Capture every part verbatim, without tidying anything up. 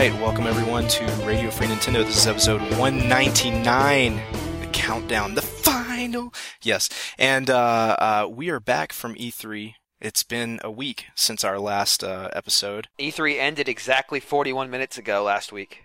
right, welcome everyone to Radio Free Nintendo. This is episode one ninety-nine, the countdown, the final. Yes, and uh, uh, we are back from E three. It's been a week since our last uh, episode. E three ended exactly forty-one minutes ago last week.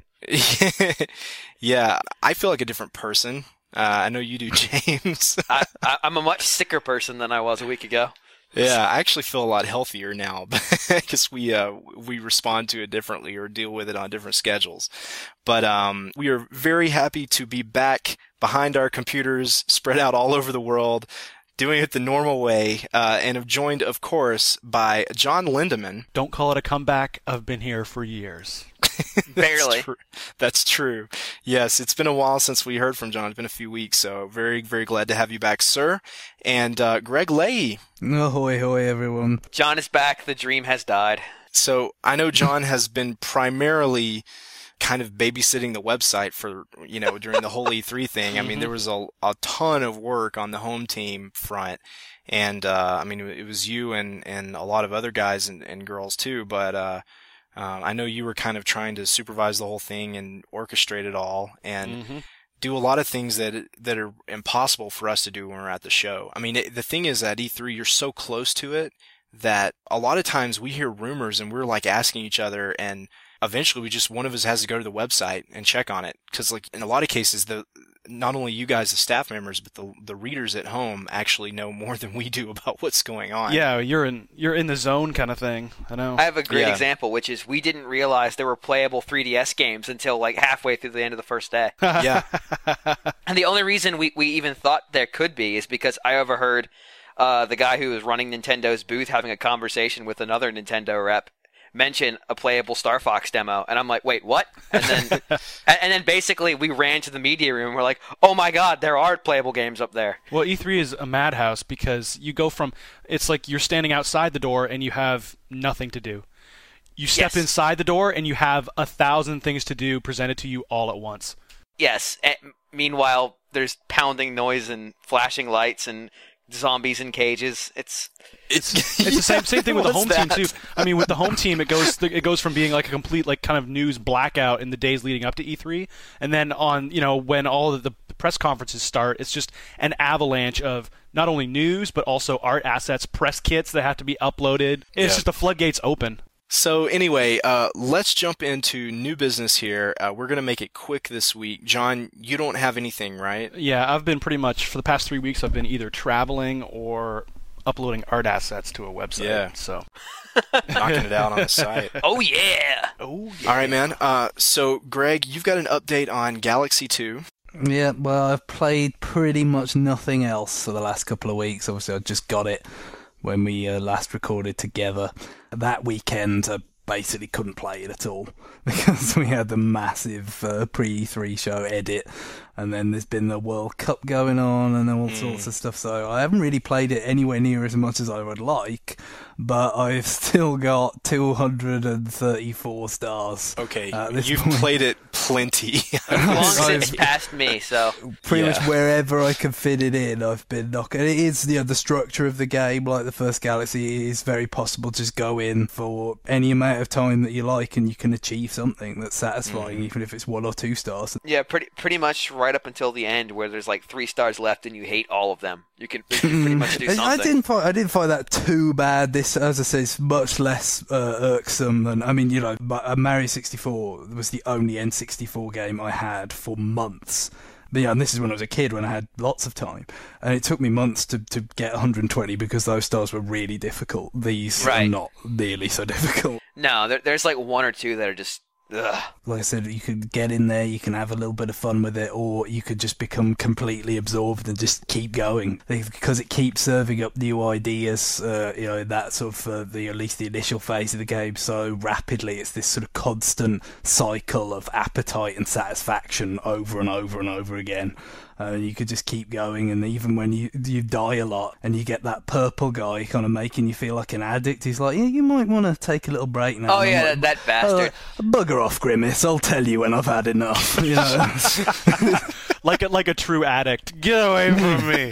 Yeah, I feel like a different person. Uh, I know you do, James. I, I, I'm a much sicker person than I was a week ago. Yeah, I actually feel a lot healthier now because we uh, we respond to it differently or deal with it on different schedules. But um, we are very happy to be back behind our computers, spread out all over the world, doing it the normal way, uh, and have joined, of course, by John Lindemann. Don't call it a comeback. I've been here for years. Barely. That's, tr- That's true. Yes, it's been a while since we heard from John. It's been a few weeks, so very, very glad to have you back, sir. And uh, Greg Leahy. Ahoy, hoy, everyone. John is back. The dream has died. So I know John has been primarily kind of babysitting the website for, you know, during the whole E three thing. I mean, there was a, a ton of work on the home team front. And, uh, I mean, it was you and, and a lot of other guys and, and girls too, but, uh, uh, I know you were kind of trying to supervise the whole thing and orchestrate it all and mm-hmm. do a lot of things that, that are impossible for us to do when we're at the show. I mean, it, the thing is at E three, you're so close to it that a lot of times we hear rumors and we're like asking each other, and eventually we just, one of us has to go to the website and check on it. Cause like in a lot of cases, the, not only you guys, the staff members, but the the readers at home actually know more than we do about what's going on. Yeah, you're in you're in the zone kind of thing. I know. I have a great Yeah. example, which is we didn't realize there were playable three D S games until like halfway through the end of the first day. Yeah. And the only reason we, we even thought there could be is because I overheard uh, the guy who was running Nintendo's booth having a conversation with another Nintendo rep mention a playable Star Fox demo, and I'm like, wait, what? And then and, and then basically we ran to the media room and we're like, oh my god, there are playable games up there. Well, E three is a madhouse because you go from, it's like you're standing outside the door and you have nothing to do. You step Yes. inside the door and you have a thousand things to do presented to you all at once. Yes. And meanwhile, there's pounding noise and flashing lights and zombies in cages. It's It's it's the same same thing with the home What's team that? too. I mean, with the home team, it goes it goes from being like a complete like kind of news blackout in the days leading up to E three, and then on you know when all of the press conferences start, it's just an avalanche of not only news but also art assets, press kits that have to be uploaded. It's Yeah. just the floodgates open. So anyway, uh, let's jump into new business here. Uh, we're going to make it quick this week. John, you don't have anything, right? Yeah, I've been pretty much for the past three weeks. I've been either traveling or uploading art assets to a website. Yeah. So Knocking it out on the site. oh yeah. oh yeah. All right, man. Uh, so, Greg, you've got an update on Galaxy two. Yeah, well, I've played pretty much nothing else for the last couple of weeks. Obviously, I just got it when we uh, last recorded together. That weekend, I basically couldn't play it at all because we had the massive uh, pre-E three show edit, and then there's been the World Cup going on and all Mm. sorts of stuff, so I haven't really played it anywhere near as much as I would like, but I've still got two hundred thirty-four stars. Okay, at this you've point. played it plenty. Long since I've- it's past me, so Pretty Yeah. much wherever I can fit it in, I've been knocking. It is, you know, the structure of the game, like the first Galaxy, it is very possible to just go in for any amount of time that you like and you can achieve something that's satisfying, Mm. even if it's one or two stars. yeah, pretty pretty much right up until the end where there's like three stars left and you hate all of them. You can, you can pretty much do I- something. I didn't find I didn't find that too bad. This, as I say, is much less uh, irksome than. I mean, you know, Ma- uh, Mario sixty-four was the only N sixty-four game I had for months. But yeah, and this is when I was a kid, when I had lots of time, and it took me months to, to get one hundred twenty because those stars were really difficult. These are Right. not nearly so difficult. No, there, there's like one or two that are just ugh. Like I said, you could get in there, you can have a little bit of fun with it, or you could just become completely absorbed and just keep going because it keeps serving up new ideas. Uh, you know, that sort of uh, the at least the initial phase of the game so rapidly. It's this sort of constant cycle of appetite and satisfaction over and over and over again. Uh, you could just keep going, and even when you you die a lot and you get that purple guy kind of making you feel like an addict, he's like, yeah, you might want to take a little break now. Oh And I'm yeah, like, that, that bastard. uh, bugger off, Grimace. I'll tell you when I've had enough. You know? like a, like a true addict. Get away from me.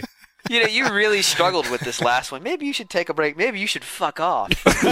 You know, you really struggled with this last one. Maybe you should take a break. Maybe you should fuck off.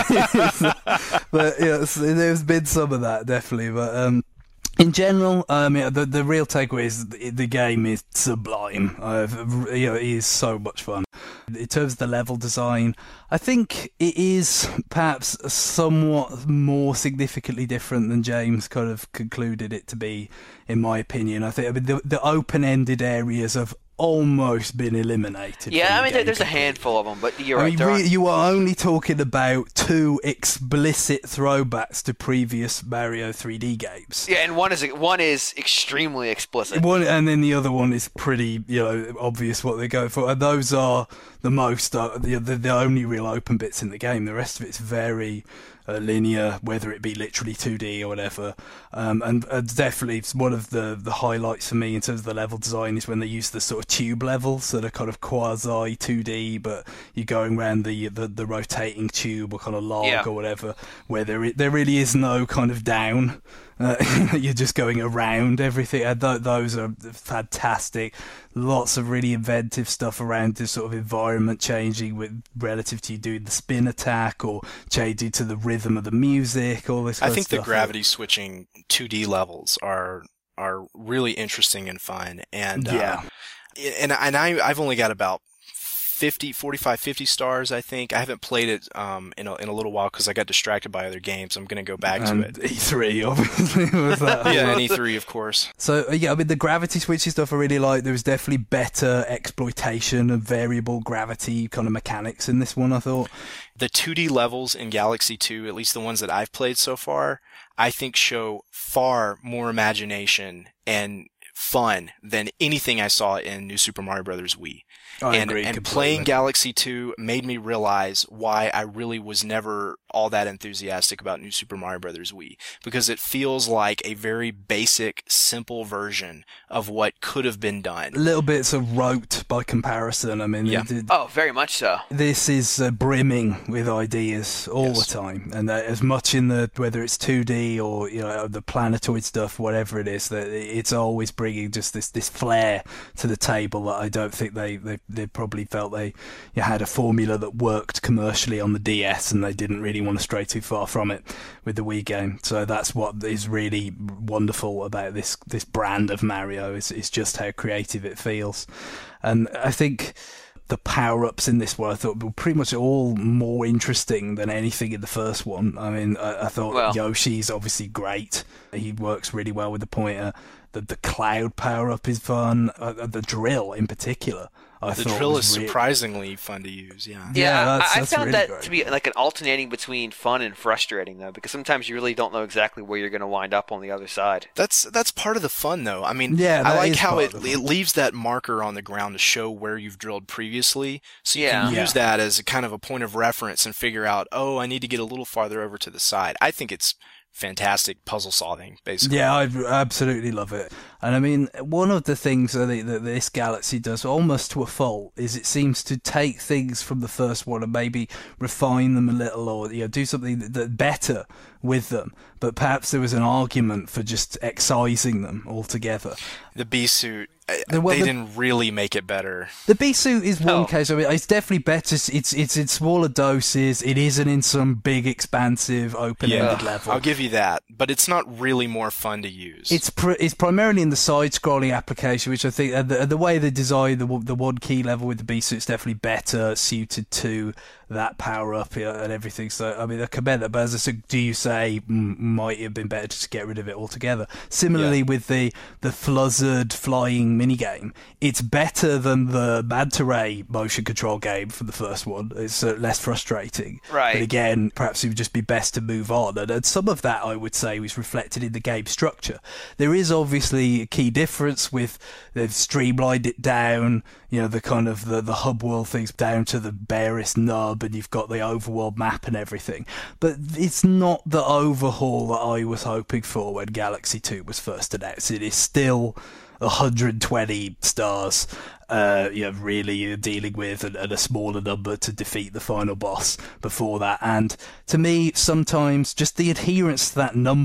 But yeah, there's been some of that definitely. But um, in general, I mean, the the real takeaway is the, the game is sublime. Uh, you know, it is so much fun. In terms of the level design, I think it is perhaps somewhat more significantly different than James kind of concluded it to be, in my opinion. I think I mean, the, the open-ended areas have almost been eliminated. Yeah, I mean, the there's a completely. handful of them, but you're I right. mean, there re- are- you are only talking about two explicit throwbacks to previous Mario three D games. Yeah, and one is one is extremely explicit. One, and then the other one is pretty, you know, obvious what they go for. And those are the most, uh, the, the the only real open bits in the game. The rest of it's very uh, linear, whether it be literally two D or whatever. Um, and uh, definitely one of the, the highlights for me in terms of the level design is when they use the sort of tube levels that are kind of quasi two D, but you're going around the, the, the rotating tube or kind of log Yeah. or whatever, where there, there really is no kind of down. Uh, you're just going around everything. Uh, th- those are fantastic. Lots of really inventive stuff around this sort of environment changing with relative to you doing the spin attack or changing to the rhythm of the music. All this. Kind I think of the stuff. gravity switching two D levels are are really interesting and fun. And Yeah. uh, and and I I've only got about fifty, forty-five, fifty stars, I think. I haven't played it um, in, a, in a little while because I got distracted by other games. I'm going to go back to And it. E three, obviously, was that. Yeah, and E three, of course. So, uh, yeah, I mean, the gravity switching stuff I really like. There was definitely better exploitation of variable gravity kind of mechanics in this one, I thought. The two D levels in Galaxy two, at least the ones that I've played so far, I think show far more imagination and fun than anything I saw in New Super Mario Bros. Wii. I and agree and completely. playing Galaxy two made me realize why I really was never all that enthusiastic about New Super Mario Bros. Wii, because it feels like a very basic, simple version of what could have been done. Little bits of rote by comparison. I mean, Yeah. it- it- Oh, very much so. this is uh, brimming with ideas all Yes. the time, and uh, as much in the whether it's two D or you know the planetoid stuff, whatever it is, that it's always bringing just this this flair to the table that I don't think they they, they probably felt they you had a formula that worked commercially on the D S, and they didn't really want to stray too far from it with the Wii game. So that's what is really wonderful about this this brand of Mario is is just how creative it feels, and I think the power-ups in this one I thought were pretty much all more interesting than anything in the first one. I mean, I, I thought Well- Yoshi's obviously great. He works really well with the pointer. The, the cloud power-up is fun. Uh, the drill, in particular, I The thought drill was is re- surprisingly fun to use, yeah. Yeah, Yeah, I- that's- I, that's found really that great. to be like an alternating between fun and frustrating, though, because sometimes you really don't know exactly where you're going to wind up on the other side. That's that's part of the fun, though. I mean, Yeah, I that like is how part it of the it fun. leaves that marker on the ground to show where you've drilled previously, so you Yeah. can Yeah. use that as a kind of a point of reference and figure out, oh, I need to get a little farther over to the side. I think it's fantastic puzzle solving, basically. Yeah, I absolutely love it. And I mean, one of the things that, it, that this Galaxy does almost to a fault is it seems to take things from the first one and maybe refine them a little, or you know, do something that, that better with them. But perhaps there was an argument for just excising them altogether. The B suit, uh, The- well, they the- didn't really make it better. The B suit is one Oh. case. I mean, it's definitely better. It's it's in smaller doses. It isn't in some big, expansive, open-ended Yeah, level. I'll give you that, but it's not really more fun to use. It's pr- it's primarily in the side-scrolling application, which I think uh, the, the way they design the the one key level with the B suit is definitely better suited to that power up and everything. So I mean, I commend that. But as I said, do you say mm, might have been better to just get rid of it altogether? Similarly, Yeah. with the the Fluzzard flying minigame, it's better than the Manta Ray motion control game from the first one. It's uh, less frustrating. Right. But again, perhaps it would just be best to move on. And, and some of that, I would say, was reflected in the game structure. There is obviously a key difference with they've streamlined it down, you know, the kind of the, the hub world things down to the barest nub, and you've got the overworld map and everything. But it's not the overhaul that I was hoping for when Galaxy two was first announced. It is still one hundred twenty stars, uh, you know, really you're dealing with, and, and a smaller number to defeat the final boss before that. And to me, sometimes just the adherence to that number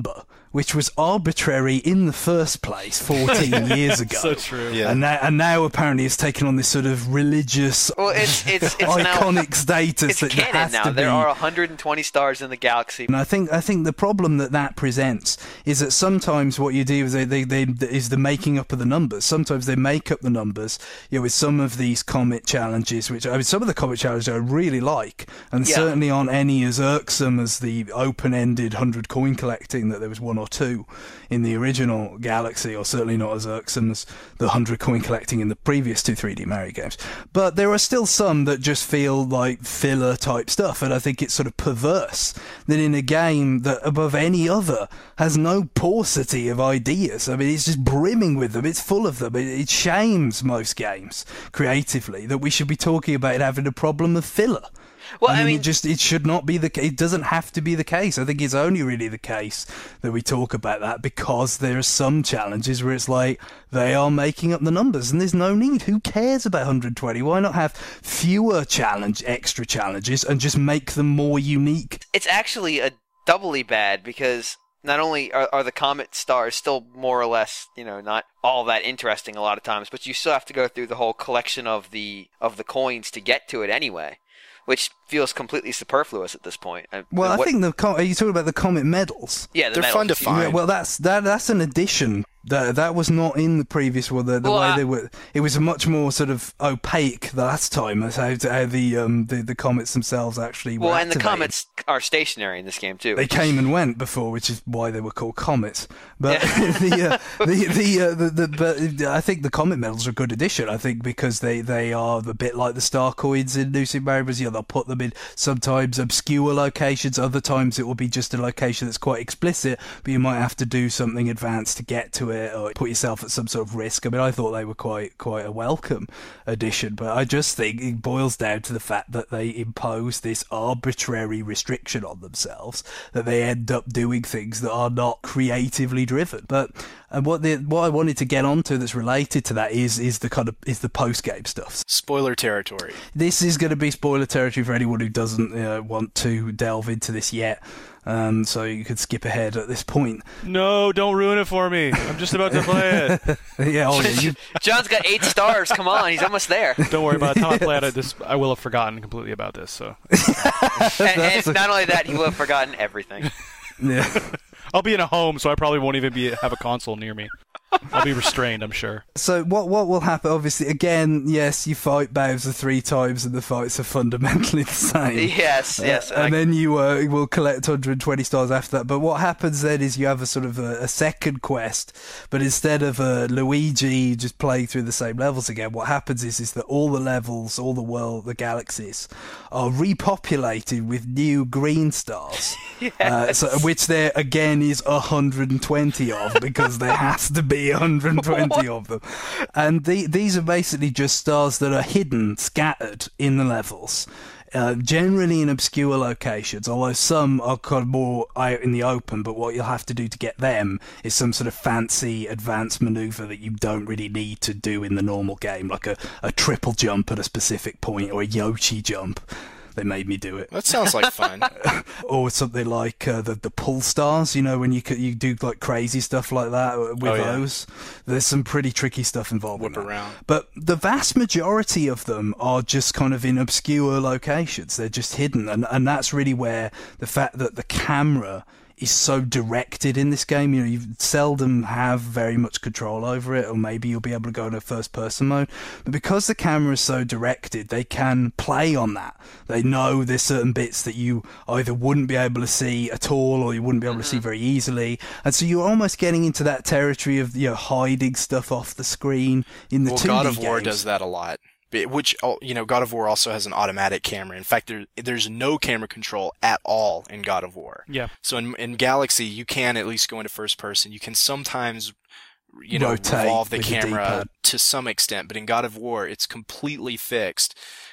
which was arbitrary in the first place fourteen years ago. So true. Yeah. And now, and now apparently it's taken on this sort of religious, Well, it's it's it's iconic now, status it's that canon has now. to There be. are one hundred twenty stars in the galaxy. And I think I think the problem that that presents is that sometimes what you do is they, they, they is the making up of the numbers. Sometimes they make up the numbers. You know, with some of these comet challenges, which I mean, some of the comet challenges I really like, and Yeah. certainly aren't any as irksome as the open-ended hundred coin collecting that there was one or two in the original Galaxy, or certainly not as irksome as the hundred coin collecting in the previous two three D Mario games. But there are still some that just feel like filler type stuff, and I think it's sort of perverse that in a game that above any other has no paucity of ideas. I mean, it's just brimming with them. It's full of them. It, it shames most games creatively that we should be talking about it having a problem of filler. Well, I mean, I mean, it just it should not be the ca- it doesn't have to be the case. I think it's only really the case that we talk about that because there are some challenges where it's like they are making up the numbers and there's no need. Who cares about one hundred twenty? Why not have fewer challenge extra challenges and just make them more unique? it's actually a doubly bad because not only are, are the comet stars still more or less, you know, not all that interesting a lot of times, but you still have to go through the whole collection of the of the coins to get to it anyway, which feels completely superfluous at this point. Uh, Well, I what- think the com- are you talking about the Comet medals? yeah, the They're medals. fun to find. Yeah, well, that's that. That's an addition. That that was not in the previous one. The, the Well, way I- they were, it was much more sort of opaque the last time. As how, how the um the, the comets themselves actually were Well, and the activated. comets are stationary in this game too. They came and went before, which is why they were called comets. But the, uh, the the uh, the the but I think the comet medals are a good addition. I think because they, they are a bit like the star coins in New Super Mario Bros. You know, they'll put them in sometimes obscure locations, other times it will be just a location that's quite explicit, but you might have to do something advanced to get to it or put yourself at some sort of risk. I mean, I thought they were quite quite a welcome addition, but I just think it boils down to the fact that they impose this arbitrary restriction on themselves, that they end up doing things that are not creatively driven. But and what the what I wanted to get onto that's related to that is is the kind of is the post game stuff. Spoiler territory. This is going to be spoiler territory for anyone who doesn't uh, want to delve into this yet. Um, so you could skip ahead at this point. No, don't ruin it for me. I'm just about to play it. Yeah, oh, yeah, you, John's got eight stars. Come on, he's almost there. Don't worry. By the time I play it, this I will have forgotten completely about this. So And, and not only that, he will have forgotten everything. yeah. I'll be in a home, so I probably won't even be have a console near me. I'll be restrained, I'm sure. So what what will happen? Obviously, again, yes, you fight Bowser three times, and the fights are fundamentally the same. Yes, yes. Uh, and I- then you uh, will collect one hundred twenty stars after that. But what happens then is you have a sort of a, a second quest, but instead of uh, Luigi just playing through the same levels again, what happens is is that all the levels, all the world, the galaxies, are repopulated with new green stars, uh, so, which there again is one hundred twenty of because there has to be one hundred twenty of them. And the, these are basically just stars that are hidden, scattered in the levels. Uh, generally in obscure locations, although some are kind of more out in the open, but what you'll have to do to get them is some sort of fancy advanced maneuver that you don't really need to do in the normal game, like a, a triple jump at a specific point or a Yoshi jump. They made me do it. That sounds like fun. Or something like uh, the the pull stars, you know, when you c- you do like crazy stuff like that with Oh, yeah. those. There's some pretty tricky stuff involved. Whip in that. around. But the vast majority of them are just kind of in obscure locations. They're just hidden, and and that's really where the fact that the camera is so directed in this game. You know, you seldom have very much control over it, or maybe you'll be able to go in a first person mode. But because the camera is so directed, they can play on that. They know there's certain bits that you either wouldn't be able to see at all, or you wouldn't be able to see very easily. And so you're almost getting into that territory of, you know, hiding stuff off the screen in the Well, two D God of War games. does that a lot. But- Which, oh, you know, God of War also has an automatic camera. In fact, there, there's no camera control at all in God of War. Yeah. So in, in Galaxy, you can at least go into first person. You can sometimes, you know, Rotate revolve the with the camera D-pad. to some extent. But in God of War, it's completely fixed.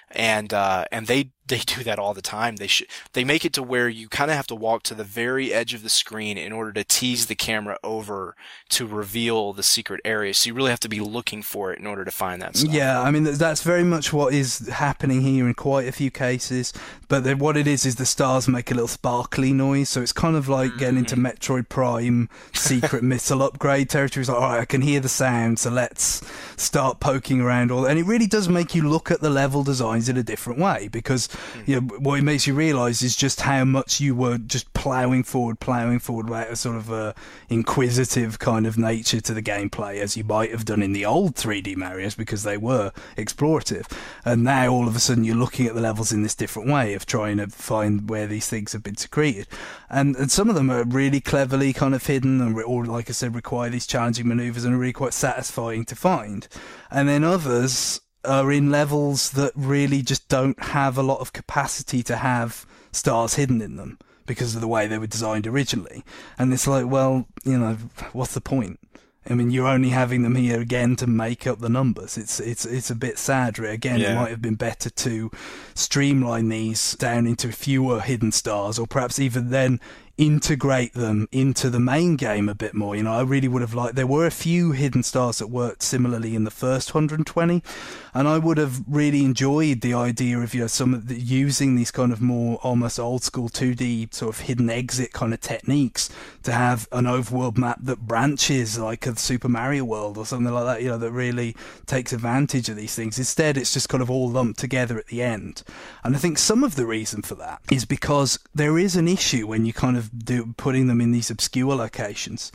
And, uh, and they, they do that all the time. They should, they make it to where you kind of have to walk to the very edge of the screen in order to tease the camera over to reveal the secret area. So you really have to be looking for it in order to find that stuff. Yeah, I mean, that's very much what is happening here in quite a few cases. But then what it is, is the stars make a little sparkly noise. So it's kind of like getting into Metroid Prime secret missile upgrade territory. It's like, all right, I can hear the sound, so let's start poking around. All, and it really does make you look at the level designs in a different way, because you know, what it makes you realise is just how much you were just ploughing forward, ploughing forward without a sort of a inquisitive kind of nature to the gameplay, as you might have done in the old three D Marios, because they were explorative. And now all of a sudden you're looking at the levels in this different way of trying to find where these things have been secreted. And, and some of them are really cleverly kind of hidden, and or like I said, require these challenging manoeuvres and are really quite satisfying to find. And then others are in levels that really just don't have a lot of capacity to have stars hidden in them because of the way they were designed originally. And it's like, well, you know, what's the point? I mean, you're only having them here again to make up the numbers. It's it's it's a bit sad. Again, yeah. It might have been better to streamline these down into fewer hidden stars, or perhaps even then integrate them into the main game a bit more. You know, I really would have liked, there were a few hidden stars that worked similarly in the first one hundred twenty, and I would have really enjoyed the idea of, you know, some of the, using these kind of more almost old school two D sort of hidden exit kind of techniques to have an overworld map that branches like a Super Mario World or something like that, you know, that really takes advantage of these things. Instead, it's just kind of all lumped together at the end. And I think some of the reason for that is because there is an issue when you kind of do putting them in these obscure locations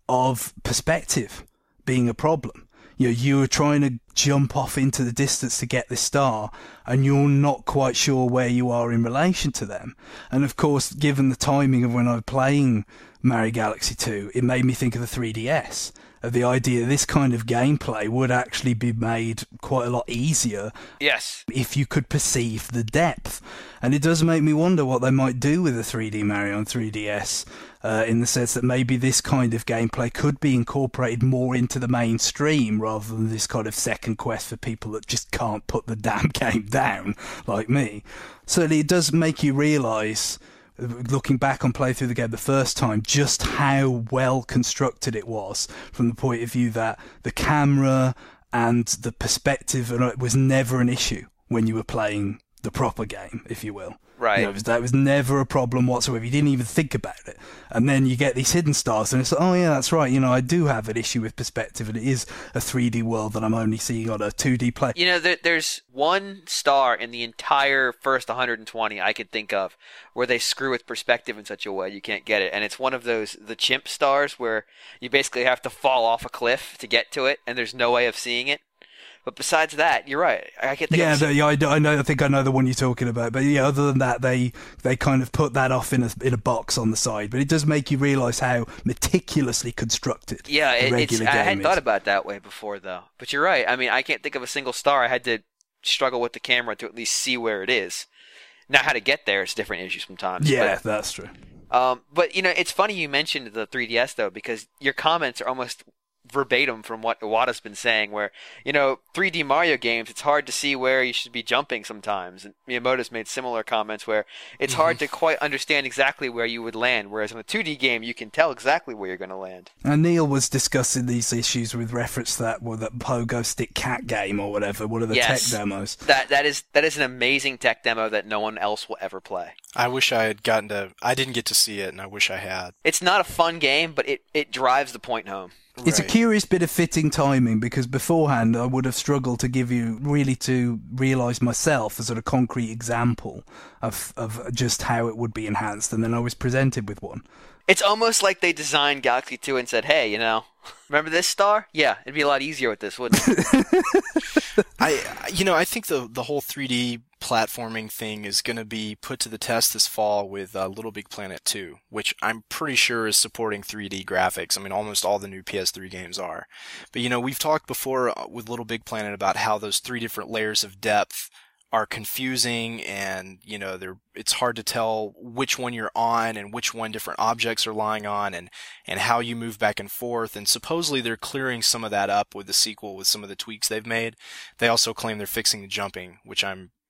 of perspective being a problem. You know, you are trying to jump off into the distance to get this star, and you're not quite sure where you are in relation to them. And of course, given the timing of when I was playing Mario Galaxy two, it made me think of the three D S. Of the idea this kind of gameplay would actually be made quite a lot easier. Yes. If you could perceive the depth. And it does make me wonder what they might do with a three D Mario on three D S, uh, in the sense that maybe this kind of gameplay could be incorporated more into the mainstream rather than this kind of second quest for people that just can't put the damn game down, like me. Certainly it does make you realise, looking back on playing through the game the first time, just how well constructed it was from the point of view that the camera and the perspective was never an issue when you were playing the proper game, if you will. Right. You know, that was never a problem whatsoever. You didn't even think about it. And then you get these hidden stars, and it's like, oh yeah, that's right. You know, I do have an issue with perspective, and it is a three D world that I'm only seeing on a two D plane. You know, there, there's one star in the entire first one hundred twenty I could think of where they screw with perspective in such a way you can't get it. And it's one of those, the chimp stars, where you basically have to fall off a cliff to get to it, and there's no way of seeing it. But besides that, you're right. I can't think yeah, of the, yeah, I, I know. I think I know the one you're talking about. But yeah, other than that, they they kind of put that off in a in a box on the side. But it does make you realise how meticulously constructed. Yeah, the it, regular it's. I game hadn't is. thought about it that way before, though. But you're right. I mean, I can't think of a single star. I had to struggle with the camera to at least see where it is. Now, how to get there is a different issue sometimes. Yeah, but, that's true. Um, but you know, it's funny you mentioned the three D S though, because your comments are almost verbatim from what Iwata's been saying, where, you know, three D Mario games, it's hard to see where you should be jumping sometimes. And Miyamoto's made similar comments where it's hard to quite understand exactly where you would land, whereas in a two D game, you can tell exactly where you're going to land. And Neil was discussing these issues with reference to that, well, that Pogo Stick Cat game or whatever, one of the yes, tech demos. That that is that is an amazing tech demo that no one else will ever play. I wish I had gotten to, I didn't get to see it, and I wish I had. It's not a fun game, but it, it drives the point home. It's Right. a curious bit of fitting timing, because beforehand I would have struggled to give you, really to realise myself a sort of concrete example of of just how it would be enhanced, and then I was presented with one. It's almost like they designed Galaxy two and said, hey, you know, remember this star? Yeah, it'd be a lot easier with this, wouldn't it? I, you know, I think the the whole three D platforming thing is going to be put to the test this fall with uh, Little Big Planet two, which I'm pretty sure is supporting three D graphics. I mean, almost all the new P S three games are. But, you know, we've talked before with Little Big Planet about how those three different layers of depth are confusing, and, you know, they're, it's hard to tell which one you're on and which one different objects are lying on, and, and how you move back and forth. And supposedly they're clearing some of that up with the sequel with some of the tweaks they've made. They also claim they're fixing the jumping, which I'm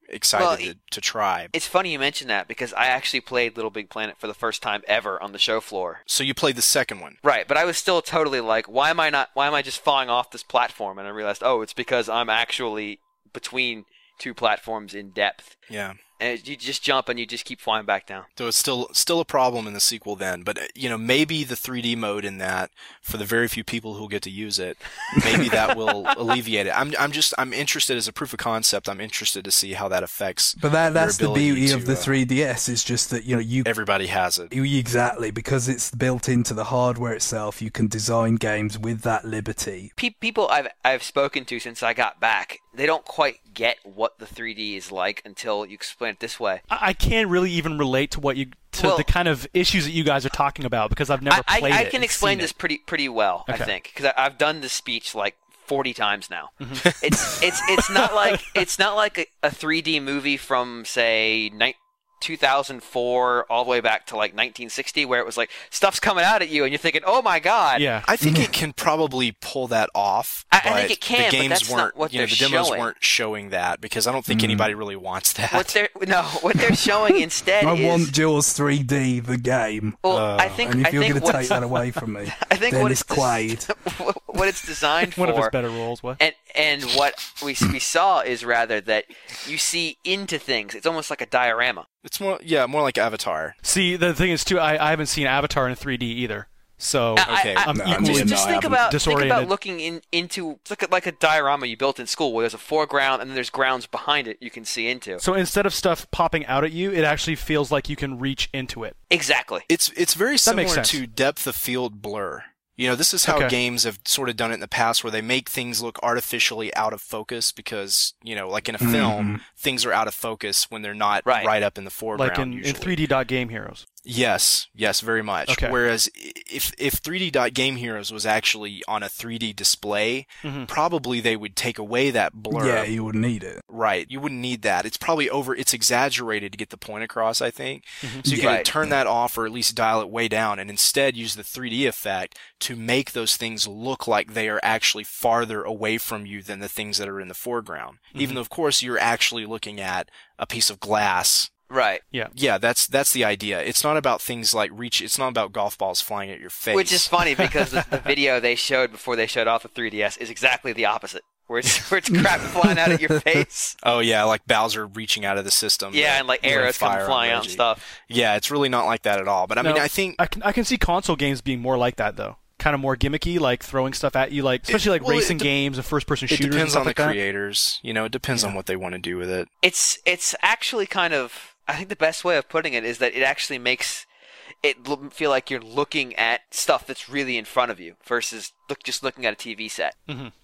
excited Well, to, to try. It's funny you mention that because I actually played Little Big Planet for the first time ever on the show floor. So you played the second one. Right, but I was still totally like, why am I not? Why am I just falling off this platform? And I realized, oh, it's because I'm actually between two platforms in depth. Yeah. And you just jump and you just keep flying back down. So it's still still a problem in the sequel then, but you know, maybe the three D mode in that, for the very few people who get to use it, maybe that will alleviate it. I'm I'm just I'm interested as a proof of concept. I'm interested to see how that affects. But that that's the beauty to, of the uh, three D S is just that you know you everybody has it. you- exactly because it's built into the hardware itself. You can design games with that liberty. Pe- people I've I've spoken to since I got back, they don't quite get what the three D is like until you explain it this way. I, I can't really even relate to what you to Well- the kind of issues that you guys are talking about because I've never I, played I, I it can and explain seen this it. pretty pretty well, I Okay. think, because I've done this speech like forty times now. Mm-hmm. It's it's it's not like it's not like a, a three D movie from say ni- two thousand four all the way back to like nineteen sixty, where it was like stuff's coming out at you and you're thinking, oh my god. Yeah. I think it can probably pull that off. I- I but think it can, The but games that's not weren't, what you know, they're the demos showing. weren't showing that because I don't think anybody really wants that. What they're no, what they're showing instead I is want Jaws three D the game, well, Uh, I think and if I you're think going to what take that away from me, I think what Dennis it's des- Quaid. what it's designed One of his for. better roles. What? And and what we we saw is rather that you see into things. It's almost like a diorama. It's more, yeah, more like Avatar. See, the thing is too, I, I haven't seen Avatar in three D either, so I- Okay. I, I'm No, equally just- just think I about think disoriented. about looking in into look at like a diorama you built in school where there's a foreground and then there's grounds behind it you can see into. So instead of stuff popping out at you, it actually feels like you can reach into it. Exactly. It's it's very That makes similar sense. to depth of field blur. You know, this is how Okay. games have sort of done it in the past where they make things look artificially out of focus because, you know, like in a film, things are out of focus when they're not Right. right, up in the foreground. Like in, in usually. three D dot Game Heroes. Yes, yes, very much. Okay. Whereas if if three D Dot Game Heroes was actually on a three D display, probably they would take away that blur. Yeah, you would need it. Right. You wouldn't need that. It's probably over, it's exaggerated to get the point across, I think. So you Yeah. can Right. turn that off or at least dial it way down and instead use the three D effect to make those things look like they are actually farther away from you than the things that are in the foreground. Even though, of course, you're actually looking at a piece of glass. Right. Yeah, that's that's the idea. It's not about things like reach. It's not about golf balls flying at your face. Which is funny because the, the video they showed before they showed off the three D S is exactly the opposite. Where it's, where it's crap flying out at your face. Oh yeah, like Bowser reaching out of the system. Yeah, to and like light arrows come fire on flying out and Reggie. stuff. Yeah, it's really not like that at all. But I mean, No, I think I can I can see console games being more like that though. Kind of more gimmicky, like throwing stuff at you, like especially like well, it racing de- games and first-person it shooters. and depends stuff on the like that. creators. You know, it depends on what they want to do with it. It's it's actually kind of I think the best way of putting it is that it actually makes it lo- feel like you're looking at stuff that's really in front of you versus look just looking at a T V set,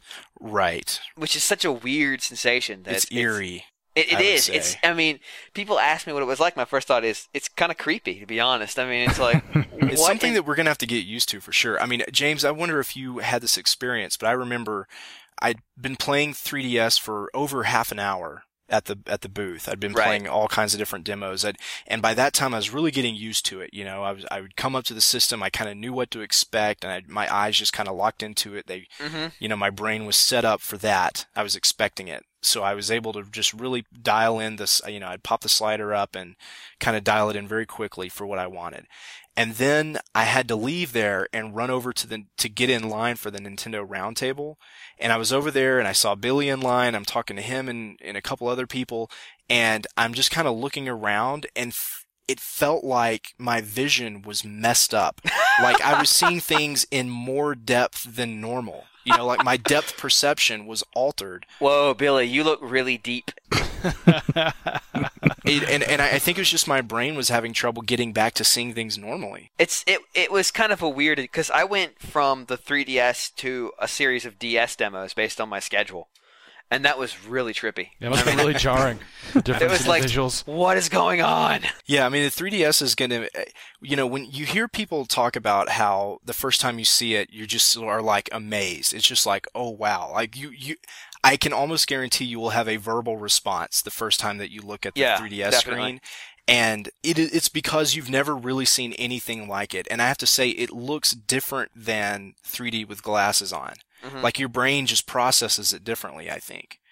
Right. which is such a weird sensation. That It's eerie. It, it I would is. say. It's. I mean, people ask me what it was like. My first thought is it's kind of creepy, to be honest. I mean, it's like It's what something in- that we're going to have to get used to for sure. I mean, James, I wonder if you had this experience, but I remember I'd been playing three D S for over half an hour at the at the booth. I'd been Right. playing all kinds of different demos. I'd, and by that time I was really getting used to it. You know, I was I would come up to the system, I kind of knew what to expect, and I, my eyes just kind of locked into it. They, Mhm. you know, my brain was set up for that. I was expecting it. So I was able to just really dial in this, you know, I'd pop the slider up and kind of dial it in very quickly for what I wanted. And then I had to leave there and run over to the, to get in line for the Nintendo Roundtable. And I was over there and I saw Billy in line. I'm talking to him and, and a couple other people. And I'm just kind of looking around and f- it felt like my vision was messed up. Like I was seeing things in more depth than normal. You know, like my depth perception was altered. Whoa, Billy, you look really deep. It, and and I think it was just my brain was having trouble getting back to seeing things normally. It's it it was kind of a weird because I went from the three D S to a series of D S demos based on my schedule, and that was really trippy. It must be really jarring. The It difference was in like, the visuals. what is going on? Yeah, I mean the three D S is going to, you know, when you hear people talk about how the first time you see it, you just are like amazed. It's just like, oh wow, like you you. I can almost guarantee you will have a verbal response the first time that you look at the Yeah, three D S definitely. screen. And it, it's because you've never really seen anything like it. And I have to say, it looks different than three D with glasses on. Mhm. Like your brain just processes it differently, I think.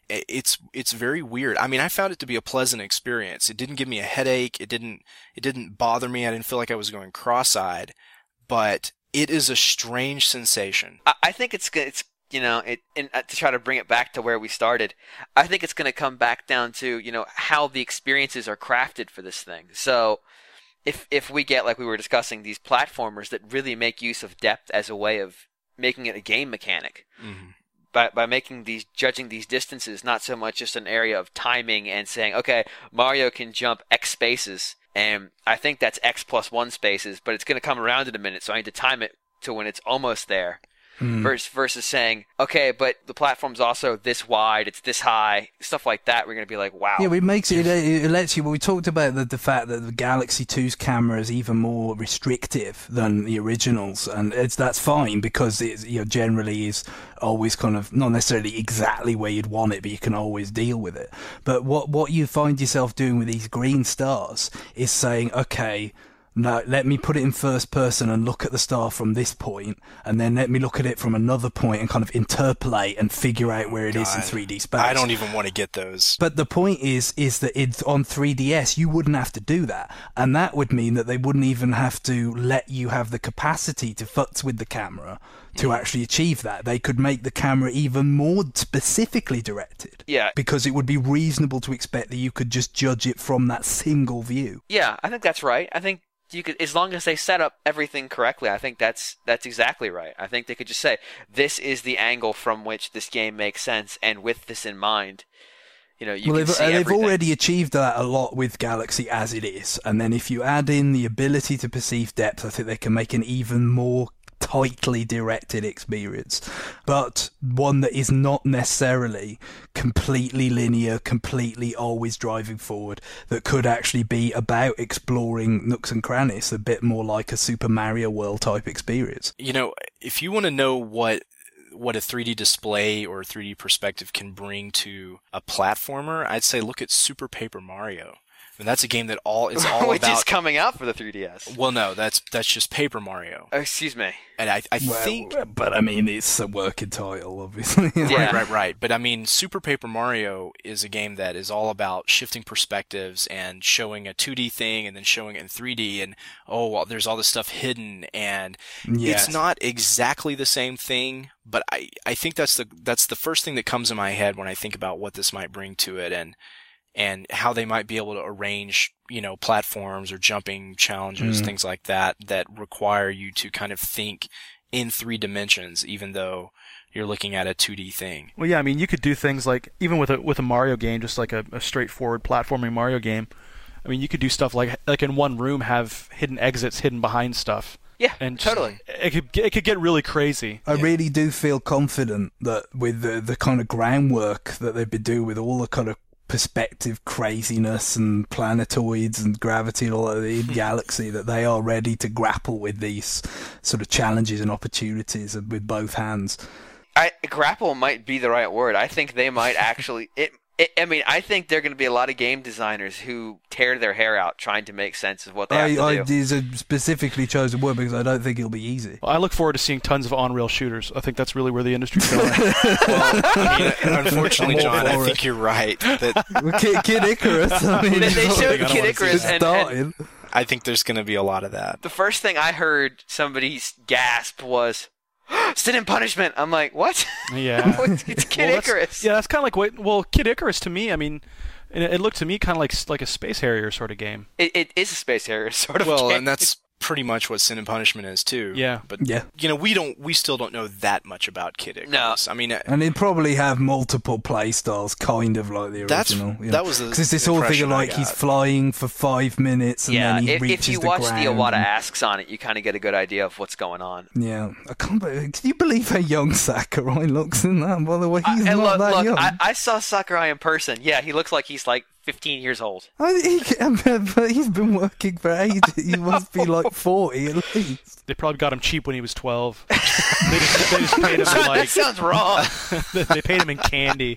it's it's very weird. I mean, I found it to be a pleasant experience. It didn't give me a headache. It didn't it didn't bother me. I didn't feel like I was going cross-eyed. But it is a strange sensation. I, I think it's it's you know it and uh, to try to bring it back to where we started. I think it's going to come back down to you know how the experiences are crafted for this thing. So if if we get, like we were discussing, these platformers that really make use of depth as a way of making it a game mechanic. Mm-hmm. By, by making these, judging these distances, not so much just an area of timing and saying, okay, Mario can jump X spaces, and I think that's X plus one spaces, but it's going to come around in a minute, so I need to time it to when it's almost there. Mm. Versus, versus saying, okay, but the platform's also this wide, it's this high, stuff like that. We're going to be like, wow. Yeah, it makes it, it lets you, well, we talked about the, the fact that the Galaxy two's camera is even more restrictive than the originals, and it's, that's fine because it you know, generally is always kind of, not necessarily exactly where you'd want it, but you can always deal with it. But what, what you find yourself doing with these green stars is saying, okay, no, let me put it in first person and look at the star from this point, and then let me look at it from another point and kind of interpolate and figure out where it God, is in three D space. I don't even want to get those. But the point is, is that it's on three D S, you wouldn't have to do that. And that would mean that they wouldn't even have to let you have the capacity to futz with the camera to mm. actually achieve that. They could make the camera even more specifically directed. Yeah. Because it would be reasonable to expect that you could just judge it from that single view. Yeah, I think that's right. I think you could, as long as they set up everything correctly, I think that's that's exactly right. I think they could just say, this is the angle from which this game makes sense, and with this in mind, you know, you well, can they've, see they've everything. already achieved that a lot with Galaxy as it is, and then if you add in the ability to perceive depth, I think they can make an even more tightly directed experience, but one that is not necessarily completely linear, completely always driving forward, that could actually be about exploring nooks and crannies, a bit more like a Super Mario World type experience. You know, if you want to know what what a three D display or three D perspective can bring to a platformer, I'd say look at Super Paper Mario. And that's a game that all it's all Which about. Which is coming out for the three D S. Well, no, that's that's just Paper Mario. Oh, excuse me. And I, I well, think, but I mean, it's a working title, obviously. Yeah. Right, right, right. But I mean, Super Paper Mario is a game that is all about shifting perspectives and showing a two D thing and then showing it in three D, and oh, well, there's all this stuff hidden, and yes. It's not exactly the same thing. But I, I think that's the that's the first thing that comes in my head when I think about what this might bring to it, and. and how they might be able to arrange, you know, platforms or jumping challenges, mm. things like that, that require you to kind of think in three dimensions, even though you're looking at a two D thing. Well, yeah, I mean, you could do things like, even with a with a Mario game, just like a, a straightforward platforming Mario game, I mean, you could do stuff like, like in one room, have hidden exits hidden behind stuff. Yeah, and totally. It could it could get really crazy. I yeah. really do feel confident that with the, the kind of groundwork that they've been doing with all the kind of perspective craziness and planetoids and gravity and all of the galaxy, that they are ready to grapple with these sort of challenges and opportunities with both hands. I, grapple might be the right word. I think they might actually it, it I mean, I think there are going to be a lot of game designers who tear their hair out trying to make sense of what they I, have to I, do. These are specifically chosen word because I don't think it'll be easy. Well, I look forward to seeing tons of on-rail shooters. I think that's really where the industry's going. Well, I mean, unfortunately, John, I think you're right. That well, Kid, Kid Icarus. I mean, they, they showed Kid Icarus, and, and I think there's going to be a lot of that. The first thing I heard somebody gasp was, "Sin and Punishment." I'm like, what? Yeah. It's Kid well, Icarus. That's, yeah, that's kind of like what. Well, Kid Icarus to me, I mean, it, it looked to me kind of like like a Space Harrier sort of game. It, it is a Space Harrier sort of well, game. and that's pretty much what Sin and Punishment is too. Yeah. But yeah. you know, we don't we still don't know that much about Kid Icarus. No. I mean, and it probably have multiple play styles, kind of like the that's, original. You know? That was the because it's this whole thing of like he's flying for five minutes and yeah, then he if, reaches if you the watch ground. the Iwata Asks on it, you kind of get a good idea of what's going on. Yeah, I can't believe. Can you believe how young Sakurai looks in that? By the way, he's I, not look, that look, young. I, I saw Sakurai in person. Yeah, he looks like he's like fifteen years old. I, he, but he's been working for ages. He must be like forty at least. They probably got him cheap when he was twelve. they, just, they just paid him in that like. sounds wrong. They paid him in candy.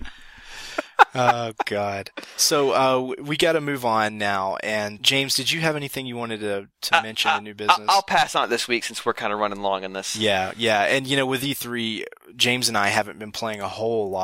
Oh God! So uh, we got to move on now. And James, did you have anything you wanted to, to uh, mention uh, in new business? I'll pass on it this week since we're kind of running long on this. Yeah, yeah, and you know, with E three, James and I haven't been playing a whole lot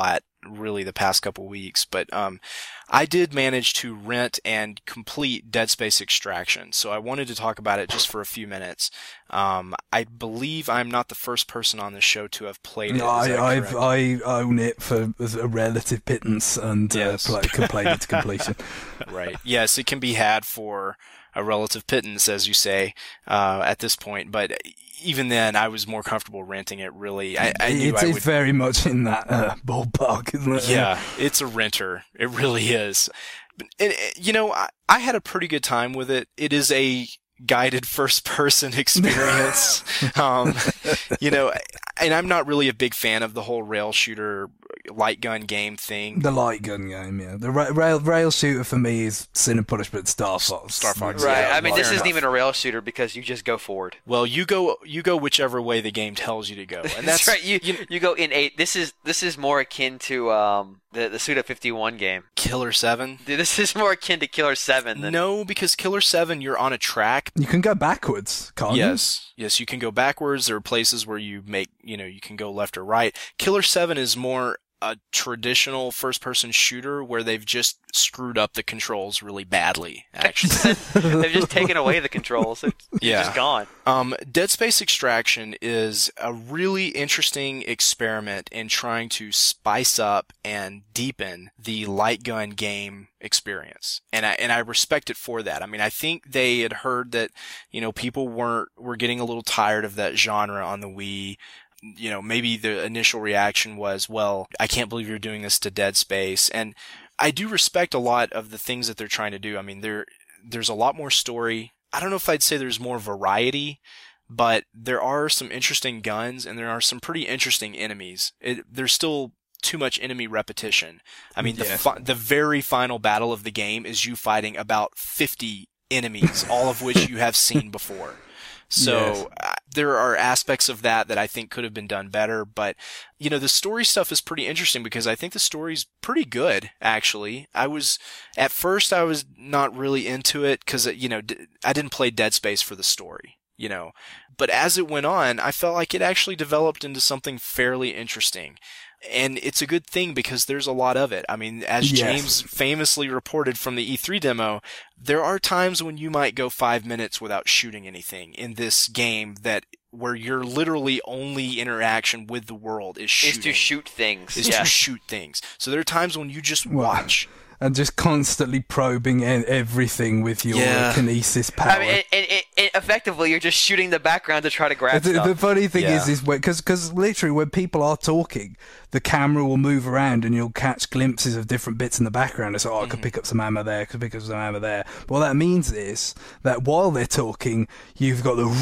really the past couple weeks, but um, I did manage to rent and complete Dead Space Extraction, so I wanted to talk about it just for a few minutes. Um, I believe I'm not the first person on this show to have played it. No, I, I've, I own it for as a relative pittance and yes. uh, play, played it to completion. Right. Yes, it can be had for a relative pittance, as you say, uh, at this point. But even then, I was more comfortable renting it, really. I, I knew it I is would... very much in that uh, ballpark, isn't it? Yeah, it's a renter. It really is. But, and, you know, I, I had a pretty good time with it. It is a guided first-person experience. um, you know, and I'm not really a big fan of the whole rail shooter light gun game thing. The light gun game, yeah. The ra- rail rail shooter for me is Sin and Punishment, Star Fox. Star Fox, right. yeah, I mean, fair this isn't enough. even a rail shooter because you just go forward. Well, you go you go whichever way the game tells you to go, and that's, that's right. You, you you go in eight. This is this is more akin to um the the Suda fifty-one game. Killer seven. Dude, this is more akin to Killer seven than No, because Killer seven, you're on a track. You can go backwards, can't Yes, yes, you can go backwards. There are places where you make, you know, you can go left or right. Killer seven is more a traditional first-person shooter where they've just screwed up the controls really badly, actually. They've just taken away the controls. It's Yeah. just gone. Um, Dead Space Extraction is a really interesting experiment in trying to spice up and deepen the light gun game experience. And I, and I respect it for that. I mean, I think they had heard that, you know, people weren't, were getting a little tired of that genre on the Wii. You know, maybe the initial reaction was, well, I can't believe you're doing this to Dead Space. And I do respect a lot of the things that they're trying to do. I mean, there, there's a lot more story. I don't know if I'd say there's more variety, but there are some interesting guns and there are some pretty interesting enemies. It, there's still too much enemy repetition. I mean, the Yeah. fi- the very final battle of the game is you fighting about fifty enemies, all of which you have seen before. So Yes. uh, there are aspects of that that I think could have been done better. But, you know, the story stuff is pretty interesting because I think the story's pretty good, actually. I was, at first I was not really into it because, you know, d- I didn't play Dead Space for the story, you know. But as it went on, I felt like it actually developed into something fairly interesting. And it's a good thing because there's a lot of it. I mean, as Yes. James famously reported from the E three demo, there are times when you might go five minutes without shooting anything in this game that where your literally only interaction with the world is shooting. Is to shoot things. Is yeah. to shoot things. So there are times when you just Wow. watch. And just constantly probing e- everything with your Yeah. kinesis power. I mean, and, and, and, and effectively, you're just shooting the background to try to grab the, stuff. the funny thing Yeah. is, is because because literally when people are talking, the camera will move around and you'll catch glimpses of different bits in the background. It's like, oh, I could pick up some ammo there, I could pick up some ammo there. But what that means is that while they're talking, you've got the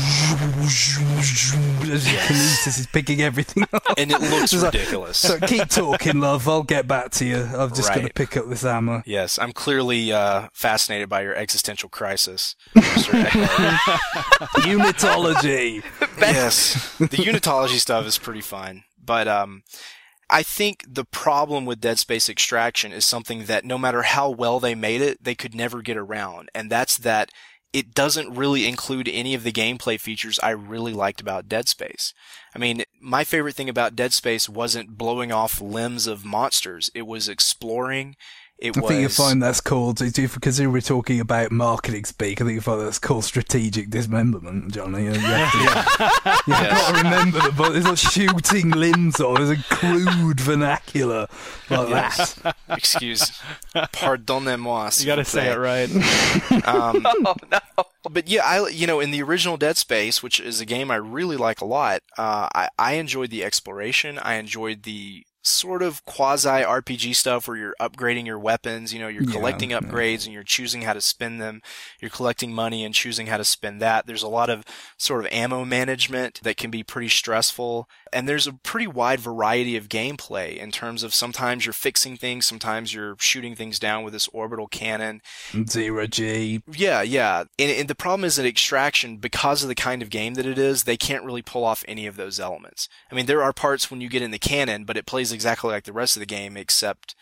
kinesis is picking everything up. And it looks It's like, ridiculous. So keep talking, love. I'll get back to you. I've just got to Right. pick up this ammo. Yes, I'm clearly uh, fascinated by your existential crisis, Mister Echo. Unitology. Yes, the unitology stuff is pretty fun, but um, I think the problem with Dead Space Extraction is something that no matter how well they made it, they could never get around, and that's that it doesn't really include any of the gameplay features I really liked about Dead Space. I mean, my favorite thing about Dead Space wasn't blowing off limbs of monsters. It was exploring. It I was... think you find that's called, because we were talking about marketing speak, I think you find that's called strategic dismemberment, Johnny. You have to, you've Yes. got to remember that, but there's not shooting limbs on, there's a crude vernacular like Yes. that. Excuse. Pardonnez-moi. You got to say it right. Um, Oh, no. But yeah, I you know in the original Dead Space, which is a game I really like a lot, uh, I I enjoyed the exploration. I enjoyed the sort of quasi R P G stuff where you're upgrading your weapons. You know, you're Yeah, collecting yeah. upgrades and you're choosing how to spend them. You're collecting money and choosing how to spend that. There's a lot of sort of ammo management that can be pretty stressful. And there's a pretty wide variety of gameplay in terms of sometimes you're fixing things, sometimes you're shooting things down with this orbital cannon. Zero G. Yeah, yeah. And, and the problem is that Extraction, because of the kind of game that it is, they can't really pull off any of those elements. I mean, there are parts when you get in the cannon, but it plays exactly like the rest of the game, except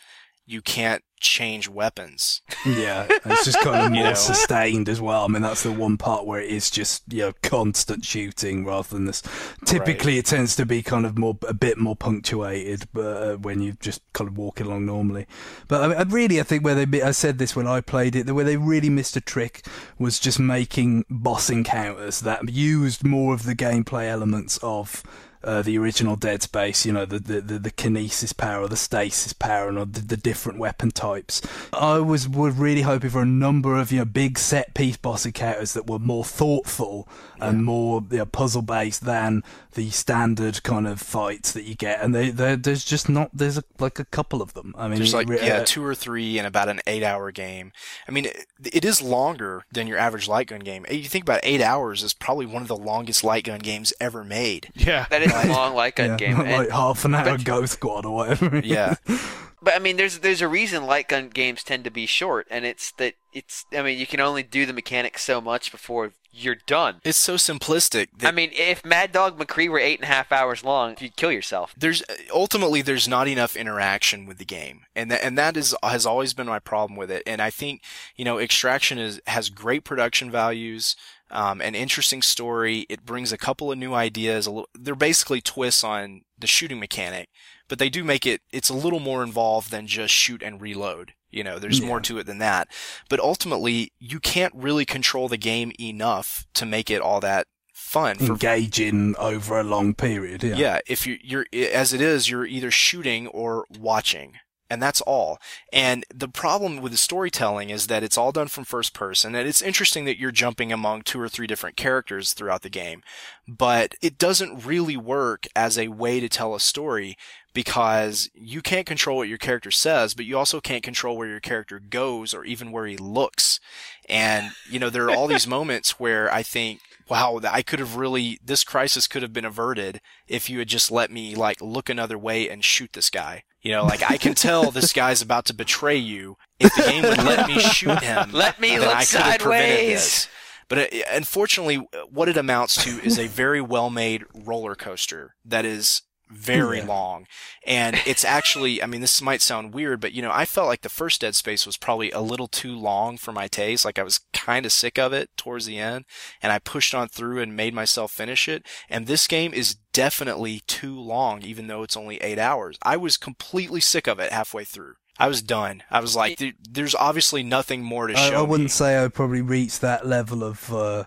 you can't change weapons. Yeah, it's just kind of more You know? sustained as well. I mean, that's the one part where it is just, you know, constant shooting rather than this. Typically, Right. it tends to be kind of more, a bit more punctuated, but uh, when you're just kind of walking along normally. But I, mean, I really, I think where they, I said this when I played it, where they really missed a trick was just making boss encounters that used more of the gameplay elements of Uh, the original Dead Space, you know, the, the, the, the kinesis power, the stasis power, and the, the different weapon types. I was, was really hoping for a number of, you know, big set-piece boss encounters that were more thoughtful and more, you know, puzzle-based than the standard kind of fights that you get. And they, there's just not, there's a, like a couple of them. I mean, There's like, it- yeah, uh, two or three in about an eight-hour game. I mean, it, it is longer than your average light gun game. You think about eight hours is probably one of the longest light gun games ever made. Yeah. That is a long light gun yeah, game. like And- half an hour but- Ghost Squad or whatever. Yeah. But I mean, there's there's a reason light gun games tend to be short, and it's that it's. I mean, you can only do the mechanics so much before you're done. It's so simplistic. That I mean, if Mad Dog McCree were eight and a half hours long, you'd kill yourself. there's ultimately there's not enough interaction with the game, and that and that is has always been my problem with it. And I think, you know, Extraction is has great production values, um, an interesting story. It brings a couple of new ideas. A little, they're basically twists on the shooting mechanic, but they do make it. It's a little more involved than just shoot and reload. You know, there's Yeah. more to it than that. But ultimately, you can't really control the game enough to make it all that fun. For Engaging over a long period. Yeah. yeah, if you, you're, as it is, you're either shooting or watching. And that's all. And the problem with the storytelling is that it's all done from first person. And it's interesting that you're jumping among two or three different characters throughout the game. But it doesn't really work as a way to tell a story because you can't control what your character says, but you also can't control where your character goes or even where he looks. And, you know, there are all these moments where I think, wow, I could have really, this crisis could have been averted if you had just let me, like, look another way and shoot this guy. You know, like, I can tell this guy's about to betray you. If the game would let me shoot him, Let me then look I could have prevented sideways. this. But uh, unfortunately, what it amounts to is a very well-made roller coaster that is very Yeah. long. And it's actually, I mean, this might sound weird, but, you know, I felt like the first Dead Space was probably a little too long for my taste. Like, I was kind of sick of it towards the end, and I pushed on through and made myself finish it. And this game is definitely too long, even though it's only eight hours. I was completely sick of it halfway through. I was done. I was like, there, there's obviously nothing more to I, show I wouldn't me. say I probably reached that level of uh,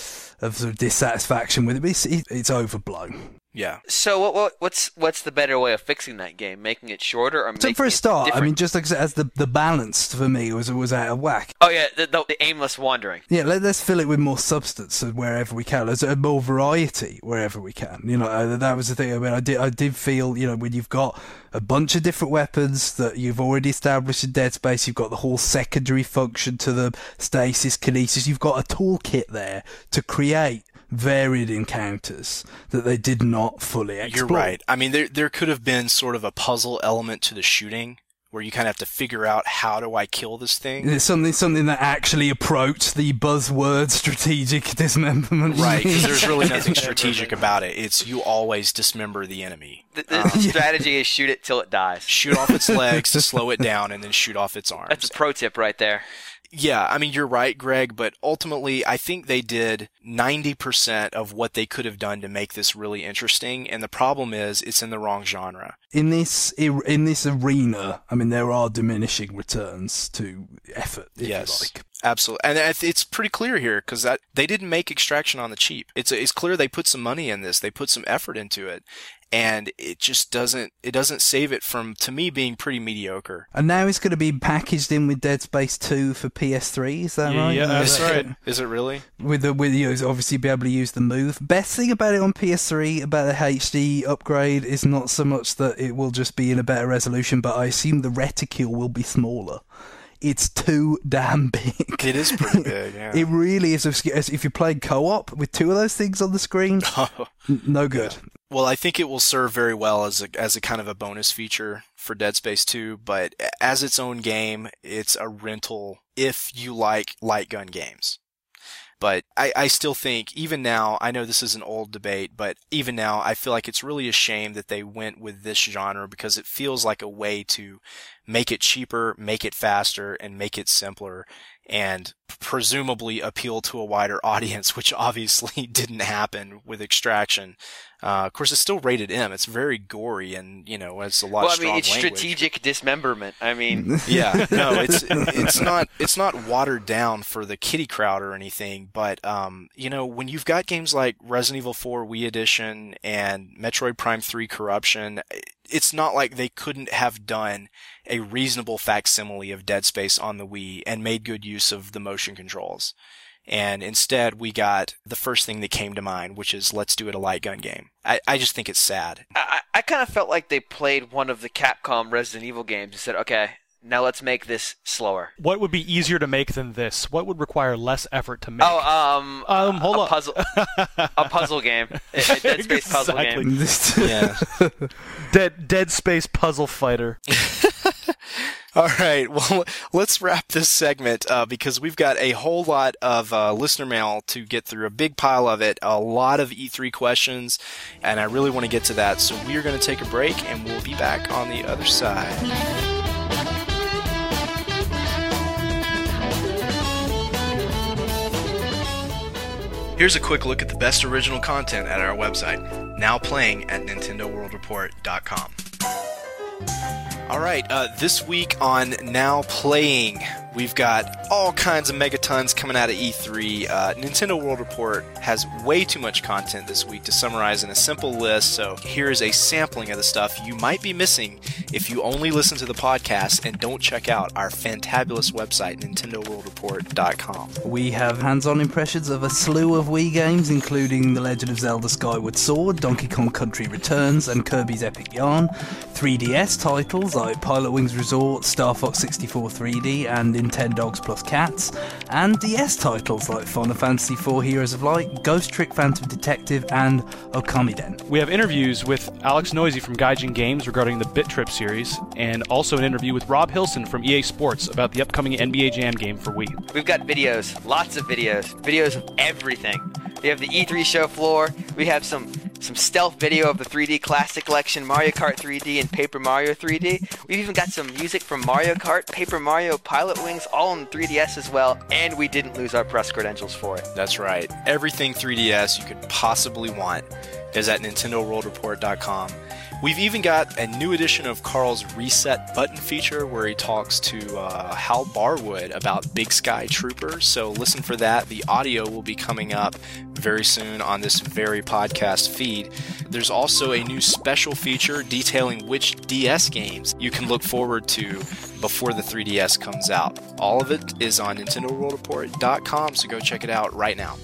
of sort of dissatisfaction with it. But it's, it's overblown. Yeah. So what, what what's what's the better way of fixing that game? Making it shorter or So making for a it start, I different? mean, just like I said, as the the balance for me was was out of whack. Oh yeah, the, the, the aimless wandering. Yeah, let, let's fill it with more substance wherever we can. There's uh, more variety wherever we can. You know, uh, that was the thing. I mean, I did I did feel, you know, when you've got a bunch of different weapons that you've already established in Dead Space, you've got the whole secondary function to the stasis, kinesis. You've got a toolkit there to create varied encounters that they did not fully explore. You're right. I mean, there there could have been sort of a puzzle element to the shooting where you kind of have to figure out, how do I kill this thing? It's something something that actually approached the buzzword strategic dismemberment. Right, because there's really nothing strategic about it. It's you always dismember the enemy. The, the strategy is shoot it till it dies. Shoot off its legs to slow it down, and then shoot off its arms. That's a pro tip right there. Yeah, I mean, you're right, Greg, but ultimately, I think they did ninety percent of what they could have done to make this really interesting, and the problem is, it's in the wrong genre. in this in this arena, I mean, there are diminishing returns to effort, if Yes. you like. Absolutely, and it- it's pretty clear here because that they didn't make Extraction on the cheap. It's it's clear they put some money in this, they put some effort into it, and it just doesn't it doesn't save it from, to me, being pretty mediocre. And now it's going to be packaged in with Dead Space two for P S three. Is that Yeah, right? yeah, that's Uh, right. Is it really? With the with you know, obviously be able to use the move. Best thing about it on P S three about the H D upgrade is not so much that it will just be in a better resolution, but I assume the reticule will be smaller. It's too damn big. It is pretty big. Yeah. It really is. If you're playing co-op with two of those things on the screen, n- no good. Well, I think it will serve very well as a as a kind of a bonus feature for Dead Space two, but as its own game, it's a rental if you like light gun games. But I, I still think, even now, I know this is an old debate, but even now, I feel like it's really a shame that they went with this genre because it feels like a way to make it cheaper, make it faster, and make it simpler, and presumably appeal to a wider audience, which obviously didn't happen with Extraction. Uh, of course, it's still rated M. It's very gory, and you know, it's a lot well, of strong I mean, it's language. strategic dismemberment. I mean, yeah, no, it's it's not it's not watered down for the kiddie crowd or anything. But um, you know, when you've got games like Resident Evil four Wii Edition and Metroid Prime three Corruption, it's not like they couldn't have done a reasonable facsimile of Dead Space on the Wii and made good use of the motion controls. And instead, we got the first thing that came to mind, which is let's do it a light gun game. I, I just think it's sad. I, I kind of felt like they played one of the Capcom Resident Evil games and said, okay, now let's make this slower. What would be easier to make than this? What would require less effort to make? Oh, um, um, hold a on. puzzle, a puzzle game, a, a Dead Space puzzle Exactly. game. Yeah. Dead Dead Space Puzzle Fighter. All right, well, let's wrap this segment uh, because we've got a whole lot of uh, listener mail to get through, a big pile of it, a lot of E three questions, and I really want to get to that. So we are going to take a break, and we'll be back on the other side. Here's a quick look at the best original content at our website, now playing at Nintendo World Report dot com. All right, uh, this week on Now Playing, we've got all kinds of megatons coming out of E three. Uh, Nintendo World Report has way too much content this week to summarize in a simple list, so here's a sampling of the stuff you might be missing if you only listen to the podcast and don't check out our fantabulous website, Nintendo World Report dot com. We have hands-on impressions of a slew of Wii games, including The Legend of Zelda Skyward Sword, Donkey Kong Country Returns, and Kirby's Epic Yarn, three D S titles like Pilot Wings Resort, Star Fox sixty-four three D, and Nintendogs Plus Cats, and D S titles like Final Fantasy four Heroes of Light, Ghost Trick Phantom Detective, and Okamiden. We have interviews with Alex Noisy from Gaijin Games regarding the Bit Trip series, and also an interview with Rob Hilson from E A Sports about the upcoming N B A Jam game for Wii. We've got videos, lots of videos, videos of everything. We have the E three show floor. We have some some stealth video of the three D Classic Collection, Mario Kart three D, and Paper Mario three D. We've even got some music from Mario Kart, Paper Mario, Pilot Wings, all on the three D S as well, and we didn't lose our press credentials for it. That's right. Everything three D S you could possibly want is at Nintendo World Report dot com. We've even got a new edition of Carl's Reset Button feature where he talks to uh, Hal Barwood about Big Sky Trooper, so listen for that. The audio will be coming up very soon on this very podcast feed. There's also a new special feature detailing which D S games you can look forward to before the three D S comes out. All of it is on Nintendo World Report dot com, so go check it out right now.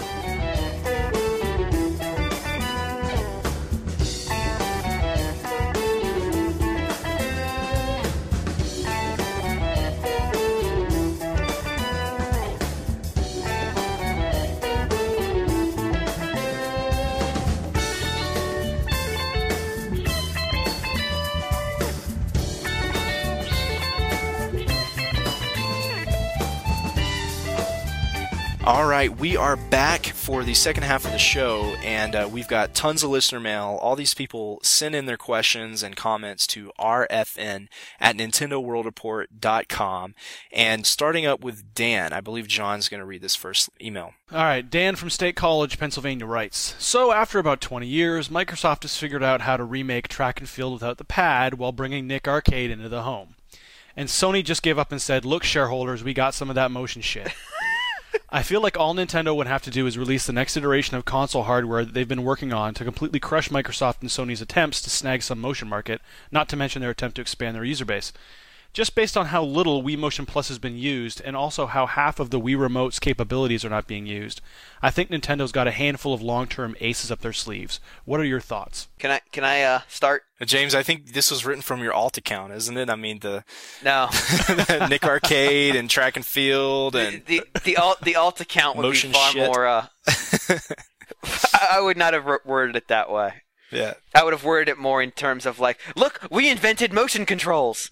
All right, we are back for the second half of the show, and uh, we've got tons of listener mail. All these people send in their questions and comments to R F N at Nintendo World Report dot com. And starting up with Dan, I believe John's going to read this first email. All right, Dan from State College, Pennsylvania writes, so after about twenty years, Microsoft has figured out how to remake Track and Field without the pad while bringing Nick Arcade into the home. And Sony just gave up and said, look, shareholders, we got some of that motion shit. I feel like all Nintendo would have to do is release the next iteration of console hardware that they've been working on to completely crush Microsoft and Sony's attempts to snag some motion market, not to mention their attempt to expand their user base. Just based on how little Wii Motion Plus has been used, and also how half of the Wii Remote's capabilities are not being used, I think Nintendo's got a handful of long-term aces up their sleeves. What are your thoughts? Can I can I uh, start? Uh, James, I think this was written from your alt account, isn't it? I mean, the No. Nick Arcade and Track and Field and the the, the alt the alt account would be Motion far shit. more. Uh, I would not have worded it that way. yeah. I would have worded it more in terms of like, look, we invented motion controls.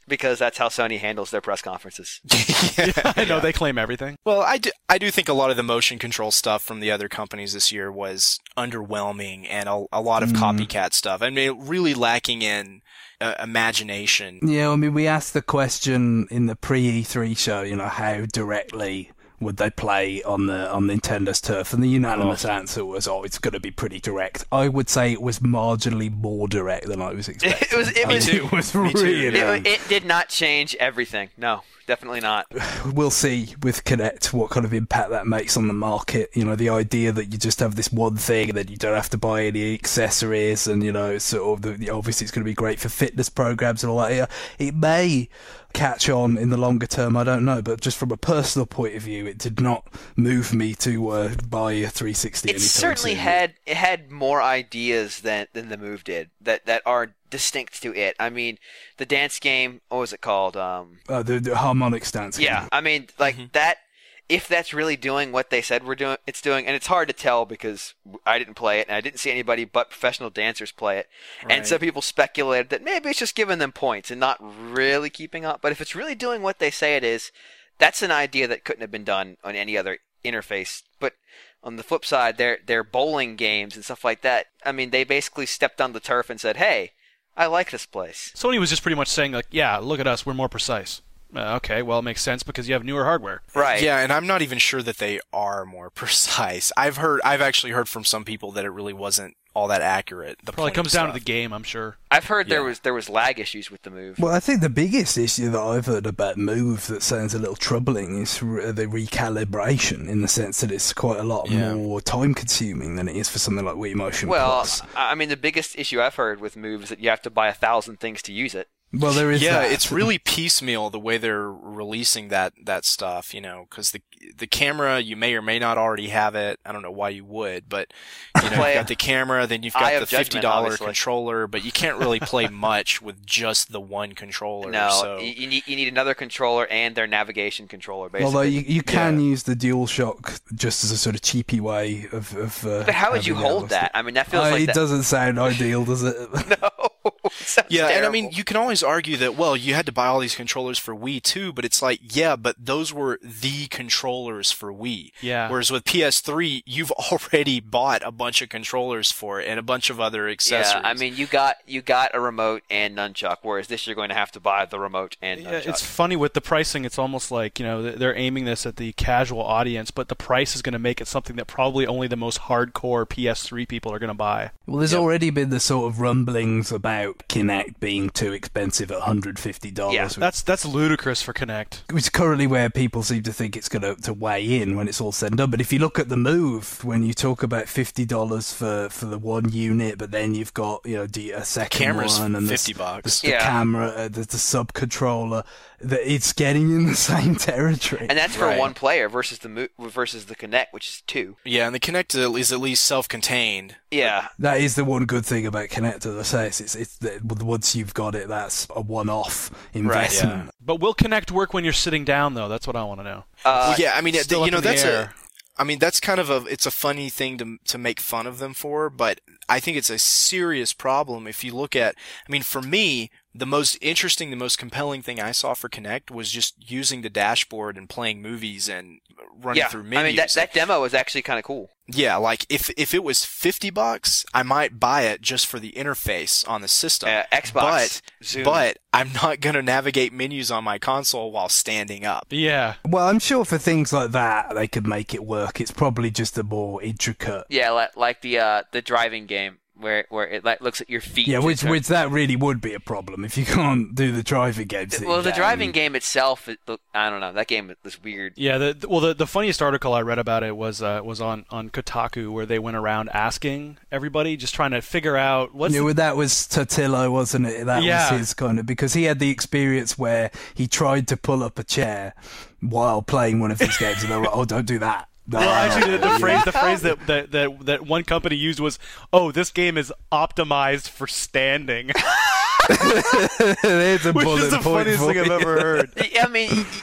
because that's how Sony handles their press conferences. yeah, I know, they claim everything. Well, I do, I do think a lot of the motion control stuff from the other companies this year was underwhelming and a, a lot of mm. copycat stuff. I mean, really lacking in uh, imagination. Yeah, I mean, we asked the question in the pre-E three show, you know, how directly would they play on the on Nintendo's turf? And the unanimous oh. answer was, oh, it's going to be pretty direct. I would say it was marginally more direct than I was expecting. It was, it was, it was really... It, it did not change everything. No, definitely not. We'll see with Kinect what kind of impact that makes on the market. You know, the idea that you just have this one thing and then you don't have to buy any accessories, and, you know, sort of, the, obviously it's going to be great for fitness programs and all that. It may catch on in the longer term, I don't know, but just from a personal point of view, it did not move me to uh, buy a three sixty. It certainly soon. had it had more ideas than than the Move did that that are distinct to it. I mean, the dance game, what was it called? Um, uh, the, the harmonic dance game. Yeah, I mean, like mm-hmm. that. If that's really doing what they said we're doing, it's doing, and it's hard to tell because I didn't play it, and I didn't see anybody but professional dancers play it, right. And some people speculated that maybe it's just giving them points and not really keeping up. But if it's really doing what they say it is, that's an idea that couldn't have been done on any other interface. But on the flip side, their their bowling games and stuff like that, I mean, they basically stepped on the turf and said, "Hey, I like this place." Sony was just pretty much saying, like, "Yeah, look at us, we're more precise." Uh, okay, well, it makes sense because you have newer hardware. Right. Yeah, and I'm not even sure that they are more precise. I've heard, I've actually heard from some people that it really wasn't all that accurate. The Probably comes down to the game, I'm sure. I've heard yeah. there was there was lag issues with the Move. Well, I think the biggest issue that I've heard about Move that sounds a little troubling is re- the recalibration, in the sense that it's quite a lot yeah. more time-consuming than it is for something like Wii Motion well, Plus. Well, I mean, the biggest issue I've heard with Move is that you have to buy a thousand things to use it. Well, there is yeah, that. It's really piecemeal the way they're releasing that, that stuff, you know, because the the camera, you may or may not already have it. I don't know why you would, but, you know, you've got the camera, then you've got the fifty dollars controller, but you can't really play much with just the one controller. No, so. you, need, you need another controller and their navigation controller, basically. Although you, you can yeah. use the DualShock just as a sort of cheapy way of... of uh, but how would you hold that? I mean, that feels uh, like It that... doesn't sound ideal, does it? No. Yeah, terrible. And I mean, you can always argue that, well, you had to buy all these controllers for Wii too, but it's like, yeah, but those were the controllers for Wii. Yeah. Whereas with P S three, you've already bought a bunch of controllers for it and a bunch of other accessories. Yeah, I mean, you got you got a remote and nunchuck, whereas this you're going to have to buy the remote and yeah, nunchuck. It's funny with the pricing, it's almost like, you know, they're aiming this at the casual audience, but the price is going to make it something that probably only the most hardcore P S three people are going to buy. Well, there's yep. already been the sort of rumblings about Kinect being too expensive at one hundred fifty dollars. Yeah, that's that's ludicrous for Kinect. Which is currently where people seem to think it's going to, to weigh in when it's all said and done. But if you look at the Move, when you talk about fifty dollars for, for the one unit, but then you've got, you know, a second camera's one and fifty the, bucks. The, the yeah. camera, uh, the, the sub controller, that it's getting in the same territory. And that's for right. one player versus the Mo- versus the Kinect, which is two. Yeah, and the Kinect is at least self-contained. Yeah, that is the one good thing about Kinect, as I say. It's, it's, it's the, once you've got it, that's a one-off investment. Right, yeah. But will Kinect work when you're sitting down, though? That's what I want to know. Uh, well, yeah, I mean, Still you up know, in the that's air. a. I mean, that's kind of a, it's a funny thing to to make fun of them for, but I think it's a serious problem if you look at, I mean, for me, the most interesting, the most compelling thing I saw for Kinect was just using the dashboard and playing movies and running yeah. through menus. I mean, that, that demo was actually kind of cool. Yeah, like if if it was fifty bucks, I might buy it just for the interface on the system. Uh, Xbox, but Zoom. but I'm not going to navigate menus on my console while standing up. Yeah. Well, I'm sure for things like that, they could make it work. It's probably just a more intricate. Yeah, like, like the uh, the driving game. Where where it like looks at your feet. Yeah, which which that really would be a problem if you can't do the driving games. Well, the driving game itself, it, I don't know. That game was weird. Yeah, the, well, the the funniest article I read about it was uh, was on, on Kotaku, where they went around asking everybody, just trying to figure out what's. Yeah, the... well, that was Totillo, wasn't it? That yeah. was his kind of, because he had the experience where he tried to pull up a chair while playing one of these games, and they were like, "Oh, don't do that." No, well, actually, the, the yeah. phrase the phrase that, that, that, that one company used was, "Oh, this game is optimized for standing," There's a which bullet is the point funniest for thing I've you. ever heard. I mean,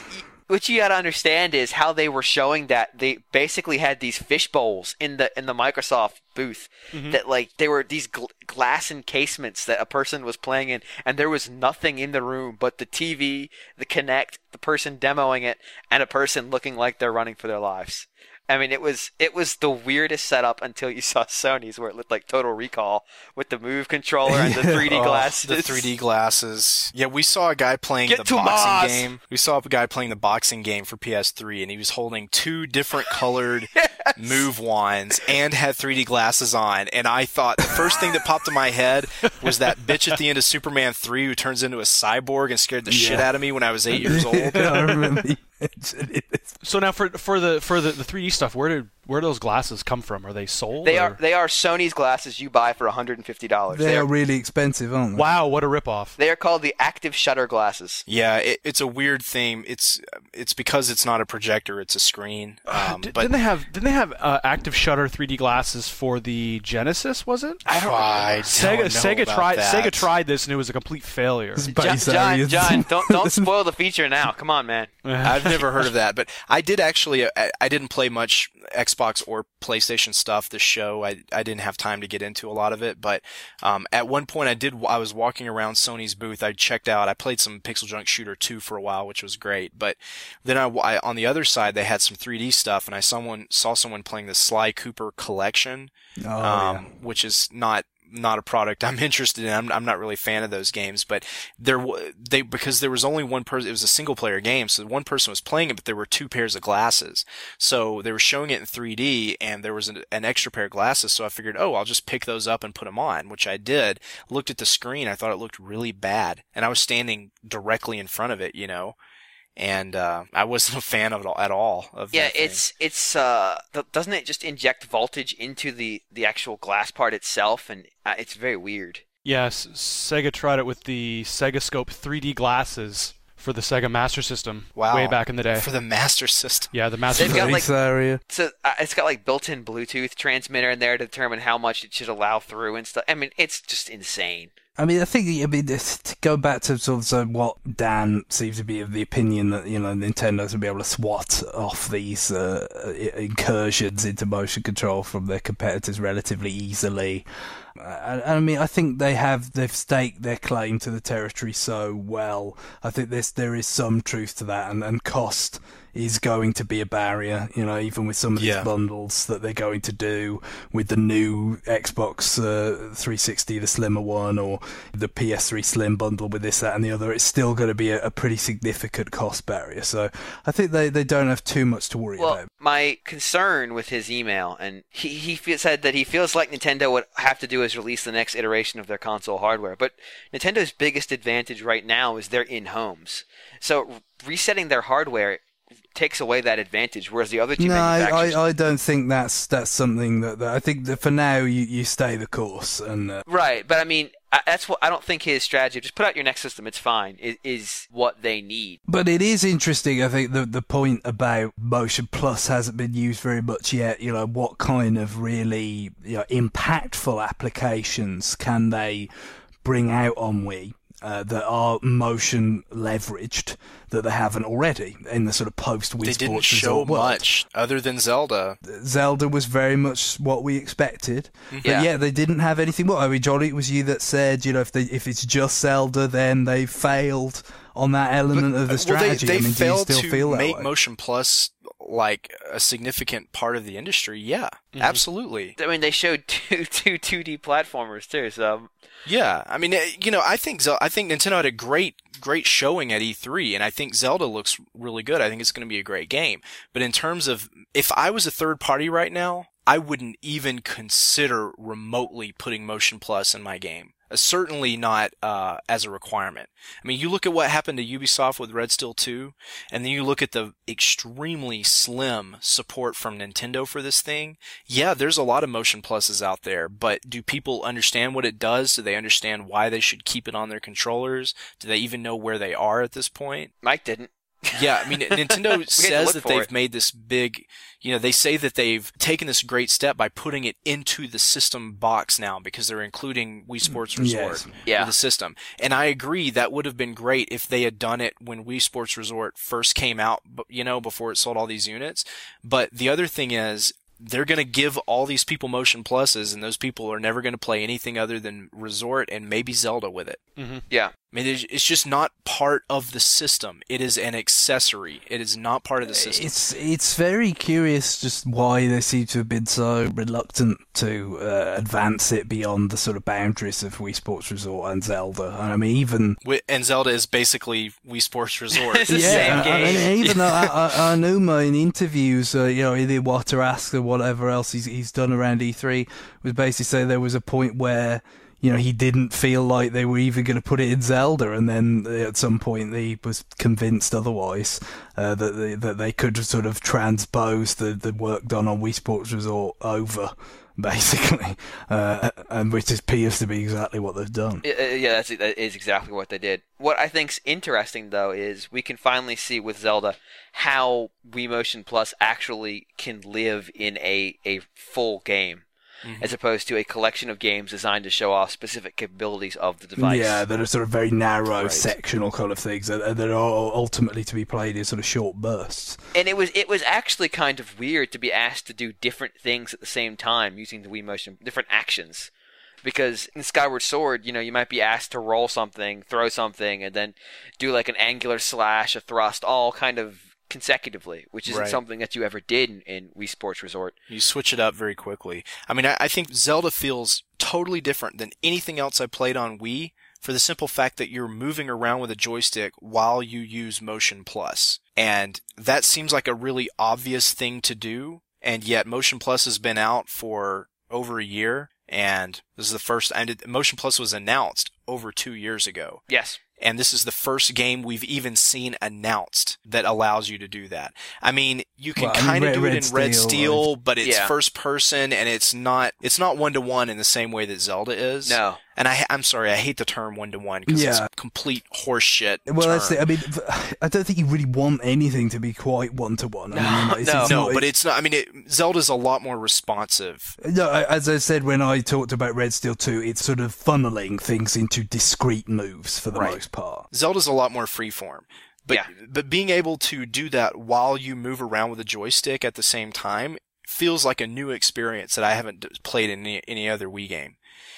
what you got to understand is how they were showing that they basically had these fish bowls in the in the Microsoft booth mm-hmm. that like they were these gl- glass encasements that a person was playing in, and there was nothing in the room but the T V, the Kinect, the person demoing it, and a person looking like they're running for their lives. I mean, it was it was the weirdest setup until you saw Sony's, where it looked like Total Recall with the Move controller and the three D oh, glasses. The three D glasses. Yeah, we saw a guy playing Get the to boxing Mars. game. We saw a guy playing the boxing game for P S three, and he was holding two different colored yes. Move wands and had three D glasses on. And I thought the first thing that popped in my head was that bitch at the end of Superman three who turns into a cyborg and scared the yeah. shit out of me when I was eight years old. I remember. So now for for the for the, the three D stuff, where did where do those glasses come from? Are they sold? They or? are they are Sony's glasses you buy for one hundred fifty dollars. They, they are really expensive, aren't they? Wow, what a ripoff! They are called the Active Shutter glasses. Yeah, it, it's a weird thing. It's it's because it's not a projector; it's a screen. Um, Did, but didn't they have didn't they have uh, Active Shutter three D glasses for the Genesis? Was it? I don't. I don't Sega know Sega about tried that. Sega tried this and it was a complete failure. John, John, John, don't don't spoil the feature now. Come on, man. I've never heard of that, but I did actually. I, I didn't play much Xbox or PlayStation stuff this show. I I didn't have time to get into a lot of it, but um, at one point I did. I was walking around Sony's booth. I checked out. I played some Pixel Junk Shooter two for a while, which was great. But then I, I on the other side they had some three D stuff, and I someone saw someone playing the Sly Cooper Collection, oh, um, yeah. which is not. not a product I'm interested in. I'm, I'm not really a fan of those games, but there, they, because there was only one person, it was a single player game. So one person was playing it, but there were two pairs of glasses. So they were showing it in three D and there was an, an extra pair of glasses. So I figured, oh, I'll just pick those up and put them on, which I did. Looked at the screen. I thought it looked really bad. And I was standing directly in front of it, you know. And uh, I wasn't a fan of it all, at all. Of yeah, that thing. it's it's uh, doesn't it just inject voltage into the, the actual glass part itself, and uh, it's very weird. Yes, Sega tried it with the Sega Scope three D glasses for the Sega Master System. Wow. Way back in the day. For the Master System. Yeah, the Master They've System. got like area. so uh, it's got like built-in Bluetooth transmitter in there to determine how much it should allow through and stuff. I mean, it's just insane. I mean, I think, I mean, to go back to sort of so what Dan seems to be of the opinion that, you know, Nintendo's will be able to swat off these uh, incursions into motion control from their competitors relatively easily. I, I mean, I think they have, they've staked their claim to the territory so well. I think there's, there is some truth to that, and, and cost is going to be a barrier, you know, even with some of yeah. these bundles that they're going to do with the new Xbox uh, three sixty, the slimmer one, or the P S three Slim bundle with this, that, and the other. It's still going to be a, a pretty significant cost barrier. So I think they, they don't have too much to worry well, about. My concern with his email, and he, he fe- said that he feels like Nintendo would have to do is release the next iteration of their console hardware. But Nintendo's biggest advantage right now is they're in homes. So resetting their hardware takes away that advantage, whereas the other two no, manufacturers... I, I don't think that's that's something that, that I think that for now you, you stay the course. and uh... Right, but I mean, I, that's what I don't think his strategy, just put out your next system, it's fine, is, is what they need. But it is interesting, I think, the the point about Motion Plus hasn't been used very much yet. You know, what kind of really, you know, impactful applications can they bring out on Wii? Uh, that are motion leveraged that they haven't already in the sort of post Wii They Sports didn't show Resort world. much other than Zelda. Zelda was very much what we expected, but Yeah. yeah, they didn't have anything more. I mean, Johnny, it was you that said, you know, if they if it's just Zelda, then they failed on that element of the strategy. Well, they, they I mean, failed do you still to feel that make way? Motion Plus like a significant part of the industry. Yeah, Mhm. absolutely. I mean, they showed two two two D platformers too, so... Yeah, I mean, eh, you know, I think Zel- I think Nintendo had a great, great showing at E three, and I think Zelda looks really good. I think it's going to be a great game. But in terms of, if I was a third party right now, I wouldn't even consider remotely putting Motion Plus in my game. Uh, certainly not uh, as a requirement. I mean, you look at what happened to Ubisoft with Red Steel two, and then you look at the extremely slim support from Nintendo for this thing. Yeah, there's a lot of Motion Pluses out there, but do people understand what it does? Do they understand why they should keep it on their controllers? Do they even know where they are at this point? Mike didn't. Yeah, I mean, Nintendo says look that for they've it. made this big, you know, they say that they've taken this great step by putting it into the system box now because they're including Wii Sports Resort Yes. Yeah. with the system. And I agree that would have been great if they had done it when Wii Sports Resort first came out, bu- you know, before it sold all these units. But the other thing is, they're going to give all these people Motion Pluses, and those people are never going to play anything other than Resort and maybe Zelda with it. Yeah. I mean, it's it's just not part of the system. It is an accessory. It is not part of the system. It's it's very curious just why they seem to have been so reluctant to uh, advance it beyond the sort of boundaries of Wii Sports Resort and Zelda. And I mean, even Wi- And Zelda is basically Wii Sports Resort. It's the same I- game. I mean, even though I, I, Anuma in interviews, uh, you know, in Iwata Ask or whatever else he's he's done around E three, was basically saying there was a point where, you know, he didn't feel like they were even going to put it in Zelda, and then uh, at some point he was convinced otherwise, uh, that they, that they could sort of transpose the, the work done on Wii Sports Resort over, basically, uh, and which appears to be exactly what they've done. Uh, yeah, that's, that is exactly what they did. What I think's interesting, though, is we can finally see with Zelda how Wii Motion Plus actually can live in a, a full game, Mm-hmm. as opposed to a collection of games designed to show off specific capabilities of the device. Yeah, that are sort of very narrow, Right. sectional kind of things that, that are ultimately to be played in sort of short bursts. And it was it was actually kind of weird to be asked to do different things at the same time using the Wii Motion, different actions. Because in Skyward Sword, you know, you might be asked to roll something, throw something, and then do like an angular slash, a thrust, all kind of consecutively, which isn't Right. something that you ever did in, in Wii Sports Resort. You switch it up very quickly. I mean, I, I think Zelda feels totally different than anything else I played on Wii for the simple fact that you're moving around with a joystick while you use Motion Plus. And that seems like a really obvious thing to do, and yet Motion Plus has been out for over a year, and this is the first, and it, Motion Plus was announced over two years ago. Yes. And this is the first game we've even seen announced that allows you to do that. I mean, you can Well, I mean, kind of Red- do it Red in Red Steel, Steel, but it's Yeah. first person, and it's not it's not one to one in the same way that Zelda is. No. And I, I'm sorry, I hate the term one to one because it's Yeah. complete horseshit. Well, that's term. the, I mean, I don't think you really want anything to be quite one to one. No, no. no, but it's not. I mean, it, Zelda's a lot more responsive. No, as I said when I talked about Red Steel two, it's sort of funneling things into discrete moves for the Right. most part. Zelda's a lot more freeform. But Yeah. but being able to do that while you move around with a joystick at the same time feels like a new experience that I haven't d- played in any, any other Wii game.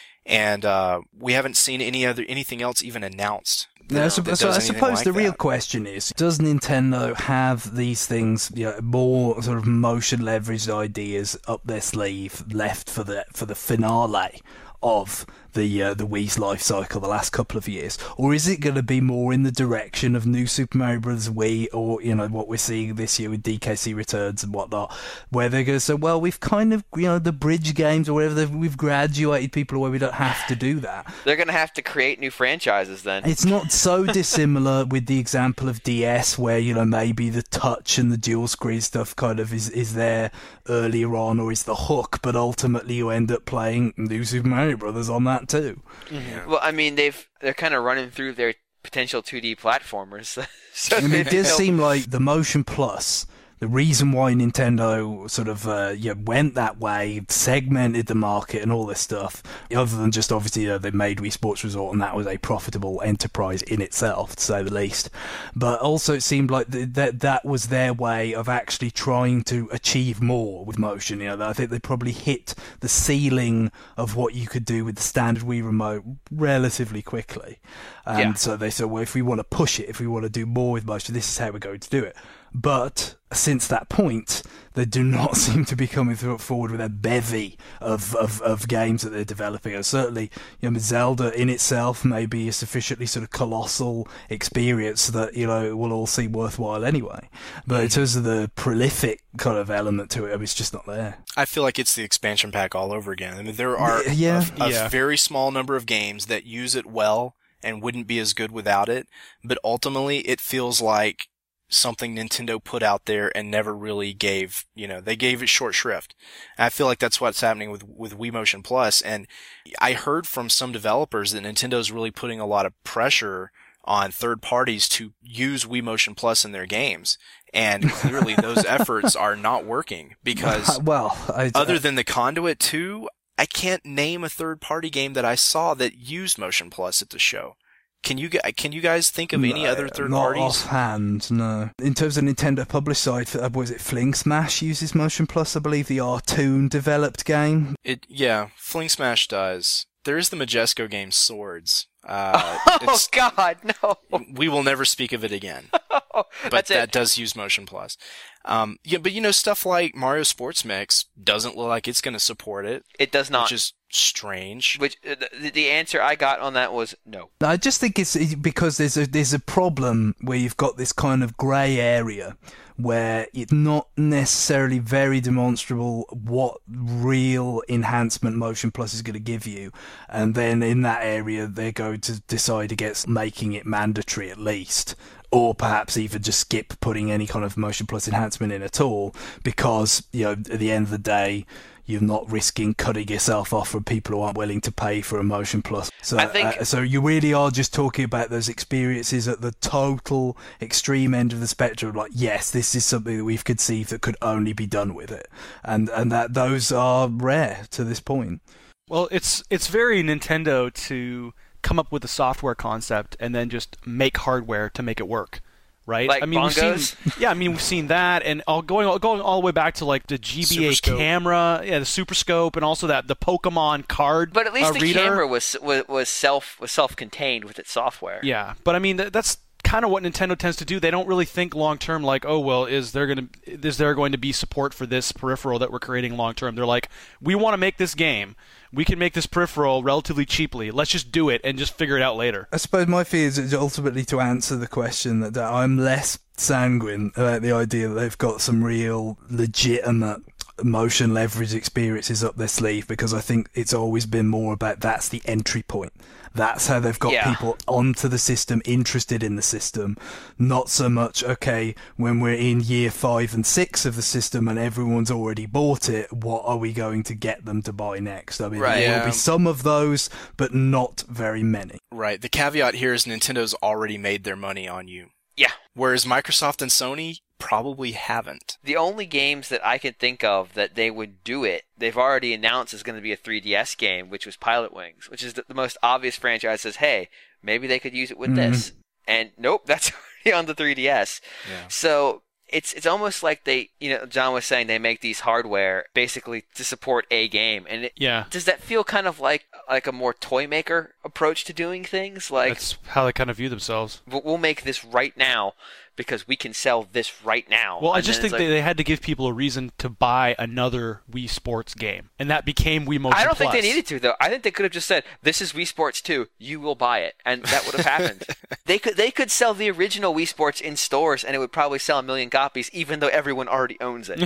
And uh, we haven't seen any other anything else even announced. Yeah, so, that so does I anything suppose like the real that. question is: does Nintendo have these things, you know, more sort of motion leveraged ideas up their sleeve, left for the for the finale of the uh, the Wii's life cycle the last couple of years, or is it going to be more in the direction of New Super Mario Bros. Wii, or you know what we're seeing this year with D K C Returns and whatnot, where they're going to say, well, we've kind of, you know, the bridge games or whatever, they've- we've graduated people where we don't have to do that. They're going to have to create new franchises then. It's not so dissimilar with the example of D S, where, you know, maybe the touch and the dual screen stuff kind of is, is there earlier on, or is the hook, but ultimately you end up playing New Super Mario Brothers on that too. Well, I mean, they've they're kind of running through their potential two D platformers. so I mean, it does they'll- seem like the Motion Plus, the reason why Nintendo sort of uh, yeah, went that way, segmented the market and all this stuff, other than just obviously, you know, they made Wii Sports Resort and that was a profitable enterprise in itself, to say the least. But also it seemed like th- that that was their way of actually trying to achieve more with motion. You know, I think they probably hit the ceiling of what you could do with the standard Wii Remote relatively quickly. And Yeah. so they said, well, if we want to push it, if we want to do more with motion, this is how we're going to do it. But since that point, they do not seem to be coming through, forward with a bevy of, of, of games that they're developing. And certainly, you know, Zelda in itself may be a sufficiently sort of colossal experience that, you know, it will all seem worthwhile anyway. But in terms of the prolific kind of element to it, I mean, it's just not there. I feel like it's the expansion pack all over again. I mean, there are Yeah. a, a Yeah. very small number of games that use it well and wouldn't be as good without it, but ultimately it feels like something Nintendo put out there and never really gave, you know, they gave it short shrift. And I feel like that's what's happening with, with Wii Motion Plus. And I heard from some developers that Nintendo's really putting a lot of pressure on third parties to use Wii Motion Plus in their games. And clearly those efforts are not working because well, I, other than the Conduit two, I can't name a third party game that I saw that used Motion Plus at the show. Can you can you guys think of any no, other third not parties? Offhand, no. In terms of Nintendo published side, uh, was it Fling Smash uses Motion Plus? I believe the Artoon developed game. It yeah, Fling Smash does. There is the Majesco game Swords. Uh, oh God, no! We will never speak of it again. But That's that it. does use Motion Plus. Um, yeah, but you know stuff like Mario Sports Mix doesn't look like it's going to support it. It does not. Which is strange. Which uh, the, the answer I got on that was no. I just think it's because there's a there's a problem where you've got this kind of grey area where it's not necessarily very demonstrable what real enhancement Motion Plus is going to give you, and then in that area they're going to decide against making it mandatory at least, or perhaps even just skip putting any kind of Motion Plus enhancement in at all, because, you know, at the end of the day, you're not risking cutting yourself off from people who aren't willing to pay for a Motion Plus. So, I think, uh, so you really are just talking about those experiences at the total extreme end of the spectrum. Like, yes, this is something that we've conceived that could only be done with it, and and that those are rare to this point. Well, it's it's very Nintendo to come up with a software concept and then just make hardware to make it work. Right? Like I mean, bongos? we've seen, yeah, I mean, we've seen that, and all going going all the way back to like the G B A Super Scope. camera, yeah, the Super Scope, and also that the Pokemon card. But at least uh, the reader. camera was was, was self was self contained with its software. Yeah, but I mean, that, that's kind of what Nintendo tends to do. They don't really think long term. Like, oh well, is there going to is there going to be support for this peripheral that we're creating long term? They're like, we want to make this game. We can make this peripheral relatively cheaply. Let's just do it and just figure it out later. I suppose my fear is ultimately to answer the question that, that I'm less sanguine about the idea that they've got some real legitimate motion leverage experiences up their sleeve, because I think it's always been more about that's the entry point. That's how they've got Yeah. people onto the system, interested in the system. Not so much, okay, when we're in year five and six of the system and everyone's already bought it, what are we going to get them to buy next? I mean, Right. there Yeah. will be some of those, but not very many. Right. The caveat here is Nintendo's already made their money on you. Yeah. Whereas Microsoft and Sony probably haven't. The only games that I can think of that they would do it, they've already announced is going to be a three D S game, which was Pilot Wings, which is the, the most obvious franchise. Says, hey, maybe they could use it with Mhm. this, and nope, that's already on the three D S. Yeah. So it's it's almost like they, you know, John was saying they make these hardware basically to support a game, and it, Yeah, does that feel kind of like like a more toy maker approach to doing things? Like, that's how they kind of view themselves. we'll we'll make this right now because we can sell this right now. Well, I And just then think it's they, like- they had to give people a reason to buy another Wii Sports game, and that became Wii Motion I don't think Plus. they needed to, though. I think they could have just said, "This is Wii Sports two. You will buy it," and that would have happened. They could they could sell the original Wii Sports in stores, and it would probably sell a million copies, even though everyone already owns it.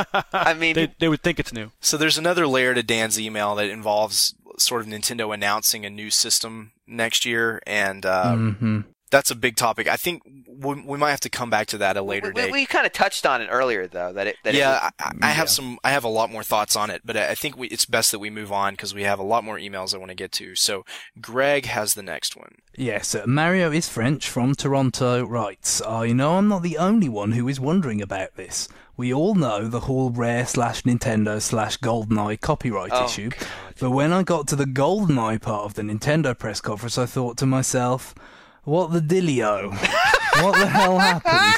I mean, They, they would think it's new. So there's another layer to Dan's email that involves sort of Nintendo announcing a new system next year, and uh, Mm-hmm. that's a big topic. I think we, we might have to come back to that at a later we, date. we kind of touched on it earlier, though. That it. That yeah, it I, I have some. I have a lot more thoughts on it, but I think we, it's best that we move on because we have a lot more emails I want to get to. So Greg has the next one. Yes, uh, Mario is French from Toronto writes, I know I'm not the only one who is wondering about this. We all know the whole Rare slash Nintendo slash GoldenEye copyright Oh, issue, God. but when I got to the GoldenEye part of the Nintendo press conference, I thought to myself, what the dillio? What the hell happened?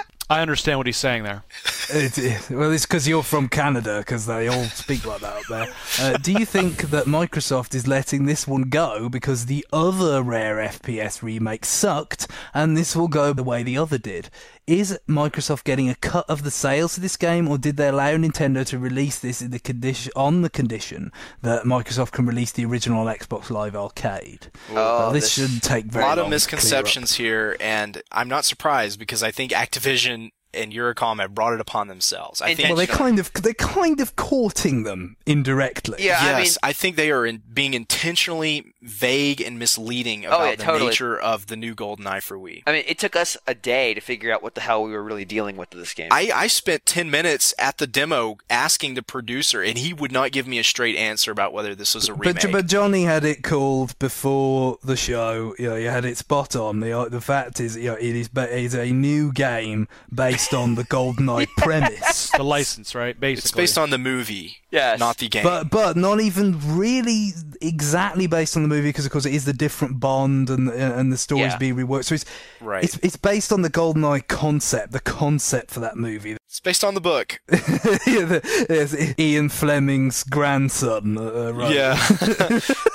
I understand what he's saying there. It, it, well, it's because you're from Canada, because they all speak like that up there. Uh, do you think that Microsoft is letting this one go because the other Rare F P S remake sucked, and this will go the way the other did? Is Microsoft getting a cut of the sales of this game, or did they allow Nintendo to release this in the condition on the condition that Microsoft can release the original on Xbox Live Arcade? Oh, Uh, this, this- shouldn't take A very lot long of to misconceptions here, and I'm not surprised because I think Activision and Eurocom have brought it upon themselves. I think. Well, they're kind of they're kind of courting them indirectly. Yeah, yes, I mean, I think they are in, being intentionally vague and misleading about Oh, yeah, the totally. nature of the new GoldenEye for Wii. I mean, it took us a day to figure out what the hell we were really dealing with this game. I, I spent ten minutes at the demo asking the producer, and he would not give me a straight answer about whether this was a remake. But, but Johnny had it called before the show. You know, he had it spot on. The the fact is, you know, it is it is a new game based on the GoldenEye premise. The license, right? Basically, It's based on the movie, Yes. not the game. But but not even really exactly based on the movie, because of course it is the different Bond and and the stories Yeah. being reworked. So it's Right. it's it's based on the GoldenEye concept, the concept for that movie. It's based on the book. Yeah, the- it's Ian Fleming's grandson. Uh, right. Yeah.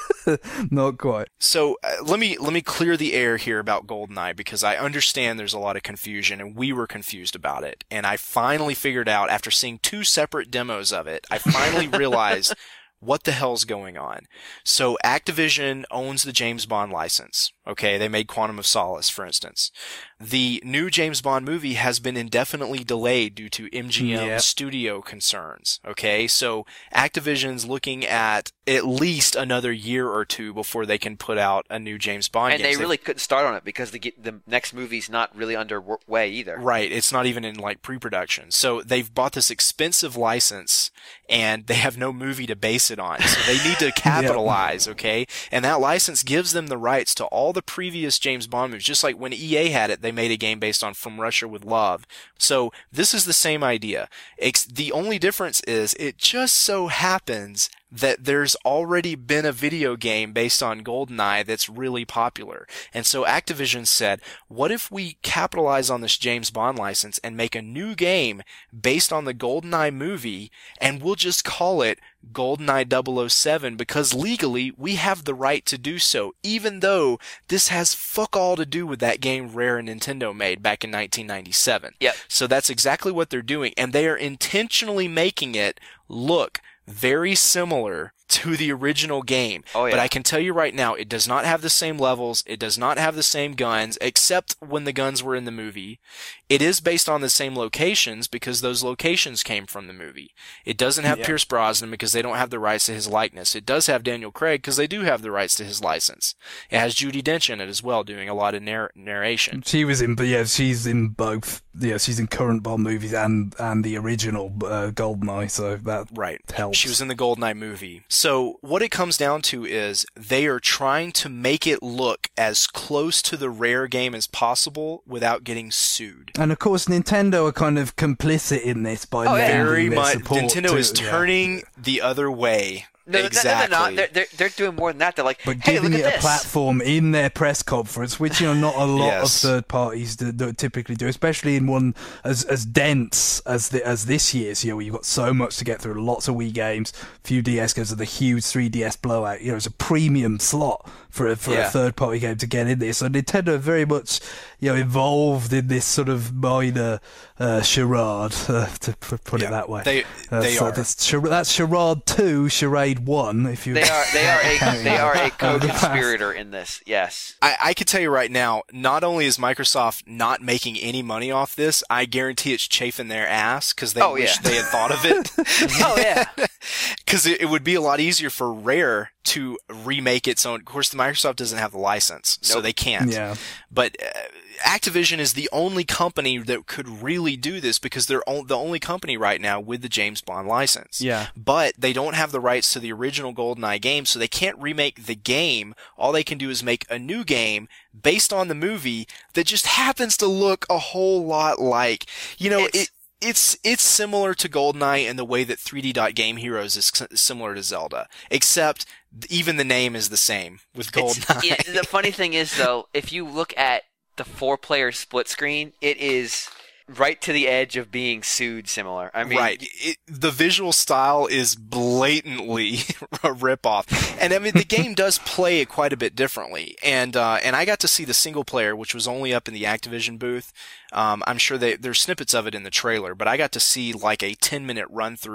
Not quite. So uh, let me let me clear the air here about GoldenEye, because I understand there's a lot of confusion, and we were confused about it. And I finally figured out, after seeing two separate demos of it, I finally realized what the hell's going on. So Activision owns the James Bond license. Okay, they made Quantum of Solace, for instance. The new James Bond movie has been indefinitely delayed due to M G M Yep. studio concerns. Okay, so Activision's looking at at least another year or two before they can put out a new James Bond and game. they really couldn't start on it because the ge- the next movie's not really underway either. Right, it's not even in like pre-production. So they've bought this expensive license and they have no movie to base it on. So they need to capitalize, okay? And that license gives them the rights to all the previous James Bond movies. Just like when E A had it, they made a game based on From Russia with Love. So this is the same idea. Ex- the only difference is it just so happens that there's already been a video game based on GoldenEye that's really popular. And so Activision said, what if we capitalize on this James Bond license and make a new game based on the GoldenEye movie, and we'll just call it GoldenEye double oh seven, because legally we have the right to do so, even though this has fuck all to do with that game Rare and Nintendo made back in nineteen ninety-seven. Yep. So that's exactly what they're doing, and they are intentionally making it look very similar to the original game. Oh, yeah. But I can tell you right now, it does not have the same levels, it does not have the same guns, except when the guns were in the movie. It is based on the same locations because those locations came from the movie. It doesn't have Yeah. Pierce Brosnan because they don't have the rights to his likeness. It does have Daniel Craig because they do have the rights to his license. It has Judi Dench in it as well, doing a lot of narr- narration. She was in, but yeah, she's in both. Yeah, she's in current Bond movies and and the original uh, GoldenEye. So that Right. helps. She was in the GoldenEye movie. So what it comes down to is they are trying to make it look as close to the Rare game as possible without getting sued. And of course, Nintendo are kind of complicit in this by Oh, yeah. lending Very their much. support Nintendo to- is yeah. turning the other way. No, no, exactly. no, no, no, They're, they're, they're doing more than that. They're like, But hey, giving look it at a this. platform in their press conference, which you know not a lot Yes. of third parties do, do, typically do, especially in one as as dense as the, as this year's. You know, where you've got so much to get through, lots of Wii games, few D S games, and the huge three D S blowout. You know, it's a premium slot for a, for Yeah. a third party game to get in there. So Nintendo are very much you know involved in this sort of minor uh, charade, uh, to p- put Yeah, it that way. they- Uh, they so are. That's, char- that's charade two, charade one. If you They are they are a they are a Oh, the co-conspirator in this. Yes. I, I can tell you right now, not only is Microsoft not making any money off this, I guarantee it's chafing their ass because they Oh, wish yeah. they had thought of it. Oh yeah. Because it, it would be a lot easier for Rare to remake its own. Of course, the Microsoft doesn't have the license, so Nope. they can't. Yeah. But uh, Activision is the only company that could really do this because they're o- the only company right now with the James Bond license. Yeah. But they don't have the rights to the original GoldenEye game, so they can't remake the game. All they can do is make a new game based on the movie that just happens to look a whole lot like, you know, It's- it. It's it's similar to GoldenEye in the way that three D Dot Game Heroes is s- similar to Zelda, except even the name is the same with It's- GoldenEye. yeah, the funny thing is, though, if you look at the four-player split screen, it is right to the edge of being sued similar. I mean, right. It, the visual style is blatantly a ripoff. And I mean, the game does play it quite a bit differently. And, uh, and I got to see the single player, which was only up in the Activision booth. Um, I'm sure they, there's snippets of it in the trailer, but I got to see like a ten minute run through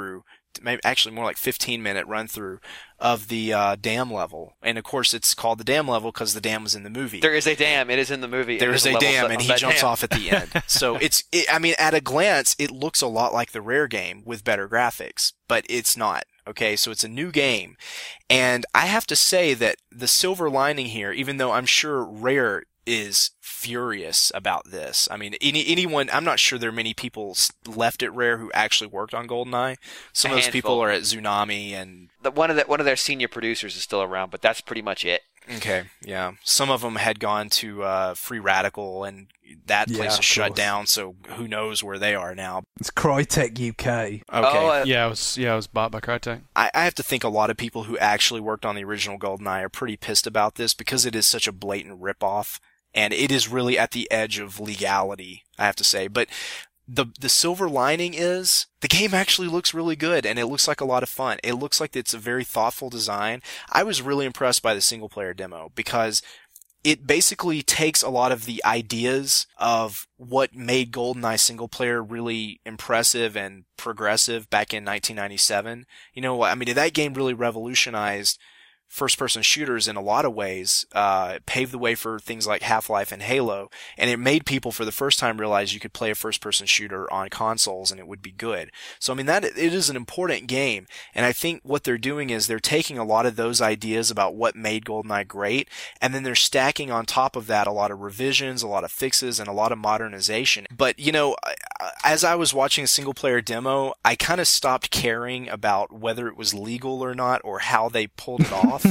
maybe actually more like fifteen minute run through of the uh, dam level. And of course it's called the dam level because the dam was in the movie. There is a dam. It is in the movie. There is a dam, and he jumps dam. off at the end. So it's, it, I mean, at a glance, it looks a lot like the Rare game with better graphics, but it's not. Okay, so it's a new game. And I have to say that the silver lining here, even though I'm sure Rare is furious about this. I mean, any, anyone, I'm not sure there are many people left at Rare who actually worked on GoldenEye. Some A of those handful. people are at Tsunami and... The, one of the, one of their senior producers is still around, but that's pretty much it. Okay, yeah. Some of them had gone to uh, Free Radical, and that Yeah, place of is shut course. down, so who knows where they are now. It's Crytek U K. Okay. Oh, uh, Yeah, it was yeah, it was bought by Crytek. I, I have to think a lot of people who actually worked on the original GoldenEye are pretty pissed about this because it is such a blatant ripoff, and it is really at the edge of legality, I have to say. But the the silver lining is the game actually looks really good, and it looks like a lot of fun. It looks like it's a very thoughtful design. I was really impressed by the single-player demo because it basically takes a lot of the ideas of what made GoldenEye single player really impressive and progressive back in nineteen ninety-seven. You know, I mean, that game really revolutionized first-person shooters in a lot of ways, uh, paved the way for things like Half-Life and Halo, and it made people for the first time realize you could play a first-person shooter on consoles and it would be good. So, I mean, that it is an important game, and I think what they're doing is they're taking a lot of those ideas about what made GoldenEye great, and then they're stacking on top of that a lot of revisions, a lot of fixes, and a lot of modernization. But, you know, as I was watching a single-player demo, I kind of stopped caring about whether it was legal or not or how they pulled it off.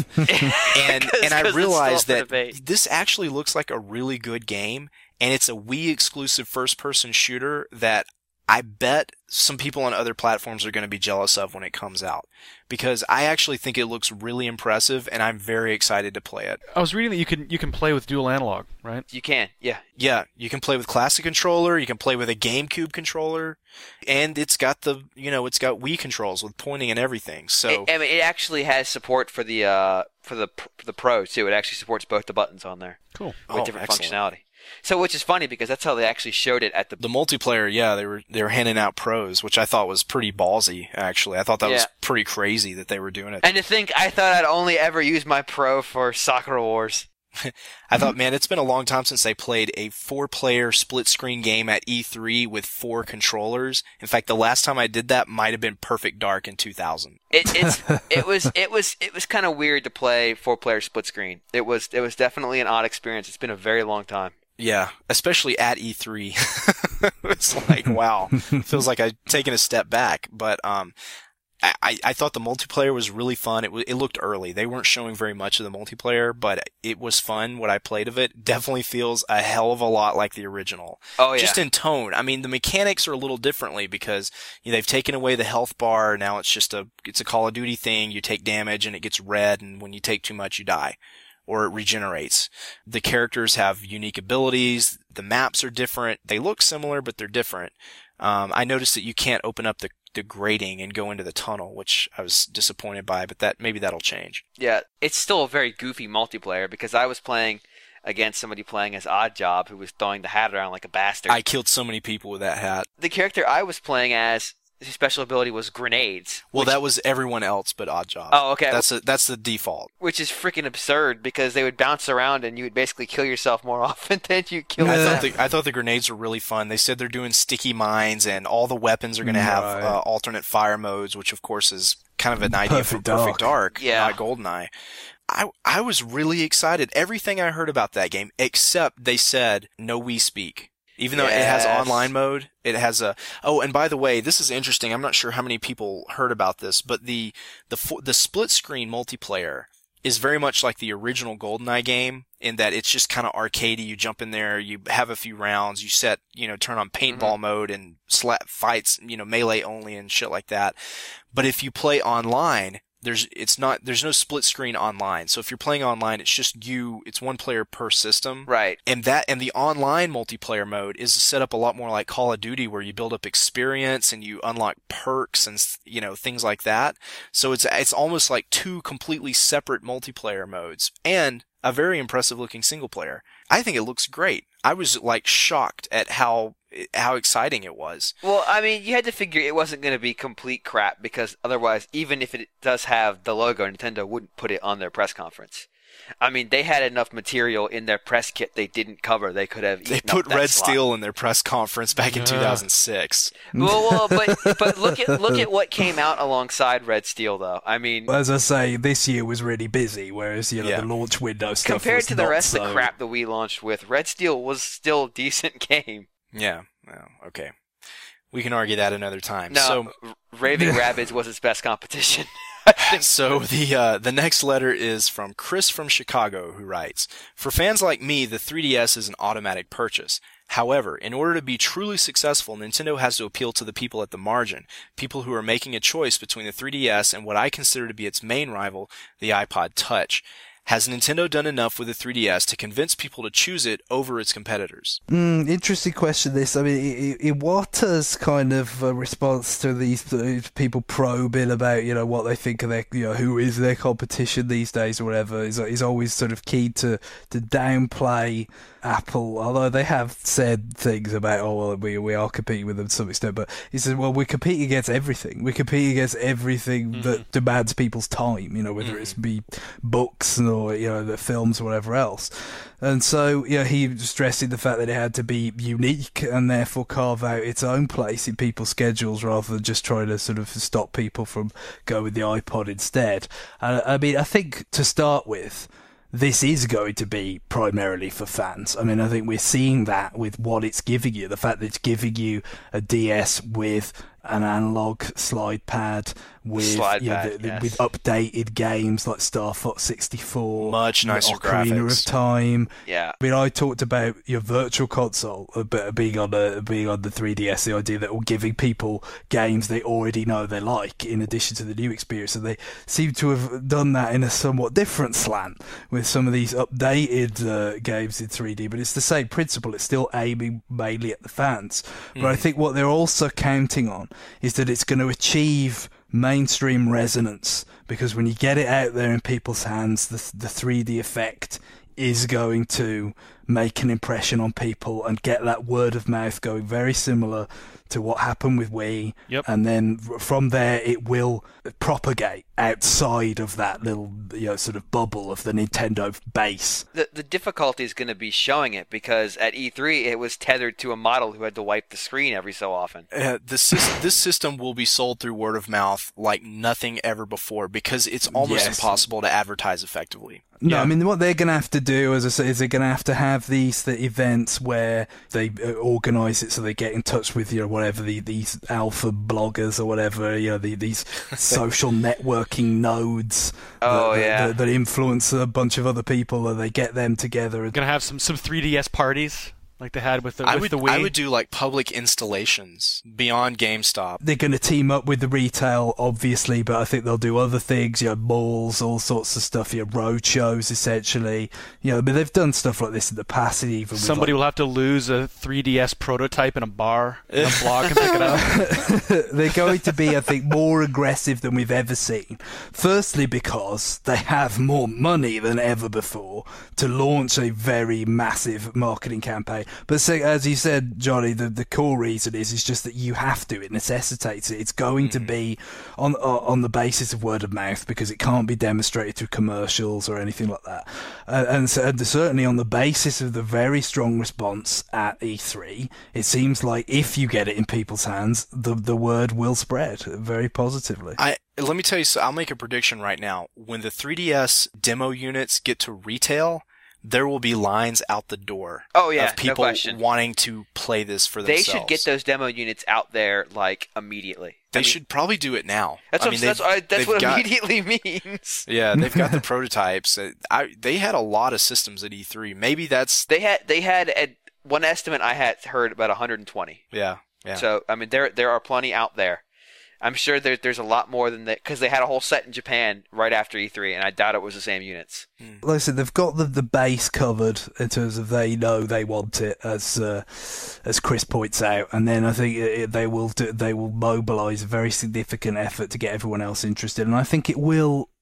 and and I realized that this actually looks like a really good game, and it's a Wii exclusive first person shooter that I bet some people on other platforms are going to be jealous of when it comes out, because I actually think it looks really impressive, and I'm very excited to play it. I was reading that you can you can play with dual analog, right? You can, yeah. Yeah, you can play with classic controller, you can play with a GameCube controller, and it's got the, you know, it's got Wii controls with pointing and everything. So It, I mean, it actually has support for the uh, for the for the Pro too. It actually supports both the buttons on there Cool. with Oh, different excellent. functionality. So, which is funny because that's how they actually showed it at the. the multiplayer, yeah, they were they were handing out pros, which I thought was pretty ballsy. Actually, I thought that was Yeah. pretty crazy that they were doing it. And to think, I thought I'd only ever use my Pro for Soccer Wars. I thought, man, it's been a long time since they played a four-player split-screen game at E three with four controllers. In fact, the last time I did that might have been Perfect Dark in two thousand. It it's it was it was it was kind of weird to play four player split screen. It was it was definitely an odd experience. It's been a very long time. Yeah, especially at E three. It's like, wow, feels like I've taken a step back. But um, I, I thought the multiplayer was really fun. It, it looked early. They weren't showing very much of the multiplayer, but it was fun. What I played of it definitely feels a hell of a lot like the original. Oh yeah. Just in tone. I mean, the mechanics are a little differently because you know, they've taken away the health bar. Now it's just a it's a Call of Duty thing. You take damage and it gets red, and when you take too much, you die. Or it regenerates. The characters have unique abilities. The maps are different. They look similar, but they're different. Um, I noticed that you can't open up the, the grating and go into the tunnel, which I was disappointed by, but that maybe that'll change. Yeah, it's still a very goofy multiplayer because I was playing against somebody playing as Oddjob who was throwing the hat around like a bastard. I killed so many people with that hat. The character I was playing as, his special ability was grenades. Well, which, that was everyone else but Oddjob. Oh, okay. That's a, that's the default. which is freaking absurd because they would bounce around and you would basically kill yourself more often than you kill I them. thought the I thought the grenades were really fun. They said they're doing sticky mines, and all the weapons are going to have Right. uh, alternate fire modes, which of course is kind of an idea Perfect for Perfect Dark. Dark, Yeah. not GoldenEye. I I was really excited. Everything I heard about that game, except they said no Wii Speak. Even though it has Yes. online mode, it has a. Oh, and by the way, this is interesting. I'm not sure how many people heard about this, but the the fo- the split screen multiplayer is very much like the original GoldenEye game in that it's just kind of arcadey. You jump in there, you have a few rounds, you set, you know, turn on paintball mode and slap fights, you know, melee only and shit like that. But if you play online, there's it's not there's no split screen online. So if you're playing online, it's just you. It's one player per system. Right. And that and the online multiplayer mode is set up a lot more like Call of Duty, where you build up experience and you unlock perks and you know things like that. So it's it's almost like two completely separate multiplayer modes and a very impressive looking single player. I think it looks great. I was like shocked at how how exciting it was. Well, I mean, you had to figure it wasn't going to be complete crap because otherwise, even if it does have the logo, Nintendo wouldn't put it on their press conference. I mean, they had enough material in their press kit they didn't cover. They could have. They put Red slot. Steel in their press conference back in yeah. two thousand six. Well, well, but but look at look at what came out alongside Red Steel, though. I mean, as I say, this year was really busy, whereas you know yeah. the launch window stuff compared was to the not rest so... of the crap that we launched with, Red Steel was still a decent game. Yeah. Well, okay. We can argue that another time. No, so, Raving Rabbids was its best competition. So the uh, the next letter is from Chris from Chicago, who writes, "For fans like me, the three D S is an automatic purchase. However, in order to be truly successful, Nintendo has to appeal to the people at the margin, people who are making a choice between the three D S and what I consider to be its main rival, the iPod Touch. Has Nintendo done enough with the three D S to convince people to choose it over its competitors?" Mm, interesting question, this. I mean, Iwata's kind of a response to these, these people probing about, you know, what they think of their, you know, who is their competition these days or whatever, is, is always sort of keen to, to downplay Apple, although they have said things about, oh, well, we, we are competing with them to some extent, but he said, well, we're competing against everything. We're competing against everything mm-hmm. that demands people's time, you know, whether mm-hmm. it's be books or, you know, the films or whatever else. And so, you know, he was stressing the fact that it had to be unique and therefore carve out its own place in people's schedules rather than just trying to sort of stop people from going with the iPod instead. Uh, I mean, I think to start with, this is going to be primarily for fans. I mean, I think we're seeing that with what it's giving you. The fact that it's giving you a D S with an analog slide pad, with slide you know, pad, the, the, yes. with updated games like Star Fox sixty-four, much nicer Ocarina graphics. of Time. Yeah, I mean, I talked about your virtual console uh, being on the being on the three D S. The idea that we're giving people games they already know they like, in addition to the new experience, and they seem to have done that in a somewhat different slant with some of these updated uh, games in three D. But it's the same principle. It's still aiming mainly at the fans. Mm. But I think what they're also counting on is that it's going to achieve mainstream resonance, because when you get it out there in people's hands, the the three D effect is going to make an impression on people and get that word of mouth going, very similar to what happened with Wii. Yep. And then from there it will propagate outside of that little, you know, sort of bubble of the Nintendo base. The the difficulty is going to be showing it, because at E three it was tethered to a model who had to wipe the screen every so often. Uh, this this system will be sold through word of mouth like nothing ever before, because it's almost Yes. impossible to advertise effectively. No, Yeah. I mean, what they're going to have to do, as I say, is they're going to have to have these the events where they uh, organise it, so they get in touch with, you know, whatever the, these alpha bloggers or whatever, you know, the, these social networking nodes Oh, that, yeah. that, that influence a bunch of other people, and they get them together. And, Gonna have some, some three D S parties like they had with the, I with would the Wii. I would do like public installations beyond GameStop. they're going to team up with the retail, obviously, but I think they'll do other things, you know, malls, all sorts of stuff, you know, road shows, essentially. You know, but they've done stuff like this in the past, even with, Somebody like, will have to lose a three D S prototype in a bar in a block and pick it up. they're going to be, I think, more aggressive than we've ever seen. Firstly, because they have more money than ever before to launch a very massive marketing campaign. But so, as you said, Johnny, the, the core reason is is just that you have to. It necessitates it. It's going mm. to be on on the basis of word of mouth, because it can't be demonstrated through commercials or anything like that. Uh, and, so, and certainly on the basis of the very strong response at E three, it seems like if you get it in people's hands, the the word will spread very positively. I let me tell you, so I'll make a prediction right now. When the three D S demo units get to retail, there will be lines out the door. Oh, yeah, of people no question. wanting to play this for They themselves. should get those demo units out there like immediately. They I mean, should probably do it now. That's I what, mean, that's, they've- I, that's they've what got- immediately means. Yeah, they've got the prototypes. Uh, I, they had a lot of systems at E three. Maybe that's They had they had at one estimate I had heard about one hundred twenty. yeah, yeah. So I mean there there are plenty out there. I'm sure there, there's a lot more than that, because they had a whole set in Japan right after E three, and I doubt it was the same units. Like I said, they've got the, the base covered in terms of they know they want it, as uh, as Chris points out, and then I think it, they will do, they will mobilise a very significant effort to get everyone else interested, and I think it will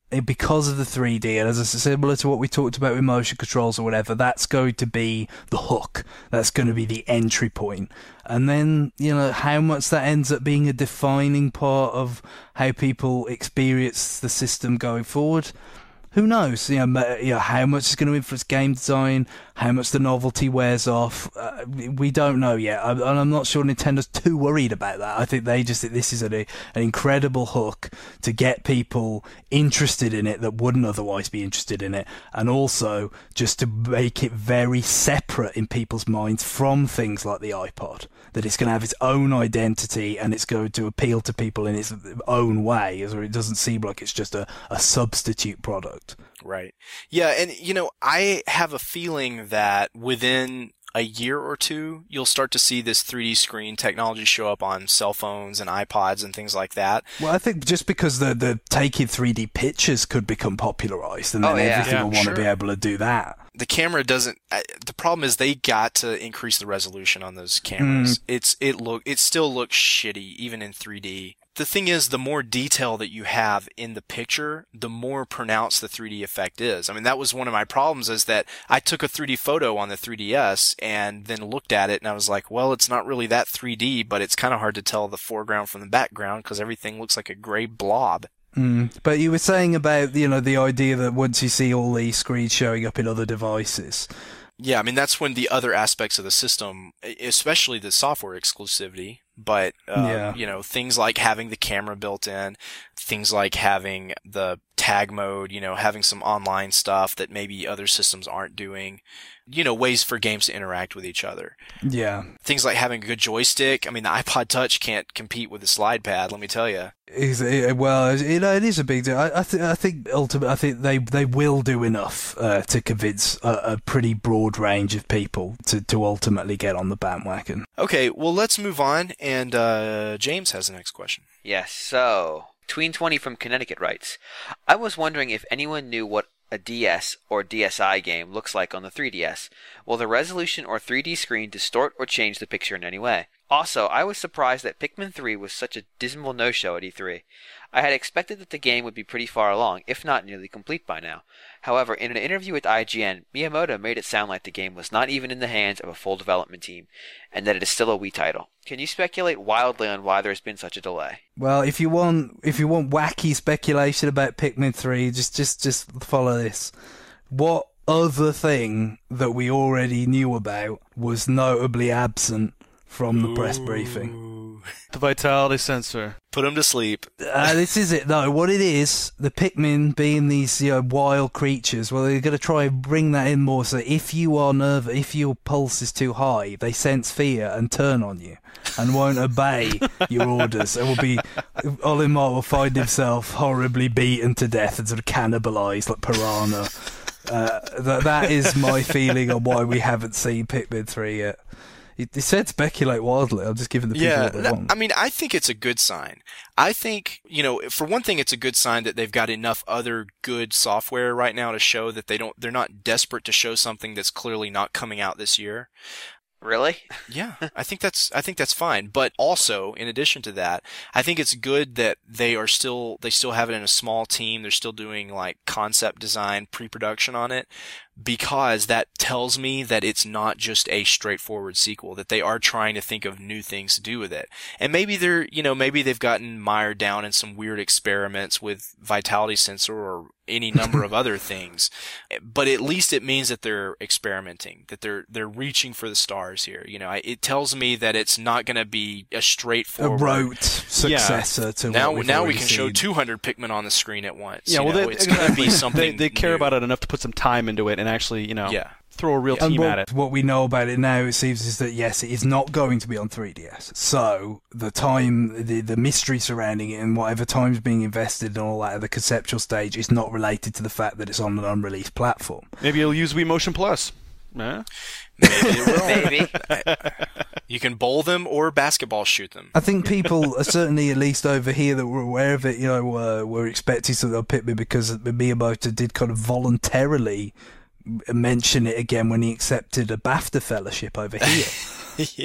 eh, because of the three D, and as I said, similar to what we talked about with motion controls or whatever, that's going to be the hook. That's going to be the entry point. And then, you know, how much that ends up being a defining part of how people experience the system going forward, who knows? You know, you know, how much is going to influence game design, how much the novelty wears off. Uh, we don't know yet, I, and I'm not sure Nintendo's too worried about that. I think they just think this is an, an incredible hook to get people interested in it that wouldn't otherwise be interested in it, and also just to make it very separate in people's minds from things like the iPod. That it's going to have its own identity and it's going to appeal to people in its own way, or it doesn't seem like it's just a, a substitute product. Right. Yeah, and you know, I have a feeling that within a year or two, you'll start to see this three D screen technology show up on cell phones and iPods and things like that. Well, I think just because the, the taking three D pictures could become popularized, and then oh, yeah. everything yeah, will want sure. to be able to do that. The camera doesn't. Uh, the problem is they got to increase the resolution on those cameras. Mm. It's it look it still looks shitty even in three D. The thing is, the more detail that you have in the picture, the more pronounced the three D effect is. I mean, that was one of my problems, is that I took a three D photo on the three D S and then looked at it and I was like, well, it's not really that three D, but it's kind of hard to tell the foreground from the background because everything looks like a gray blob. Mm. But you were saying about, you know, the idea that once you see all these screens showing up in other devices. Yeah, I mean, that's when the other aspects of the system, especially the software exclusivity, but, um, yeah. you know, things like having the camera built in, things like having the tag mode, you know, having some online stuff that maybe other systems aren't doing, you know, ways for games to interact with each other. Yeah. Things like having a good joystick. I mean, the iPod Touch can't compete with the slide pad, let me tell you. Is it, well, you know, it is a big deal. I, I, th- I think ultimately, I think they, they will do enough uh, to convince a, a pretty broad range of people to, to ultimately get on the bandwagon. Okay, well, let's move on, and uh, James has the next question. Yes, so Tween twenty from Connecticut writes, I was wondering if anyone knew what a D S or D S I game looks like on the three D S. Will the resolution or three D screen distort or change the picture in any way? Also, I was surprised that Pikmin three was such a dismal no-show at E three. I had expected that the game would be pretty far along, if not nearly complete by now. However, in an interview with I G N, Miyamoto made it sound like the game was not even in the hands of a full development team, and that it is still a Wii title. Can you speculate wildly on why there has been such a delay? Well, if you want, if you want wacky speculation about Pikmin three, just, just, just follow this. What other thing that we already knew about was notably absent from the press briefing? The vitality sensor. Put him to sleep. Uh, this is it. No, what it is, the Pikmin being these, you know, wild creatures, well, they're going to try and bring that in more. So if you are nervous, if your pulse is too high, they sense fear and turn on you and won't obey your orders. It will be, Olimar will find himself horribly beaten to death and sort of cannibalized like Piranha. Uh, that, that is my feeling on why we haven't seen Pikmin three yet. He said speculate wildly. I'm just giving the people yeah, what they that, want. I mean, I think it's a good sign. I think, you know, for one thing, it's a good sign that they've got enough other good software right now to show that they don't, they're not desperate to show something that's clearly not coming out this year. Really? Yeah, I think that's I think that's fine. But also, in addition to that, I think it's good that they are still they still have it in a small team. They're still doing like concept design, pre-production on it, because that tells me that it's not just a straightforward sequel, that they are trying to think of new things to do with it. And maybe they're, you know, maybe they've gotten mired down in some weird experiments with vitality sensor or any number of other things. But at least it means that they're experimenting, that they're they're reaching for the stars here. You know, it tells me that it's not going to be a straightforward a rote successor yeah. to now. What we've now we already can seen. show two hundred Pikmin on the screen at once. Yeah, you well, know, they, it's going to be something. They, they care new. about it enough to put some time into it and actually, you know, yeah. throw a real And team what, at it. what we know about it now, it seems, is that yes, it is not going to be on three D S. So the time, the the mystery surrounding it, and whatever time's being invested and all that at the conceptual stage is not related to the fact that it's on an unreleased platform. Maybe you'll use Wii Motion Plus. Eh? Maybe it will. Maybe. You can bowl them or basketball shoot them. I think people, are certainly at least over here that were aware of it, you know, uh, were expecting something on Pikmin because Miyamoto did kind of voluntarily mention it again when he accepted a BAFTA fellowship over here. Yeah.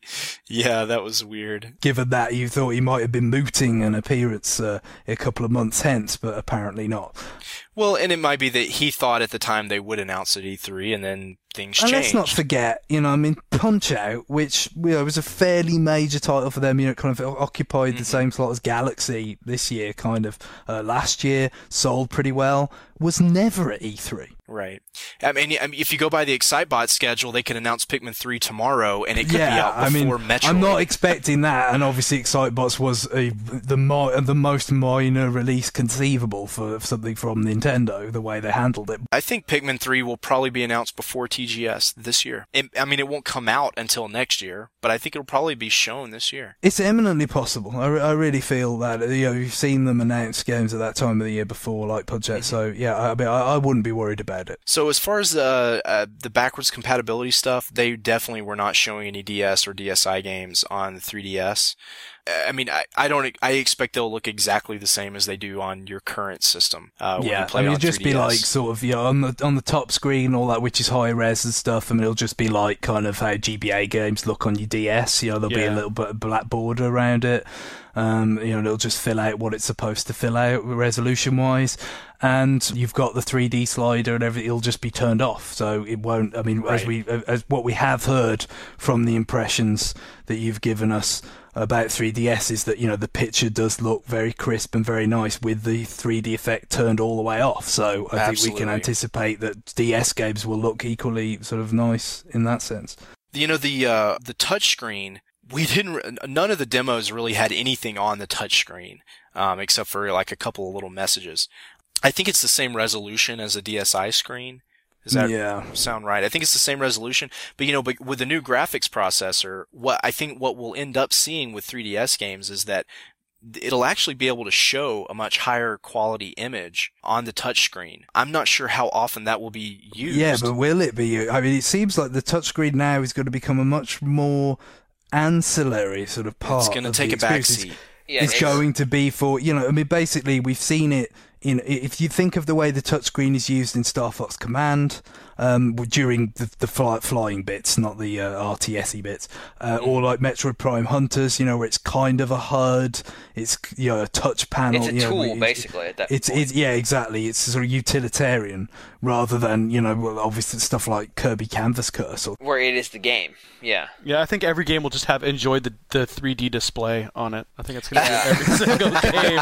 Yeah, that was weird. Given that you thought he might have been mooting an appearance uh, a couple of months hence, but apparently not. Well, and it might be that he thought at the time they would announce at E three, and then things And changed. let's not forget, you know, I mean, Punch-Out, which you know, was a fairly major title for them, you know, it kind of occupied mm-hmm. the same slot as Galaxy this year, kind of. Uh, last year, sold pretty well, was never at E three. Right. I mean, I mean, if you go by the Excitebot schedule, they could announce Pikmin three tomorrow, and it could yeah, be out before I mean, Metroid. I'm not expecting that, and obviously Excitebots was a, the mo- the most minor release conceivable for something from Nintendo, the way they handled it. I think Pikmin three will probably be announced before T G S this year. It, I mean, it won't come out until next year, but I think it'll probably be shown this year. It's eminently possible. I, re- I really feel that, you know, you've seen them announce games at that time of the year before, like Punch-Out, mm-hmm. so yeah, I mean, I, I wouldn't be worried about it. So as far as uh, uh, the backwards compatibility stuff, they definitely were not showing any D S or D S I games on the three D S. I mean, I, I don't. I expect they'll look exactly the same as they do on your current system. Uh, when yeah, you play I mean, on it'll just three D S. be like sort of, you know, on the on the top screen, all that, which is high res and stuff. I mean, it'll just be like kind of how G B A games look on your D S. You know, there'll yeah. be a little bit of black border around it. Um, you know, it'll just fill out what it's supposed to fill out resolution wise. And you've got the three D slider and everything, it'll just be turned off. So it won't, I mean, right. as we, as what we have heard from the impressions that you've given us about three D S is that, you know, the picture does look very crisp and very nice with the three D effect turned all the way off. So I Absolutely. think we can anticipate that D S games will look equally sort of nice in that sense. You know, the, uh, the touchscreen, we didn't, none of the demos really had anything on the touchscreen, um, except for like a couple of little messages. I think it's the same resolution as a D S I screen. Does that yeah. sound right? I think it's the same resolution, but you know, but with the new graphics processor, what I think what we'll end up seeing with three D S games is that it'll actually be able to show a much higher quality image on the touchscreen. I'm not sure how often that will be used. Yeah, but will it be? I mean, it seems like the touchscreen now is going to become a much more ancillary sort of part. It's going to of take the a back experience. seat. Yeah, it's, it's going to be for, you know, I mean, basically we've seen it in, if you think of the way the touchscreen is used in Star Fox Command, um, during the, the fly, flying bits, not the uh, R T S-y bits, uh, mm. or like Metroid Prime Hunters, you know, where it's kind of a H U D, it's, you know, a touch panel. It's a you tool, know, basically, at that it's, point. It's, yeah, exactly. It's sort of utilitarian, rather than, you know, well, obviously stuff like Kirby Canvas Cursor. Where it is the game, yeah. Yeah, I think every game will just have enjoyed the, the three D display on it. I think it's going to be every single game.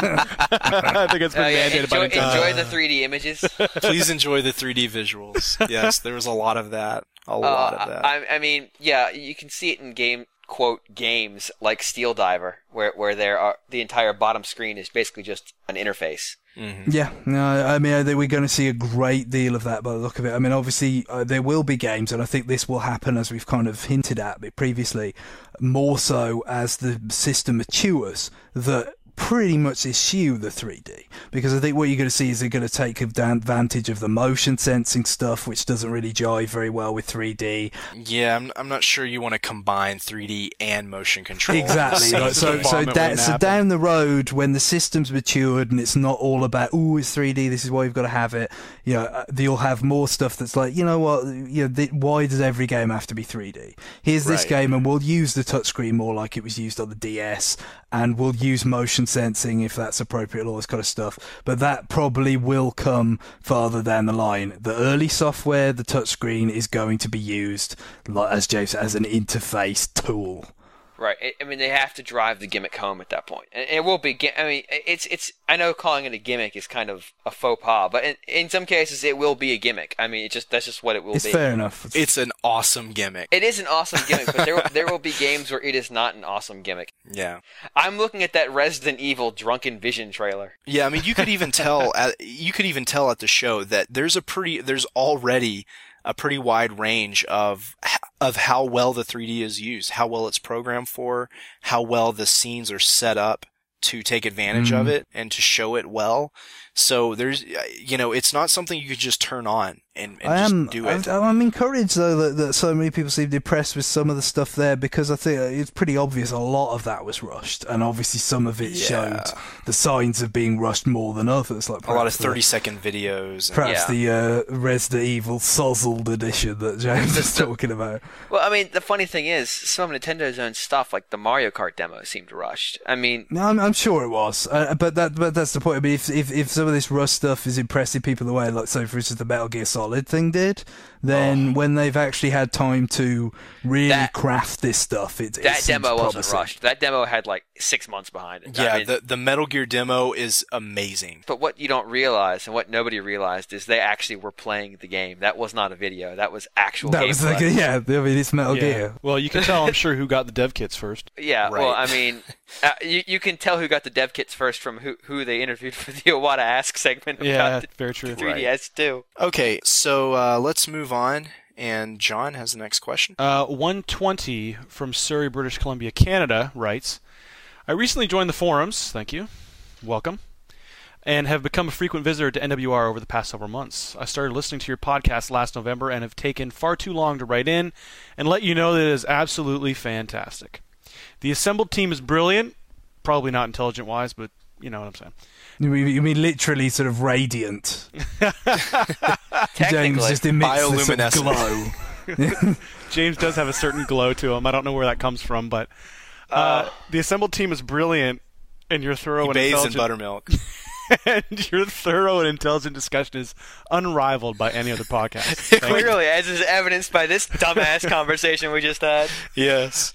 I think it's been uh, yeah, mandated enjoy, by Nintendo. Enjoy the three D images. Please enjoy the three D visuals. Yes, there was a lot of that. A lot uh, of that. I, I mean, yeah, you can see it in game quote games like Steel Diver, where where there are the entire bottom screen is basically just an interface. Mm-hmm. Yeah, no, I mean, I think we're going to see a great deal of that by the look of it. I mean, obviously, uh, there will be games, and I think this will happen, as we've kind of hinted at previously, more so as the system matures, that pretty much eschew the three D, because I think what you're going to see is they're going to take advantage of the motion sensing stuff, which doesn't really jive very well with three D. Yeah, I'm, I'm not sure you want to combine three D and motion control. Exactly. Right. So, so, da- so down the road, when the system's matured and it's not all about, ooh, it's three D, this is why you've got to have it, you know, uh, you'll have more stuff that's like, you know what, you know, th- why does every game have to be three D? Here's this right. game, and we'll use the touchscreen more like it was used on the D S, and we'll use motion sensing if that's appropriate, all this kind of stuff. But that probably will come farther down the line. The early software, the touchscreen, is going to be used, like, as James said, as an interface tool. Right. I mean, they have to drive the gimmick home at that point. And it will be, I mean, it's, it's, I know calling it a gimmick is kind of a faux pas, but in, in some cases it will be a gimmick. I mean, it just, that's just what it will it's be. It's fair enough. It's, it's an awesome gimmick. It is an awesome gimmick, but there, there will be games where it is not an awesome gimmick. Yeah. I'm looking at that Resident Evil Drunken Vision trailer. Yeah, I mean, you could even tell, at, you could even tell at the show that there's a pretty, there's already a pretty wide range of of how well the three D is used, how well it's programmed for, how well the scenes are set up to take advantage mm. of it and to show it well. So there's, you know, it's not something you could just turn on and, and I just am, do it. I'm, I'm encouraged though that, that so many people seem depressed with some of the stuff there, because I think it's pretty obvious a lot of that was rushed, and obviously some of it Yeah. showed the signs of being rushed more than others. Like A lot of perhaps the- thirty second videos. And, Perhaps Yeah. the uh, Resident Evil sozzled edition that James is talking about. Well, I mean, the funny thing is, some of Nintendo's own stuff, like the Mario Kart demo, seemed rushed. I mean, No, I'm, I'm sure it was, uh, but that but that's the point. I mean, if, if if some of this Rust stuff is impressing people the way, like so, for instance, the Metal Gear Solid thing did, then Oh. when they've actually had time to really That- craft this stuff, it, it that seems demo wasn't promising. rushed. That demo had like six months behind it. I yeah, mean, the the Metal Gear demo is amazing. but what you don't realize, and what nobody realized, is they actually were playing the game. That was not a video. That was actual That gameplay. was like, yeah, I mean, it's Metal Yeah. Gear. Well, you can tell, I'm sure, who got the dev kits first. Yeah, well, I Right. mean, uh, you you can tell who got the dev kits first from who who they interviewed for the Iwata Ask segment Yeah, about very true. the three D S too. Okay, so uh, let's move on. And John has the next question. Uh, one twenty from Surrey, British Columbia, Canada writes, I recently joined the forums, thank you, welcome, and have become a frequent visitor to N W R over the past several months. I started listening to your podcast last November and have taken far too long to write in and let you know that it is absolutely fantastic. The assembled team is brilliant, probably not intelligent-wise, but you know what I'm saying. You mean, you mean literally sort of radiant? James Technically, just emits this sort of Bioluminescent. glow. James does have a certain glow to him. I don't know where that comes from, but uh, the assembled team is brilliant, and your thorough He and bathes in intelligent buttermilk. and your thorough and intelligent discussion is unrivaled by any other podcast. Thank you. clearly, as is evidenced by this dumbass conversation we just had. Yes.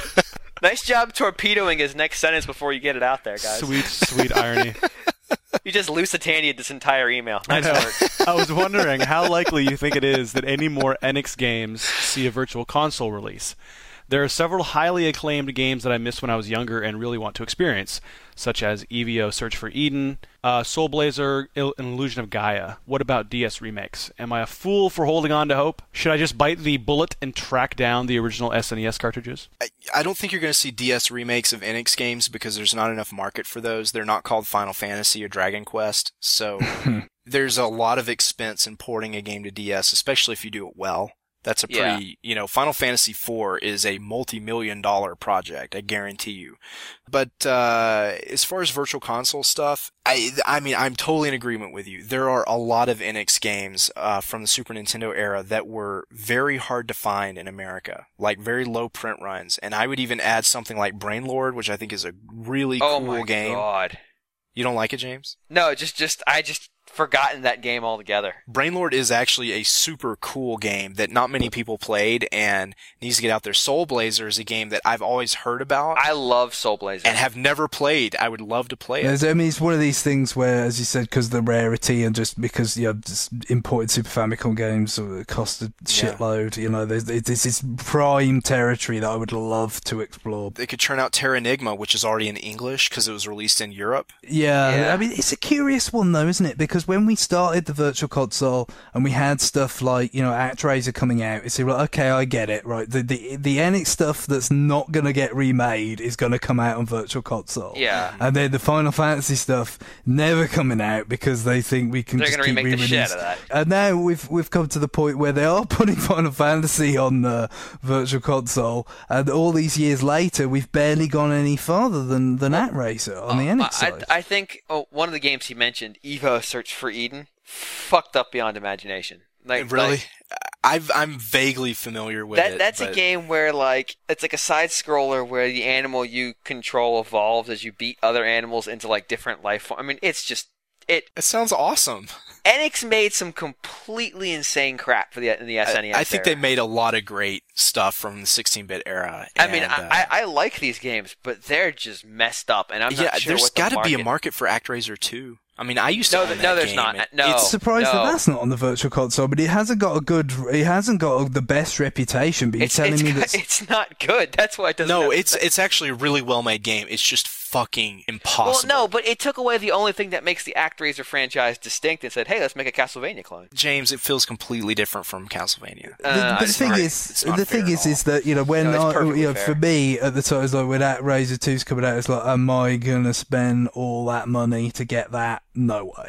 Nice job torpedoing his next sentence before you get it out there, guys. Sweet, sweet irony. You just Lusitania'd this entire email. I Nice know. work. I was wondering how likely you think it is that any more Enix games see a virtual console release. There are several highly acclaimed games that I missed when I was younger and really want to experience, such as E V O Search for Eden, uh, Soul Blazer, Il- An Illusion of Gaia. What about D S remakes? Am I a fool for holding on to hope? Should I just bite the bullet and track down the original S N E S cartridges? I, I don't think you're going to see D S remakes of Enix games because there's not enough market for those. They're not called Final Fantasy or Dragon Quest, so there's a lot of expense in porting a game to D S, especially if you do it well. That's a Yeah. pretty, you know, Final Fantasy four is a multi-million dollar project, I guarantee you. But uh as far as virtual console stuff, I I mean, I'm totally in agreement with you. There are a lot of Enix games uh from the Super Nintendo era that were very hard to find in America, like very low print runs. And I would even add something like Brainlord, which I think is a really Oh cool my game. god. You don't like it, James? No, just, just, I just forgotten that game altogether. Brainlord is actually a super cool game that not many people played and needs to get out there. Soul Blazer is a game that I've always heard about I love Soul Blazer. and have never played. I would love to play it. There's- I mean, it's one of these things where, as you said, because of the rarity and just because you know, just imported Super Famicom games uh, cost a shitload, you know, there's, it's this prime territory that I would love to explore. They could turn out Terranigma, which is already in English because it was released in Europe. Yeah, Yeah. I mean, it's a curious one though, isn't it? Because when we started the Virtual Console and we had stuff like, you know, ActRaiser coming out, it's like, okay, I get it, right? The the the Enix stuff that's not going to get remade is going to come out on Virtual Console. Yeah. And then the Final Fantasy stuff never coming out because they think we can They're just gonna keep remake the re-releasing. shit out of that. And now we've we've come to the point where they are putting Final Fantasy on the Virtual Console, and all these years later, we've barely gone any farther than than ActRaiser on the Uh, Enix I, side. I think oh, one of the games he mentioned, Evo Search for Eden, fucked up beyond imagination. Like really? like, I've, I'm vaguely familiar with that it. that's but a game where like it's like a side scroller where the animal you control evolves as you beat other animals into like different life forms. I mean, it's just it. It sounds awesome. Enix made some completely insane crap for the in the S N E S. I, I think era. they made a lot of great stuff from the sixteen-bit era. I mean, and, I, uh, I, I like these games, but they're just messed up, and I'm not yeah, sure there's what the got to be a market- market for ActRaiser two. I mean, I used to No, own th- that no, there's game. not. It- No. it's- Surprised that no. that's not on the Virtual Console, but it hasn't got a good. It hasn't got the best reputation. But you're It's, telling it's, me got- that it's not good. That's why it doesn't. no, have- it's it's actually a really well-made game. It's just fucking impossible. Well, no, but it took away the only thing that makes the ActRaiser franchise distinct and said, "Hey, let's make a Castlevania clone." James, it feels completely different from Castlevania. Uh, the, but the it's thing not- is, it's not the fair thing at is, all. is that you know when No, it's I, perfectly you know, fair. for me at the time, it's like when ActRaiser two's coming out, it's like, am I gonna spend all that money to get that? No way.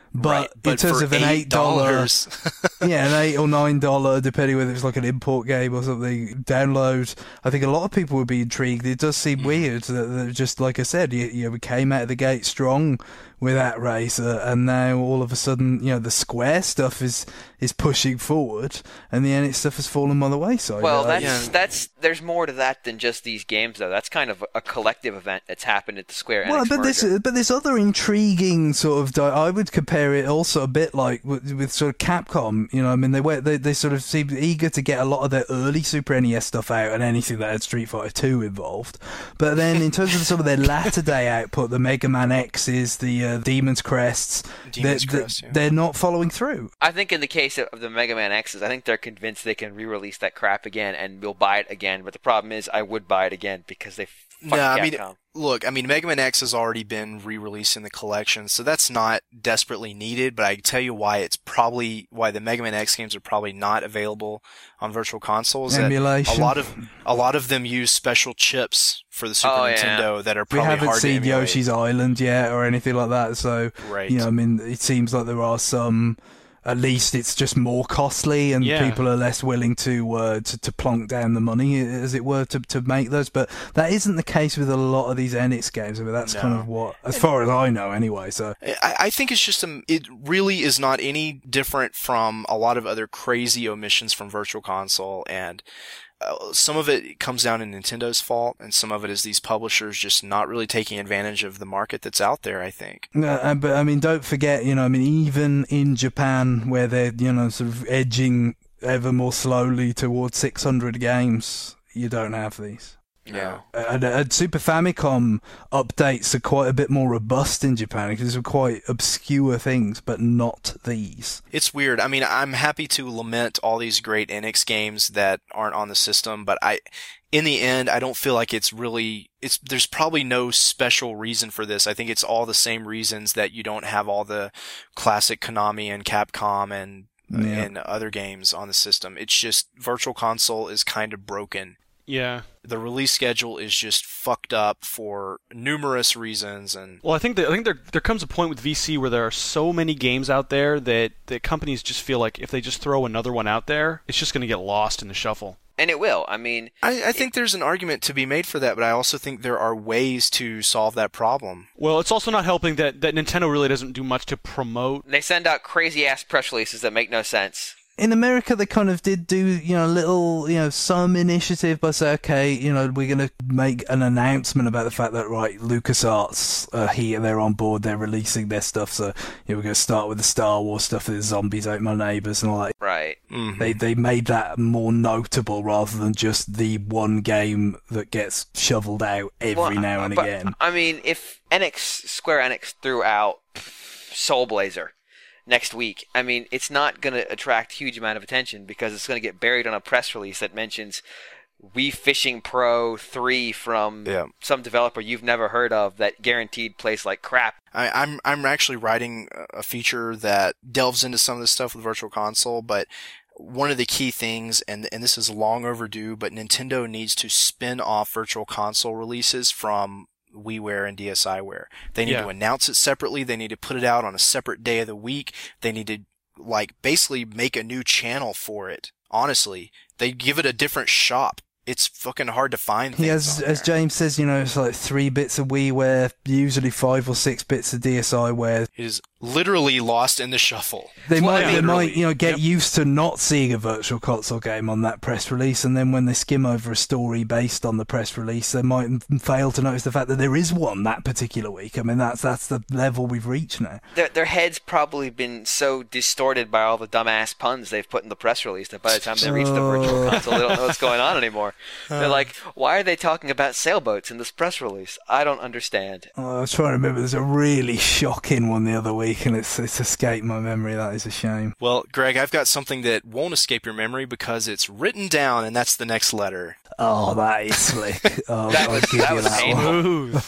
But, Right, in but terms for of an eight dollars, yeah, an eight or nine dollar, depending whether it's like an import game or something, download, I think a lot of people would be intrigued. It does seem weird that, that just like I said, you, you know, we came out of the gate strong with AtRacer, and now all of a sudden, you know, the Square stuff is is pushing forward, and the Enix stuff has fallen by the wayside. Well, Like, that's that's there's more to that than just these games, though. That's kind of a collective event that's happened at the Square Enix well, but merger. this but this other intriguing sort of. Di- I would compare it also a bit like with, with sort of Capcom. You know, I mean, they were they they sort of seemed eager to get a lot of their early Super N E S stuff out and anything that had Street Fighter two involved. But then, in terms of some of their latter day output, the Mega Man X's, the uh, Demon's Crests, Demon's they're, Crest, yeah. they're not following through. I think in the case of the Mega Man X's, I think they're convinced they can re-release that crap again, and we'll buy it again. But the problem is, I would buy it again because they fucking No, I mean, Capcom. look, I mean, Mega Man X has already been re-released in the collection, so that's not desperately needed, but I can tell you why it's probably, why the Mega Man X games are probably not available on Virtual Consoles. That Emulation. A lot of, a lot of them use special chips for the Super Oh, yeah. Nintendo that are We probably haven't hard to seen emulate. Yoshi's Island yet or anything like that, so Right. you know, I mean, it seems like there are some. At least it's just more costly, and Yeah. people are less willing to, uh, to to plonk down the money, as it were, to to make those. But that isn't the case with a lot of these Enix games. I mean, that's No. kind of what, as far as I know, anyway. So I, I think it's just a, it really is not any different from a lot of other crazy omissions from Virtual Console, and uh, some of it comes down to Nintendo's fault, and some of it is these publishers just not really taking advantage of the market that's out there, I think. No, uh, but I mean, don't forget, you know, I mean, even in Japan, where they're, you know, sort of edging ever more slowly towards six hundred games, you don't have these. Yeah. And, and Super Famicom updates are quite a bit more robust in Japan because they're quite obscure things, but not these. It's weird. I mean, I'm happy to lament all these great Enix games that aren't on the system, but I, in the end, I don't feel like it's really, it's, there's probably no special reason for this. I think it's all the same reasons that you don't have all the classic Konami and Capcom and, Yeah. and other games on the system. It's just Virtual Console is kind of broken. Yeah. The release schedule is just fucked up for numerous reasons, and Well, I think that, I think there there comes a point with V C where there are so many games out there that that companies just feel like if they just throw another one out there, it's just going to get lost in the shuffle. And it will. I mean, I, I think there's an argument to be made for that, but I also think there are ways to solve that problem. Well, it's also not helping that, that Nintendo really doesn't do much to promote. they send out crazy-ass press releases that make no sense. In America, they kind of did do, you know, little, you know, some initiative by saying, okay, you know, we're going to make an announcement about the fact that, right, LucasArts are here, they're on board, they're releasing their stuff, so, you know, we're going to start with the Star Wars stuff, the Zombies Ate My Neighbors and all that. Right. Mm-hmm. They they made that more notable rather than just the one game that gets shoveled out every Well, now and but, again. I mean, if Enix, Square Enix threw out Soul Blazer next week, I mean, it's not going to attract huge amount of attention because it's going to get buried on a press release that mentions Wii Fishing Pro three from Yeah. some developer you've never heard of that guaranteed plays like crap. I, I'm I'm actually writing a feature that delves into some of this stuff with Virtual Console, but one of the key things, and and this is long overdue, but Nintendo needs to spin off Virtual Console releases from WiiWare and DSiWare. They need Yeah. to announce it separately. They need to put it out on a separate day of the week. They need to like basically make a new channel for it. Honestly, they give it a different shop. It's fucking hard to find things He has, on as there. James says, you know, it's like three bits of WiiWare, usually five or six bits of DSiWare. It is literally lost in the shuffle. They Well, might, I they mean, might, literally. you know, get Yep. used to not seeing a Virtual Console game on that press release, and then when they skim over a story based on the press release, they might m- fail to notice the fact that there is one that particular week. I mean, that's that's the level we've reached now. Their, their heads probably been so distorted by all the dumbass puns they've put in the press release that by the time they reach the Virtual Oh. Console, they don't know what's going on anymore. They're like, why are they talking about sailboats in this press release? I don't understand. Oh, I was trying to remember. There's a really shocking one the other week, and it's it's escaped my memory. That is a shame. Well, Greg, I've got something that won't escape your memory because it's written down, and that's the next letter. Oh, that is slick. Oh, That I'll was- give that you was that painful.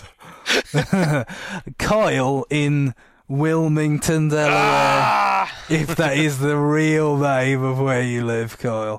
one. Kyle in Wilmington, Delaware. Ah! If that is the real name of where you live, Kyle.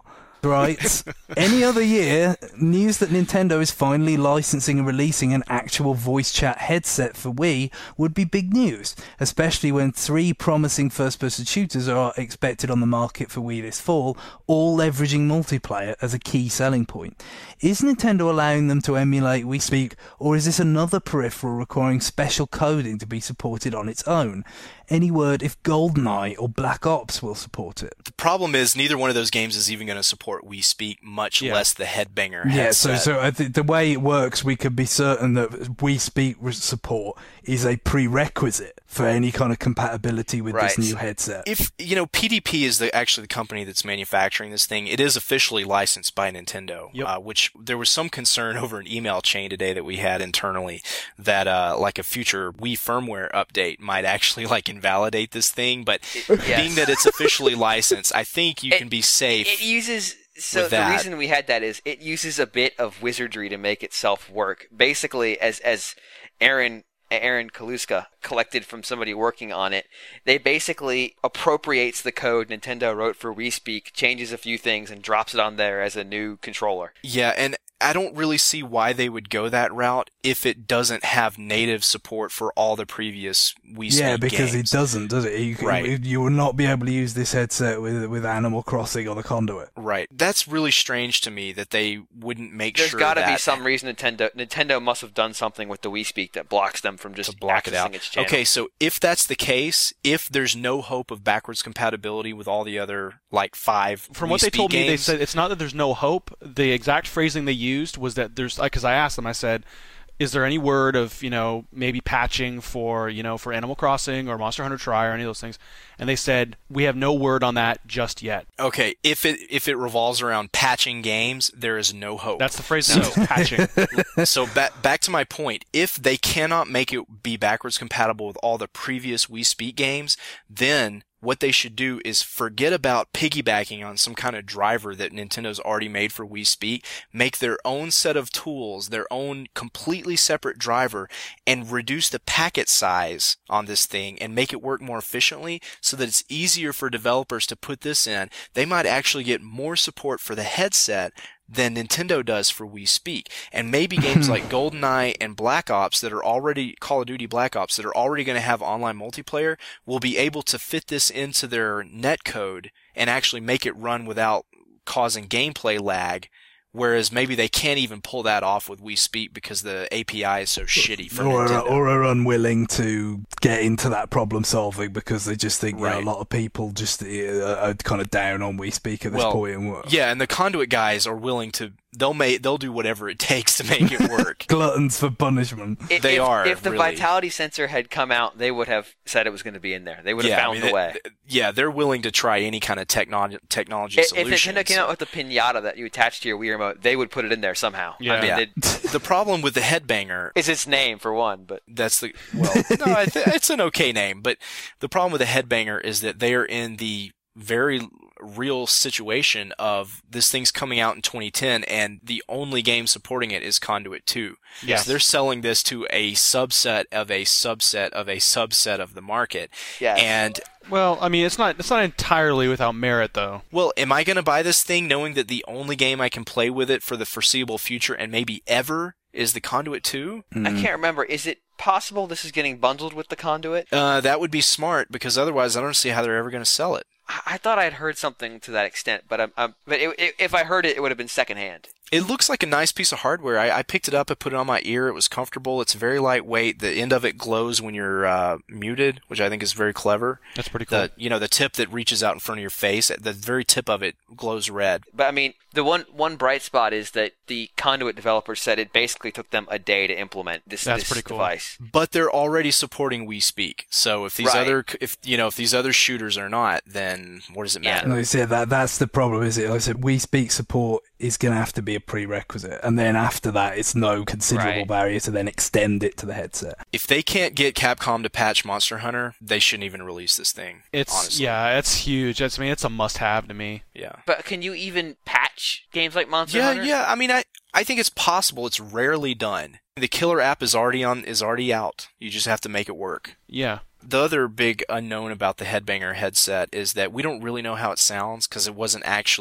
Right. Any other year, news that Nintendo is finally licensing and releasing an actual voice chat headset for Wii would be big news, especially when three promising first-person shooters are expected on the market for Wii this fall, all leveraging multiplayer as a key selling point. Is Nintendo allowing them to emulate Wii Speak, or is this another peripheral requiring special coding to be supported on its own? Any word if GoldenEye or Black Ops will support it? The problem is neither one of those games is even going to support Wii Speak, much Yeah. less the Headbanger Yeah, headset. so so I think the way it works, we could be certain that Wii Speak support is a prerequisite for any kind of compatibility with Right. this new headset. If, you know, P D P is the, actually the company that's manufacturing this thing. It is officially licensed by Nintendo, Yep. uh, which there was some concern over an email chain today that we had internally that, uh, like a future Wii firmware update might actually, like, invalidate this thing. But Yes. being that it's officially licensed, I think you It- can be safe. It uses so with the that. reason we had that is it uses a bit of wizardry to make itself work. Basically, as as Aaron Aaron Kaluska collected from somebody working on it, they basically appropriates the code Nintendo wrote for Wii Speak, changes a few things, and drops it on there as a new controller. Yeah, and I don't really see why they would go that route if it doesn't have native support for all the previous Wii Speak Yeah, because games. it doesn't, does it? You, can- Right. you will not be able to use this headset with with Animal Crossing or the Conduit. Right. That's really strange to me that they wouldn't make There's sure got to that be some reason Nintendo Nintendo must have done something with the Wii Speak that blocks them from just to block it accessing out. its channel. Okay, so if that's the case, if there's no hope of backwards compatibility with all the other like five From Wii what they Speak told me, they games, said it's not that there's no hope. The exact phrasing they used was that there's, because I asked them, I said, is there any word of, you know, maybe patching for, you know, for Animal Crossing or Monster Hunter Tri or any of those things? And they said, we have no word on that just yet. okay, if it if it revolves around patching games, there is no hope. That's the phrase now, is patching. So back back to my point, if they cannot make it be backwards compatible with all the previous Wii Speak games, then what they should do is forget about piggybacking on some kind of driver that Nintendo's already made for Wii Speak, make their own set of tools, their own completely separate driver, and reduce the packet size on this thing and make it work more efficiently so that it's easier for developers to put this in. They might actually get more support for the headset than Nintendo does for Wii Speak. And maybe games like GoldenEye and Black Ops that are already, Call of Duty Black Ops, that are already going to have online multiplayer will be able to fit this into their netcode and actually make it run without causing gameplay lag. Whereas maybe they can't even pull that off with Wii Speak because the A P I is so shitty for Or, Nintendo. or are unwilling to get into that problem solving because they just think, you know, Right. a lot of people just uh, are kind of down on Wii Speak at this Well, point. And Yeah, and the Conduit guys are willing to, they'll make, they'll do whatever it takes to make it work. gluttons for punishment. I- They if, are, If the really. Vitality sensor had come out, they would have said it was going to be in there. They would have yeah, I found mean, a they- way. yeah, they're willing to try any kind of technology technology If, if solution. Nintendo came out with the pinata that you attach to your Wii remote, they would put it in there somehow. Yeah. I mean, Yeah. they'd- The problem with the Headbanger, it's its name for one, but that's the well, no, I th- it's an okay name, but the problem with the Headbanger is that they are in the very real situation of this thing's coming out in twenty ten, and the only game supporting it is Conduit two. Yes. So they're selling this to a subset of a subset of a subset of the market. yeah. And Well, I mean, it's not it's not entirely without merit, though. well, am I going to buy this thing knowing that the only game I can play with it for the foreseeable future and maybe ever is the Conduit two? I can't remember. Is it possible this is getting bundled with the Conduit? Uh, that would be smart because otherwise I don't see how they're ever going to sell it. I, I thought I had heard something to that extent, but I'm, I'm, but it, it, if I heard it, it would have been secondhand. It looks like a nice piece of hardware. I, I picked it up, I put it on my ear. It was comfortable. It's very lightweight. The end of it glows when you're uh, muted, which I think is very clever. That's pretty cool. The you know the tip that reaches out in front of your face, the very tip of it glows red. But I mean, the one one bright spot is that the Conduit developers said it basically took them a day to implement this, That's this pretty cool. device. But they're already supporting Wii Speak. So if these Right. other if you know if these other shooters are not, then what does it Yeah. matter? Like I said, that that's the problem, is it? Like I said, Wii Speak support is going to have to be a prerequisite, and then after that, it's no considerable Right. barrier to then extend it to the headset. If they can't get Capcom to patch Monster Hunter, they shouldn't even release this thing. It's honestly. yeah, it's huge. It's, I mean, it's a must-have to me. yeah. But can you even patch games like Monster Yeah, Hunter? yeah. I mean, I, I think it's possible. It's rarely done. The killer app is already on, is already out. You just have to make it work. Yeah. The other big unknown about the Headbanger headset is that we don't really know how it sounds because it wasn't actually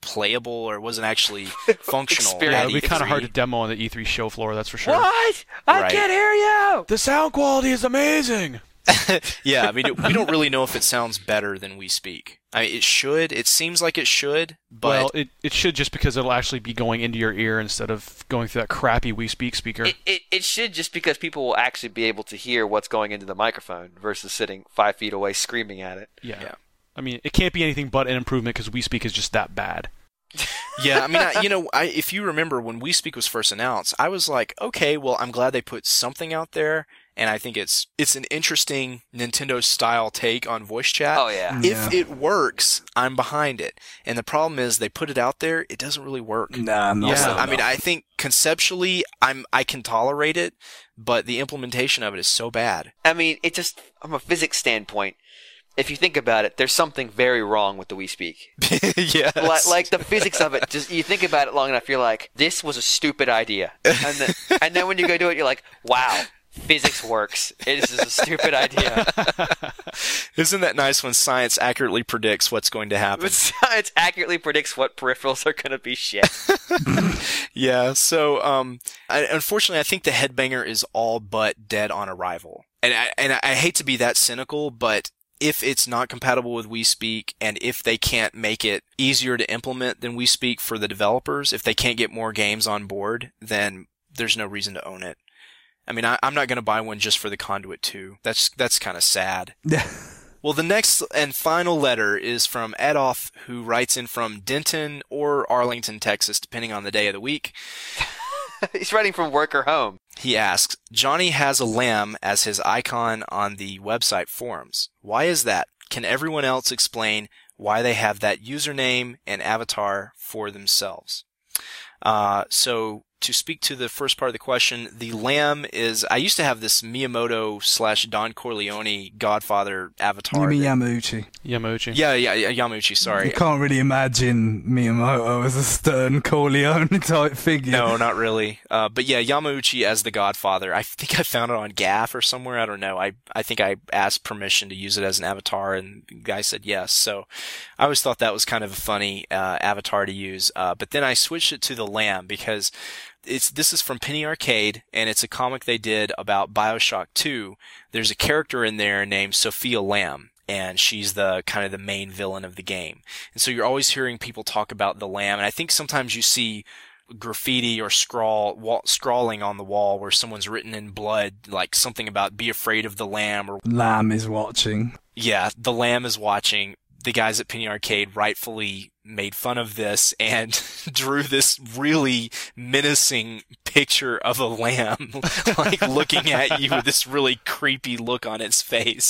playable or wasn't actually functional. Experience. Yeah, at it'd be E three. kind of hard to demo on the E three show floor, that's for sure. What? I Right. can't hear you. The sound quality is amazing. Yeah, I mean, it, we don't really know if it sounds better than We Speak. I mean, it should. It seems like it should, but Well, it, it should, just because it'll actually be going into your ear instead of going through that crappy We Speak speaker. It, it it should, just because people will actually be able to hear what's going into the microphone versus sitting five feet away screaming at it. yeah. yeah. I mean, it can't be anything but an improvement because We Speak is just that bad. yeah, I mean, I, you know, I, if you remember when We Speak was first announced, I was like, okay, well, I'm glad they put something out there, and I think it's it's an interesting Nintendo style take on voice chat. Oh yeah. If Yeah. it works, I'm behind it. And the problem is they put it out there, it doesn't really work. Nah, not Yeah. so I mean, much. I think conceptually, I'm I can tolerate it, but the implementation of it is so bad. I mean, it just from a physics standpoint, if you think about it, there's something very wrong with the We Speak. Yes. Like, like the physics of it, just you think about it long enough, you're like, this was a stupid idea. And then, and then when you go do it, you're like, wow, physics works. It is a stupid idea. Isn't that nice when science accurately predicts what's going to happen? But science accurately predicts what peripherals are going to be shit. Yeah, so um, I, unfortunately, I think the Headbanger is all but dead on arrival. And I, and I hate to be that cynical, but if it's not compatible with We Speak, and if they can't make it easier to implement than We Speak for the developers, if they can't get more games on board, then there's no reason to own it. I mean, I, I'm not going to buy one just for the Conduit two. That's that's kind of sad. Yeah. Well, the next and final letter is from Adolph, who writes in from Denton or Arlington, Texas, depending on the day of the week. He's writing from work or home. He asks, Johnny has a lamb as his icon on the website forums. Why is that? Can everyone else explain why they have that username and avatar for themselves? Uh, so to speak to the first part of the question, the lamb is, I used to have this Miyamoto slash Don Corleone Godfather avatar. You mean that- Yamauchi? Yamauchi. yeah, yeah, yeah, Yamauchi, sorry. You can't really imagine Miyamoto as a stern Corleone type figure. No, not really. Uh, but yeah, Yamauchi as the Godfather. I think I found it on Gaff or somewhere. I don't know. I, I think I asked permission to use it as an avatar, and the guy said yes. So I always thought that was kind of a funny uh, avatar to use. Uh, but then I switched it to the lamb because it's this is from Penny Arcade, and it's a comic they did about BioShock two. There's a character in there named Sophia Lamb, and she's the kind of the main villain of the game. And so you're always hearing people talk about the lamb, and I think sometimes you see graffiti or scrawl wall, scrawling on the wall where someone's written in blood like something about be afraid of the lamb, or Lamb is watching. yeah, the lamb is watching. The guys at Penny Arcade rightfully made fun of this and drew this really menacing picture of a lamb, like looking at you with this really creepy look on its face.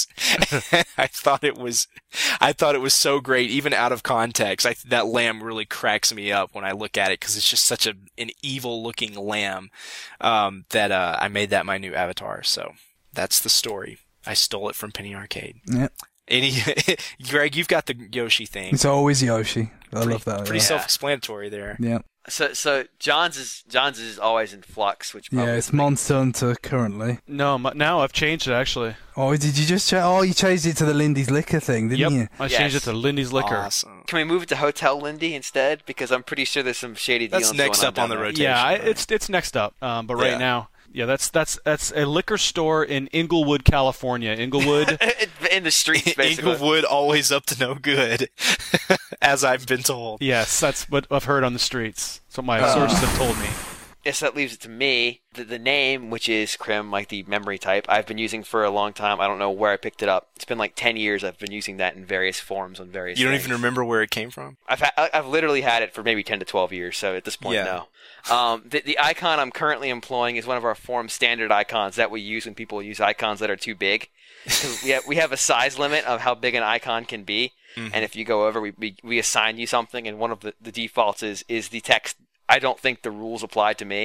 I thought it was, I thought it was so great, even out of context. I, that lamb really cracks me up when I look at it because it's just such a an evil looking lamb um, that uh, I made that my new avatar. So that's the story. I stole it from Penny Arcade. Yep. Any, Greg, you've got the Yoshi thing. It's always Yoshi. I pretty, love that. Pretty yeah. self-explanatory there. yeah. So, so John's is John's is always in flux, which Yeah, probably it's Monster Hunter currently. No, m- now I've changed it actually. Oh, did you just change? Oh, you changed it to the Lindy's Liquor thing, didn't Yep, you? I Yes. changed it to Lindy's Liquor. Awesome. Can we move it to Hotel Lindy instead? Because I'm pretty sure there's some shady deals That's going next up on down the there. rotation. Yeah, I, right? it's it's next up. Um, but right Yeah. now, yeah, that's that's that's a liquor store in Inglewood, California. Inglewood. In the streets, basically. Inglewood always up to no good, as I've been told. Yes, that's what I've heard on the streets. That's what my Uh. sources have told me. Yes, that leaves it to me. The, the name, which is Crim, like the memory type, I've been using for a long time. I don't know where I picked it up. It's been like ten years I've been using that in various forms on various You don't things. even remember where it came from? I've ha- I've literally had it for maybe ten to twelve years, so at this point, Yeah. no. Um, the, the icon I'm currently employing is one of our forum standard icons that we use when people use icons that are too big. 'Cause we have, we have a size limit of how big an icon can be, Mhm. and if you go over, we, we, we assign you something, and one of the, the defaults is, is the text, I don't think the rules apply to me.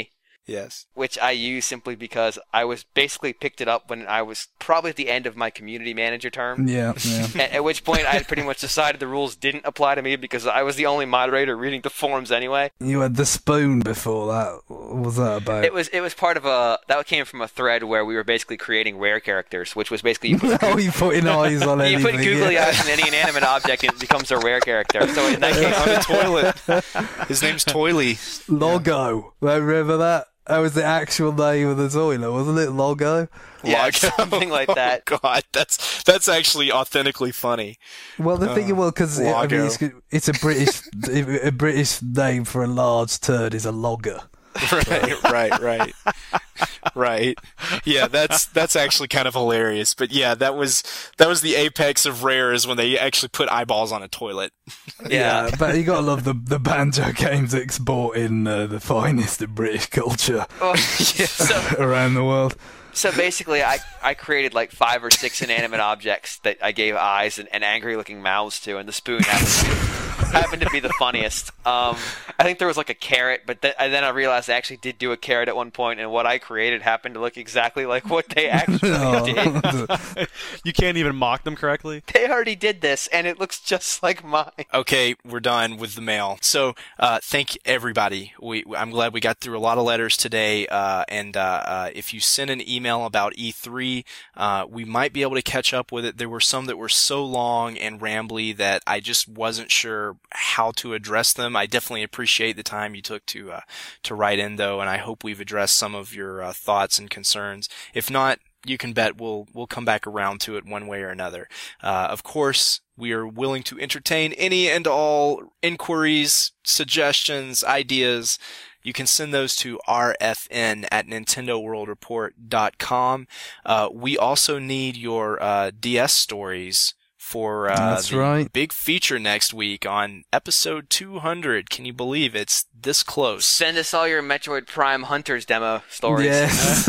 Yes. which I use simply because I was basically picked it up when I was probably at the end of my community manager term. Yeah, yeah. At, at which point I had pretty much decided the rules didn't apply to me because I was the only moderator reading the forums anyway. You had the spoon before that. What was that about? It was it was part of a that came from a thread where we were basically creating rare characters, which was basically you put, oh, you putting eyes on you anything. put googly yeah. eyes on any inanimate object and it becomes a rare character. So in that case, On the toilet. His name's Toily. Logo. I remember that. That was the actual name of the toilet, wasn't it? Logo. yeah, Logo. something like that. Oh, God, that's that's actually authentically funny. Well, the thing, well, because I mean, Logo. it's, it's a British, a British name for a large turd is a logger. Right, right, right, right. Yeah, that's that's actually kind of hilarious. But yeah, that was that was the apex of rare is when they actually put eyeballs on a toilet. Yeah. but you gotta love the the banjo games exporting uh, the finest of British culture Well, so, around the world. so basically, I, I created like five or six inanimate objects that I gave eyes and, and angry-looking mouths to, and the spoon happened to, happened to be the funniest. Um, I think there was like a carrot, but th- and then I realized I actually did do a carrot at one point, and what I created happened to look exactly like what they actually did. Oh. You can't even mock them correctly. They already did this, and it looks just like mine. Okay, we're done with the mail. So, uh, thank everybody. We, I'm glad we got through a lot of letters today. Uh, and, uh, uh, if you send an email about E three, uh, we might be able to catch up with it. There were some that were so long and rambly that I just wasn't sure how to address them. I definitely appreciate the time you took to, uh, to write in though. And I hope we've addressed some of your, uh, thoughts and concerns. If not, you can bet we'll we'll come back around to it one way or another. Uh, of course, we are willing to entertain any and all inquiries, suggestions, ideas. You can send those to r f n at nintendo world report dot com. Uh, we also need your uh, D S stories for uh, That's the right. big feature next week on episode two hundred. Can you believe it's this close? Send us all your Metroid Prime Hunters demo stories. Yes.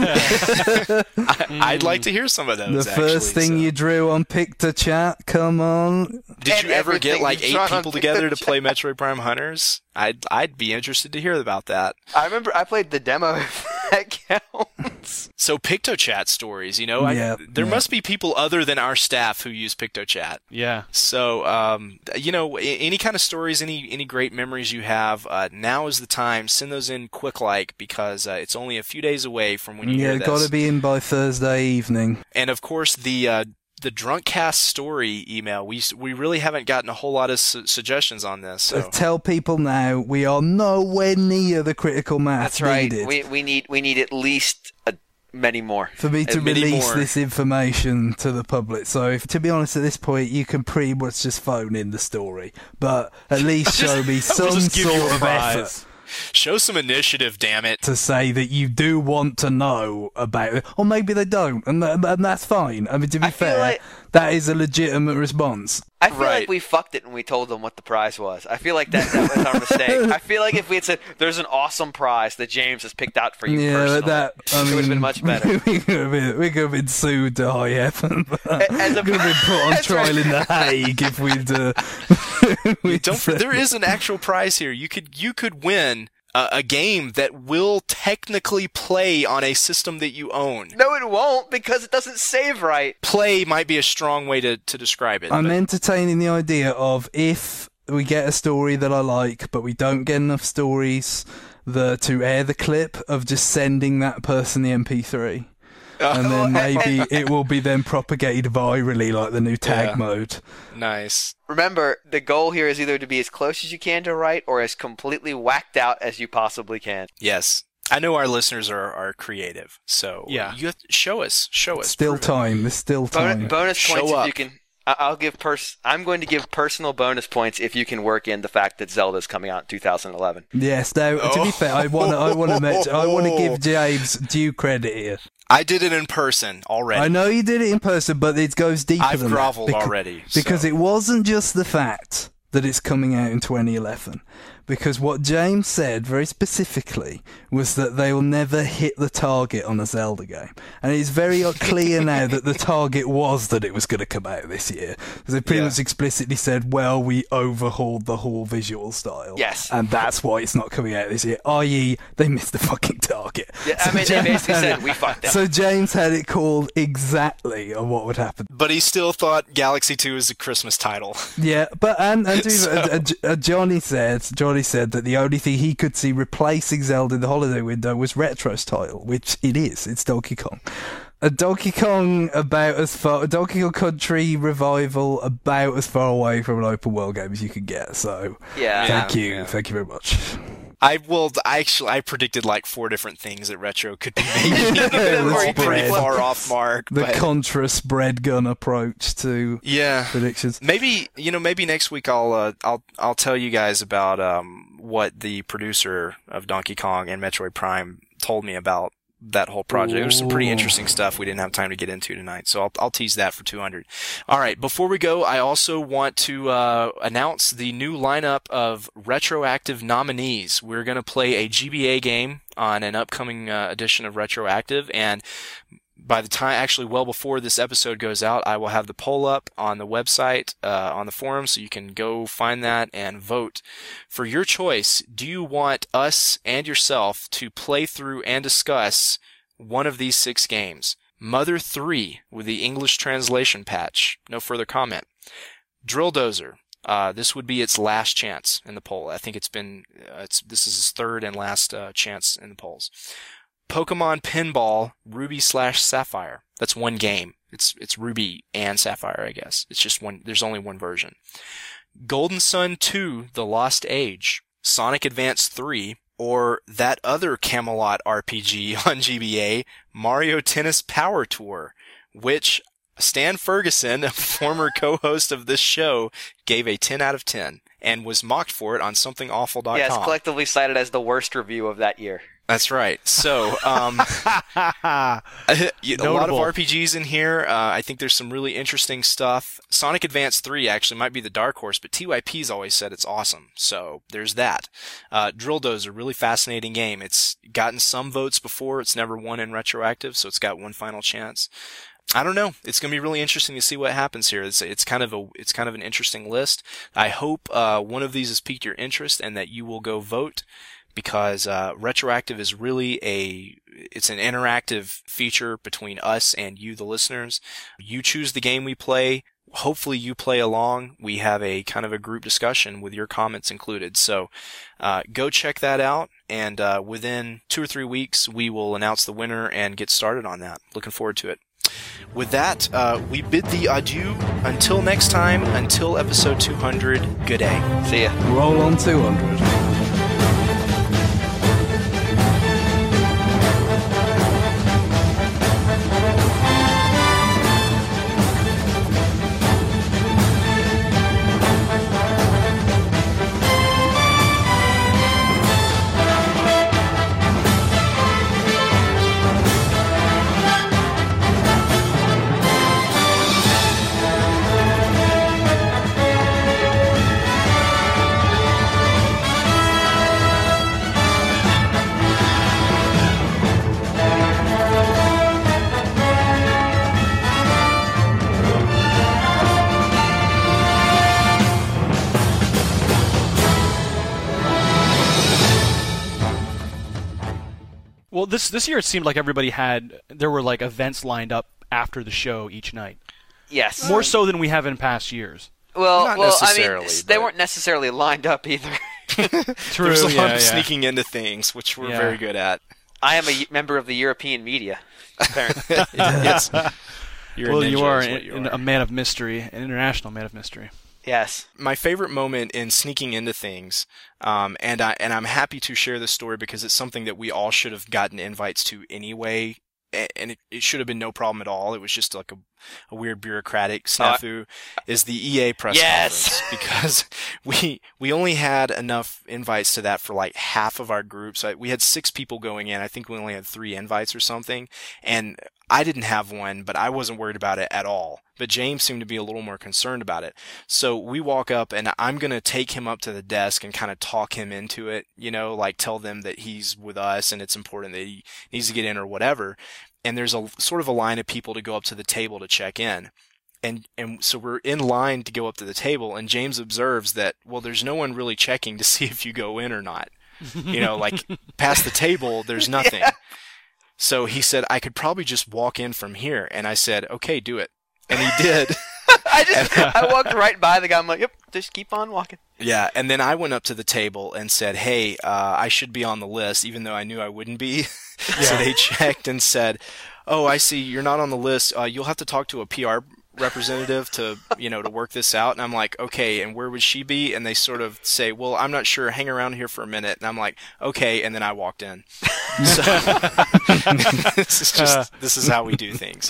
I, I'd like to hear some of those. The first actually, thing so. you drew on Pictochat, come on. Did And you ever get everything like you eight draw on people together to Pictochat. play Metroid Prime Hunters? I'd I'd be interested to hear about that. I remember I played the demo. If that counts. So Pictochat stories, you know, Yeah, I, there yeah. must be people other than our staff who use Pictochat. Yeah. So, um, you know, a- any kind of stories, any any great memories you have, uh, now is the time. Send those in quick, like because uh, it's only a few days away from when you Yeah, hear this. got to be in by Thursday evening. And of course, the uh, the Drunkcast story email. We we really haven't gotten a whole lot of su- suggestions on this. Uh, So. Tell people now we are nowhere near the critical mass That's right. needed We we need we need at least a, many more. for me to uh, many release more. this information to the public. So, if, to be honest, at this point, you can pretty much just phone in the story, but at least show me some We'll just give sort you a of prize. effort Show some initiative, damn it. to say that you do want to know about it, or maybe they don't, and, th- and that's fine. I mean, to be I feel fair, like- that is a legitimate response. I feel Right. like we fucked it when we told them what the prize was. I feel like that, that was our mistake. I feel like if we had said, "There's an awesome prize that James has picked out for you," Yeah, personally, but that I it mean, would have been much better. we could have been, we could have been sued to high heaven. We As a- could have been put on That's trial right. in the Hague if we'd. Uh, we'd Don't. said- There is an actual prize here. You could you could win a, a game that will technically play on a system that you own. No, it won't because it doesn't save right. Play might be a strong way to, to describe it. I'm but- entertaining the idea of if we get a story that I like, but we don't get enough stories the to air the clip of just sending that person the M P three. And then maybe it will be then propagated virally like the new tag Yeah. mode. Nice. Remember, the goal here is either to be as close as you can to right or as completely whacked out as you possibly can. Yes. I know our listeners are, are creative, so Yeah. you have to show us, show us. Still prove it. time. There's still Bon- time. bonus Show points up. if you can. I- I'll give pers- I'm going to give personal bonus points if you can work in the fact that Zelda's coming out in two thousand eleven. Yes. Now, to Oh. be fair, I want to. I want to mention. I want to give James due credit here. I did it in person already. I know you did it in person, but it goes deeper I've than that. groveled Becau- already. Because so. it wasn't just the fact that it's coming out in twenty eleven, because what James said very specifically was that they will never hit the target on a Zelda game. And it's very clear now that the target was that it was going to come out this year. They pretty Yeah. much explicitly said, well, we overhauled the whole visual style. Yes. And that's why it's not coming out this year, that is they missed the fucking target. Yeah, I So mean, they James basically had said, it- we fucked them. So James had it called exactly on what would happen. But he still thought Galaxy two is a Christmas title. Yeah, but and, and So- uh, uh, uh, Johnny said Johnny said that the only thing he could see replacing Zelda in the holiday window was retro style, which it is. It's Donkey Kong. A Donkey Kong about as far, a Donkey Kong Country revival about as far away from an open world game as you can get. So, Yeah. thank you, yeah. thank you very much. I will. I actually, I predicted like four different things that retro could be maybe The all pretty spread. far off mark. The but Contra spread gun approach to yeah, predictions. maybe you know, maybe next week I'll uh, I'll I'll tell you guys about um what the producer of Donkey Kong and Metroid Prime told me about that whole project. There's some pretty Ooh. interesting stuff we didn't have time to get into tonight, so I'll, I'll tease that for two hundred. All right, before we go, I also want to uh, announce the new lineup of retroactive nominees. We're going to play a G B A game on an upcoming uh, edition of Retroactive, and by the time, actually well before this episode goes out, I will have the poll up on the website, uh, on the forum, so you can go find that and vote for your choice. Do you want us and yourself to play through and discuss one of these six games? Mother three with the English translation patch. No further comment. Drill Dozer. Uh, this would be its last chance in the poll. I think it's been, uh, it's, this is its third and last uh, chance in the polls. Pokemon Pinball Ruby slash Sapphire. That's one game. It's it's Ruby and Sapphire, I guess. It's just one. There's only one version. Golden Sun two: The Lost Age, Sonic Advance three, or that other Camelot R P G on G B A, Mario Tennis Power Tour, which Stan Ferguson, a former co-host of this show, gave a ten out of ten and was mocked for it on something awful dot com. Yes, collectively cited as the worst review of that year. That's right. So, um, a lot of Notable. R P Gs in here. Uh, I think there's some really interesting stuff. Sonic Advance three actually might be the dark horse, but T Y P's always said it's awesome. So there's that. Uh, Drill Dozer, a really fascinating game. It's gotten some votes before. It's never won in retroactive, so it's got one final chance. I don't know. It's going to be really interesting to see what happens here. It's it's kind of a it's kind of an interesting list. I hope uh, one of these has piqued your interest and that you will go vote, because uh, retroactive is really a it's an interactive feature between us and you, the listeners. You choose the game we play. Hopefully you play along. We have a kind of a group discussion with your comments included. So uh, go check that out, and uh, within two or three weeks we will announce the winner and get started on that. Looking forward to it. With that, uh, we bid thee adieu. Until next time, until episode two hundred, good day. See ya. Roll on two hundred. Well, this this year it seemed like everybody had there were like events lined up after the show each night, Yes. more so than we have in past years. well, Not well, I necessarily, mean, s- they but- weren't necessarily lined up either. True. There's a lot yeah, of yeah. sneaking into things, which we're Yeah. very good at. I am a y- member of the European media. Apparently. Yes. You're a Well, ninja you are, is an, what you an- are. a man of mystery, an international man of mystery. Yes. My favorite moment in sneaking into things, um, and I and I'm happy to share this story because it's something that we all should have gotten invites to anyway, a- and it, it should have been no problem at all. It was just like a a weird bureaucratic snafu, uh, is the E A press yes! conference, because we we only had enough invites to that for like half of our group. So we had six people going in. I think we only had three invites or something, and I didn't have one, but I wasn't worried about it at all. But James seemed to be a little more concerned about it. So we walk up, and I'm going to take him up to the desk and kind of talk him into it, you know, like tell them that he's with us and it's important that he needs to get in or whatever. And there's a sort of a line of people to go up to the table to check in. And and so we're in line to go up to the table, and James observes that, well, there's no one really checking to see if you go in or not. You know, like past the table, there's nothing. Yeah. So he said, I could probably just walk in from here. And I said, okay, do it. And he did. I just, I walked right by the guy. I'm like, yep, just keep on walking. Yeah. And then I went up to the table and said, hey, uh, I should be on the list, even though I knew I wouldn't be. Yeah. So they checked and said, oh, I see, you're not on the list. Uh, you'll have to talk to a P R representative to, you know, to work this out. And I'm like, okay, and where would she be? And they sort of say, well, I'm not sure. Hang around here for a minute. And I'm like, okay. And then I walked in. So this is just, this is how we do things.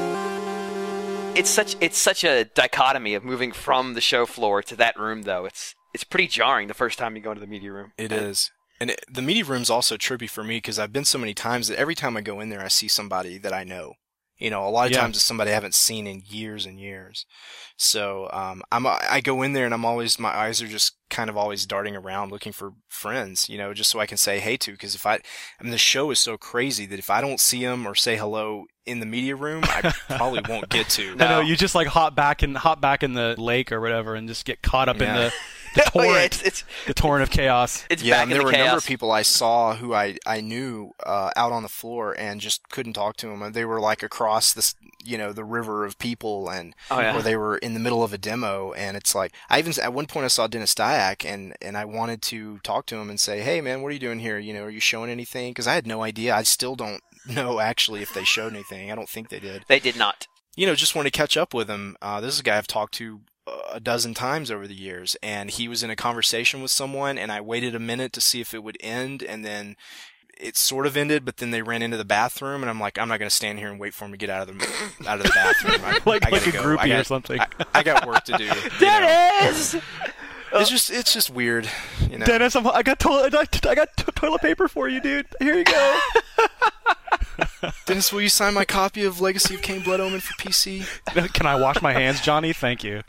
It's such, it's such a dichotomy of moving from the show floor to that room, though. It's, it's pretty jarring the first time you go into the media room. It is. And it, the media room's also trippy for me because I've been so many times that every time I go in there, I see somebody that I know. You know, a lot of yeah. times it's somebody I haven't seen in years and years. So um, I'm I go in there and I'm always, my eyes are just kind of always darting around looking for friends, you know, just so I can say hey to. Because if I, I mean, the show is so crazy that if I don't see them or say hello in the media room, I probably won't get to. No, no, you just like hop back and hop back in the lake or whatever and just get caught up yeah. in the. The torrent, oh, yeah, it's, it's, the torrent of chaos. It's yeah, back and in there the were chaos. a number of people I saw who I I knew uh, out on the floor and just couldn't talk to them. They were like across this, you know, the river of people, and oh, yeah. or they were in the middle of a demo. And it's like I even at one point I saw Dennis Dyack, and and I wanted to talk to him and say, hey man, what are you doing here? You know, are you showing anything? Because I had no idea. I still don't know actually if they showed anything. I don't think they did. They did not. You know, just wanted to catch up with him. Uh, this is a guy I've talked to a dozen times over the years, and he was in a conversation with someone, and I waited a minute to see if it would end, and then it sort of ended, but then they ran into the bathroom, and I'm like, I'm not going to stand here and wait for him to get out of the out of the bathroom. I, like I like a go. groupie I got, or something. I, I got work to do. Dennis! It's just it's just weird, you know. Dennis, I'm, I got toilet I got, I got t- toilet paper for you, dude. Here you go. Dennis, will you sign my copy of Legacy of Kain Blood Omen for P C? Can I wash my hands, Johnny? Thank you.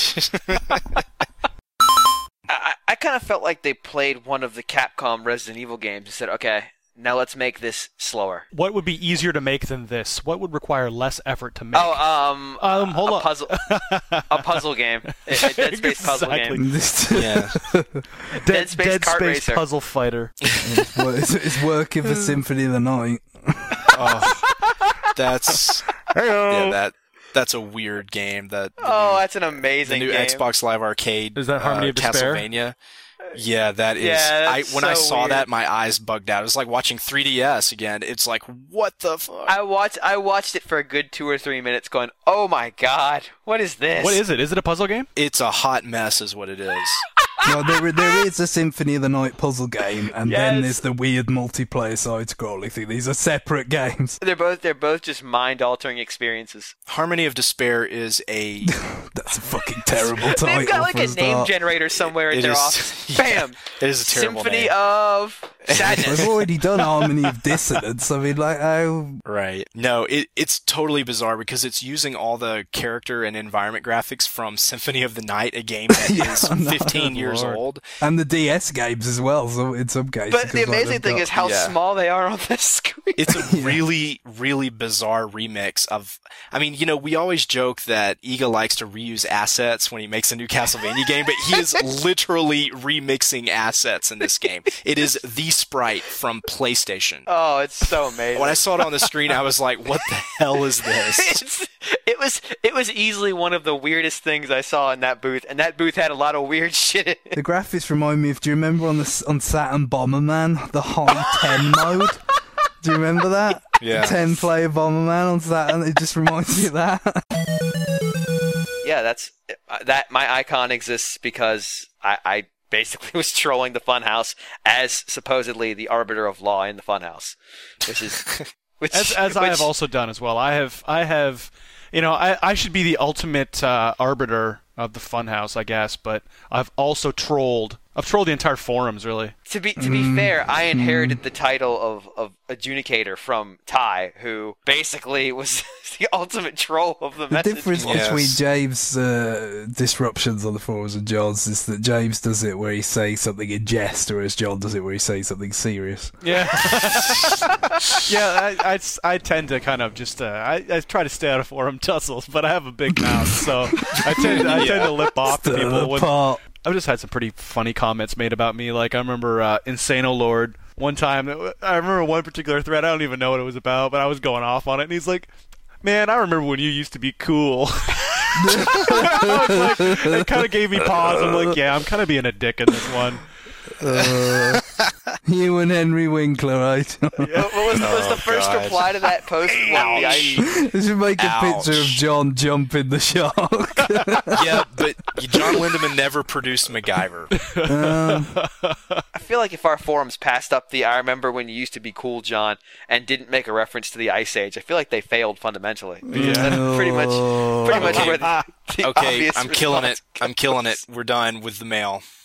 I, I kind of felt like they played one of the Capcom Resident Evil games and said, okay, now let's make this slower. What would be easier to make than this? What would require less effort to make? Oh, um, um hold a on. puzzle, a puzzle game, a, a Dead Space puzzle exactly. game. Yeah, Dead, Dead Space, Dead Kart Space Racer. puzzle fighter. it's, it's, it's working for Symphony of the Night. oh, that's Hey-o. yeah that that's a weird game. That Oh, new, that's an amazing the new game. Xbox Live Arcade. Is that Harmony uh, of Despair? Castlevania. Yeah, that is. Yeah, I that's when I so saw weird. that, my eyes bugged out. It was like watching three D S again. It's like, what the fuck? I watched, I watched it for a good two or three minutes, going, "Oh my god, what is this?" What is it? Is it a puzzle game? It's a hot mess, is what it is. No, there, there is a Symphony of the Night puzzle game, and Yes. then there's the weird multiplayer side-scrolling thing. These are separate games. They're both, they're both just mind-altering experiences. Harmony of Despair is a. That's a fucking terrible title. They've got like for a a name start. generator somewhere in It their is- office. yeah, Bam! It is a terrible Symphony name. of Sadness. They've already done Harmony of Dissonance. I mean, like, how... Right. No, it it's totally bizarre because it's using all the character and environment graphics from Symphony of the Night, a game that Yeah, is I know, fifteen years Lord. old. And the D S games as well, so in some cases. But 'cause, the like, amazing they've thing got- is how yeah. small they are on the screen. It's a really, really bizarre remix of. I mean, you know, we always joke that Iga likes to reuse assets when he makes a new Castlevania game, but he is literally remixing assets in this game. It is the sprite from PlayStation. Oh, it's so amazing. When I saw it on the screen, I was like, "What the hell is this?" It's, it was it was easily one of the weirdest things I saw in that booth, and that booth had a lot of weird shit in it. The graphics remind me of, do you remember on the on Saturn Bomberman, the high ten mode? Do you remember that? Yeah. ten player Bomberman on Saturn, it just reminds me of that. Yeah, that's uh, that. My icon exists because I, I basically was trolling the Funhouse as supposedly the arbiter of law in the Funhouse, which is which As, as I which- have also done as well. I have, I have, you know, I, I should be the ultimate uh, arbiter of the Funhouse, I guess, but I've also trolled. I've trolled the entire forums, really. To be to be mm. fair, I inherited the title of, of adjudicator from Ty, who basically was the ultimate troll of the, the message. The difference yes. between James' uh, disruptions on the forums and John's is that James does it where he says something in jest, whereas John does it where he says something serious. Yeah. yeah, I, I, I tend to kind of just, uh, I, I try to stay out of forum tussles, but I have a big mouth, so I tend, I yeah. tend to lip off to people. When, I've just had some pretty funny comments made about me. Like, I remember uh, Insano Lord one time. I remember one particular thread. I don't even know what it was about, but I was going off on it. And he's like, man, I remember when you used to be cool. I was like, it kind of gave me pause. I'm like, yeah, I'm kind of being a dick in this one. Uh, you and Henry Winkler, right? What was, oh, was the first God. reply to that post? You should make a Ouch. picture of John jumping the shark. Yeah, but John Lindemann never produced MacGyver. Um, I feel like if our forums passed up the I remember when you used to be cool, John, and didn't make a reference to the Ice Age, I feel like they failed fundamentally. Yeah. That's pretty much, pretty much Okay. where the, the Okay, obvious I'm killing it. response I'm killing it. We're done with the mail.